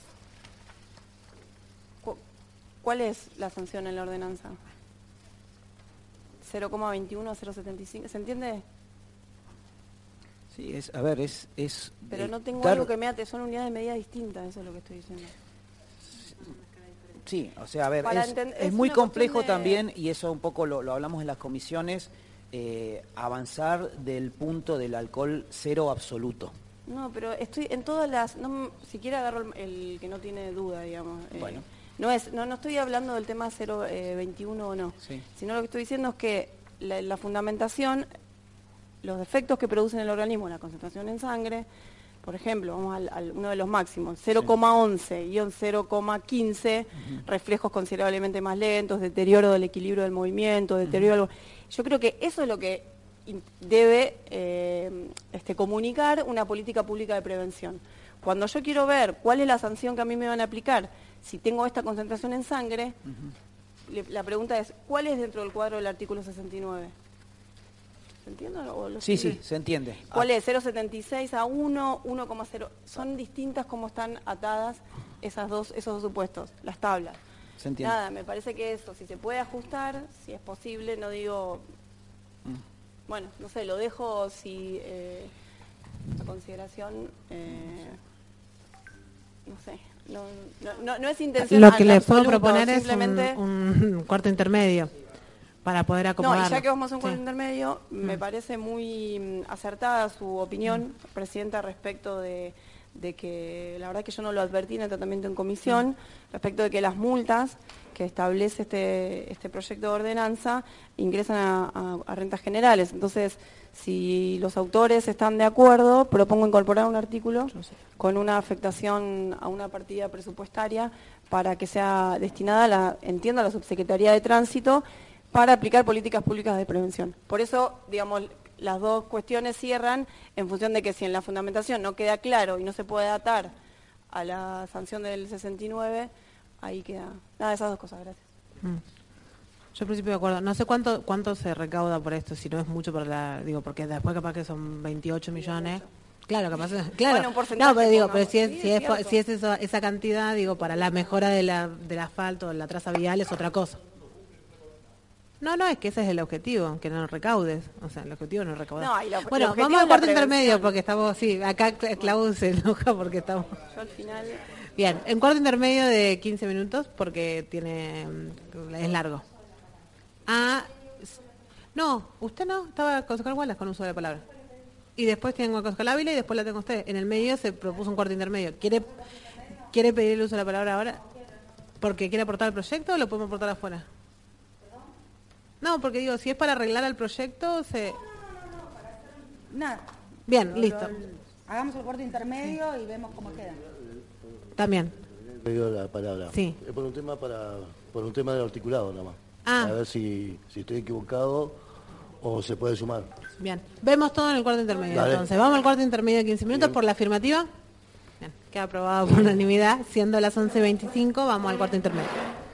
¿Cuál es la sanción en la ordenanza? cero coma veintiuno, cero coma setenta y cinco, ¿se entiende? Sí, es, a ver, es... es Pero no tengo dar... algo que me ate, son unidades de medida distintas, eso es lo que estoy diciendo. Sí, o sea, a ver, Para es, entender, es es muy una complejo cuestión de... también, y eso un poco lo, lo hablamos en las comisiones, eh, avanzar del punto del alcohol cero absoluto. No, pero estoy en todas las... No, siquiera agarro el, el que no tiene duda, digamos. Bueno. Eh, No, es, no, no estoy hablando del tema cero coma veintiuno o no, sí. Sino lo que estoy diciendo es que la, la fundamentación, los defectos que producen el organismo, la concentración en sangre, por ejemplo, vamos al, al uno de los máximos, cero coma once y cero coma quince, uh-huh. Reflejos considerablemente más lentos, deterioro del equilibrio del movimiento, deterioro... Uh-huh. Yo creo que eso es lo que debe eh, este, comunicar una política pública de prevención. Cuando yo quiero ver cuál es la sanción que a mí me van a aplicar, si tengo esta concentración en sangre, uh-huh. le, la pregunta es, ¿cuál es dentro del cuadro del artículo sesenta y nueve? ¿Se entiende? O lo sí, sí, se entiende. ¿Cuál ah. es? cero coma setenta y seis a uno, uno coma cero. Son distintas como están atadas esas dos, esos dos supuestos, las tablas. Se entiende. Nada, me parece que eso, si se puede ajustar, si es posible, no digo... Mm. Bueno, no sé, lo dejo si eh, a consideración... Eh, no sé... No, no, no, no es intención. Lo que le absoluto, puedo proponer simplemente... es un, un cuarto intermedio para poder acomodarlo. No, y ya que vamos a un cuarto sí. intermedio, mm. me parece muy acertada su opinión, mm. Presidenta, respecto de, de que, la verdad que yo no lo advertí en el tratamiento en comisión, mm. respecto de que las multas que establece este, este proyecto de ordenanza ingresan a, a, a rentas generales. Entonces, si los autores están de acuerdo, propongo incorporar un artículo con una afectación a una partida presupuestaria para que sea destinada, a la, entiendo, a la Subsecretaría de Tránsito para aplicar políticas públicas de prevención. Por eso, digamos, las dos cuestiones cierran en función de que si en la fundamentación no queda claro y no se puede atar a la sanción del sesenta y nueve, ahí queda. Nada, esas dos cosas, gracias. Mm. Yo en principio de acuerdo. No sé cuánto cuánto se recauda por esto, si no es mucho por la, digo, porque después capaz que son veintiocho millones. Claro, capaz, claro. Bueno, un porcentaje, no, pero digo, pero si es sí, si es, es, si es eso, esa cantidad, digo, para la mejora de la del asfalto, la traza vial es otra cosa. No, no, es que ese es el objetivo, que no recaudes. O sea, el objetivo no es recaudar. No, y lo, bueno, el vamos al cuarto intermedio porque estamos, sí, acá Clau se enoja porque estamos... Yo al final... Bien, en cuarto intermedio de quince minutos porque tiene es largo. Ah, no, usted no, estaba concejal Wallace con uso de la palabra. Y después tengo a concejal Ávila y después la tengo usted. En el medio se propuso un cuarto intermedio. ¿Quiere quiere pedir el uso de la palabra ahora? ¿Porque quiere aportar al proyecto o lo podemos aportar afuera? No, porque digo, si es para arreglar al proyecto, se... Nada. Bien, lo, listo. Lo, hagamos el cuarto intermedio sí. Y vemos cómo queda. También. He pedido la palabra. Sí. Es por un tema para, por un tema del articulado nada más. Ah. A ver si, si estoy equivocado o se puede sumar. Bien. Vemos todo en el cuarto intermedio. Dale. Entonces, vamos al cuarto intermedio de quince minutos. Bien. Por la afirmativa. Bien. Queda aprobado por unanimidad. Siendo las once veinticinco, vamos al cuarto intermedio.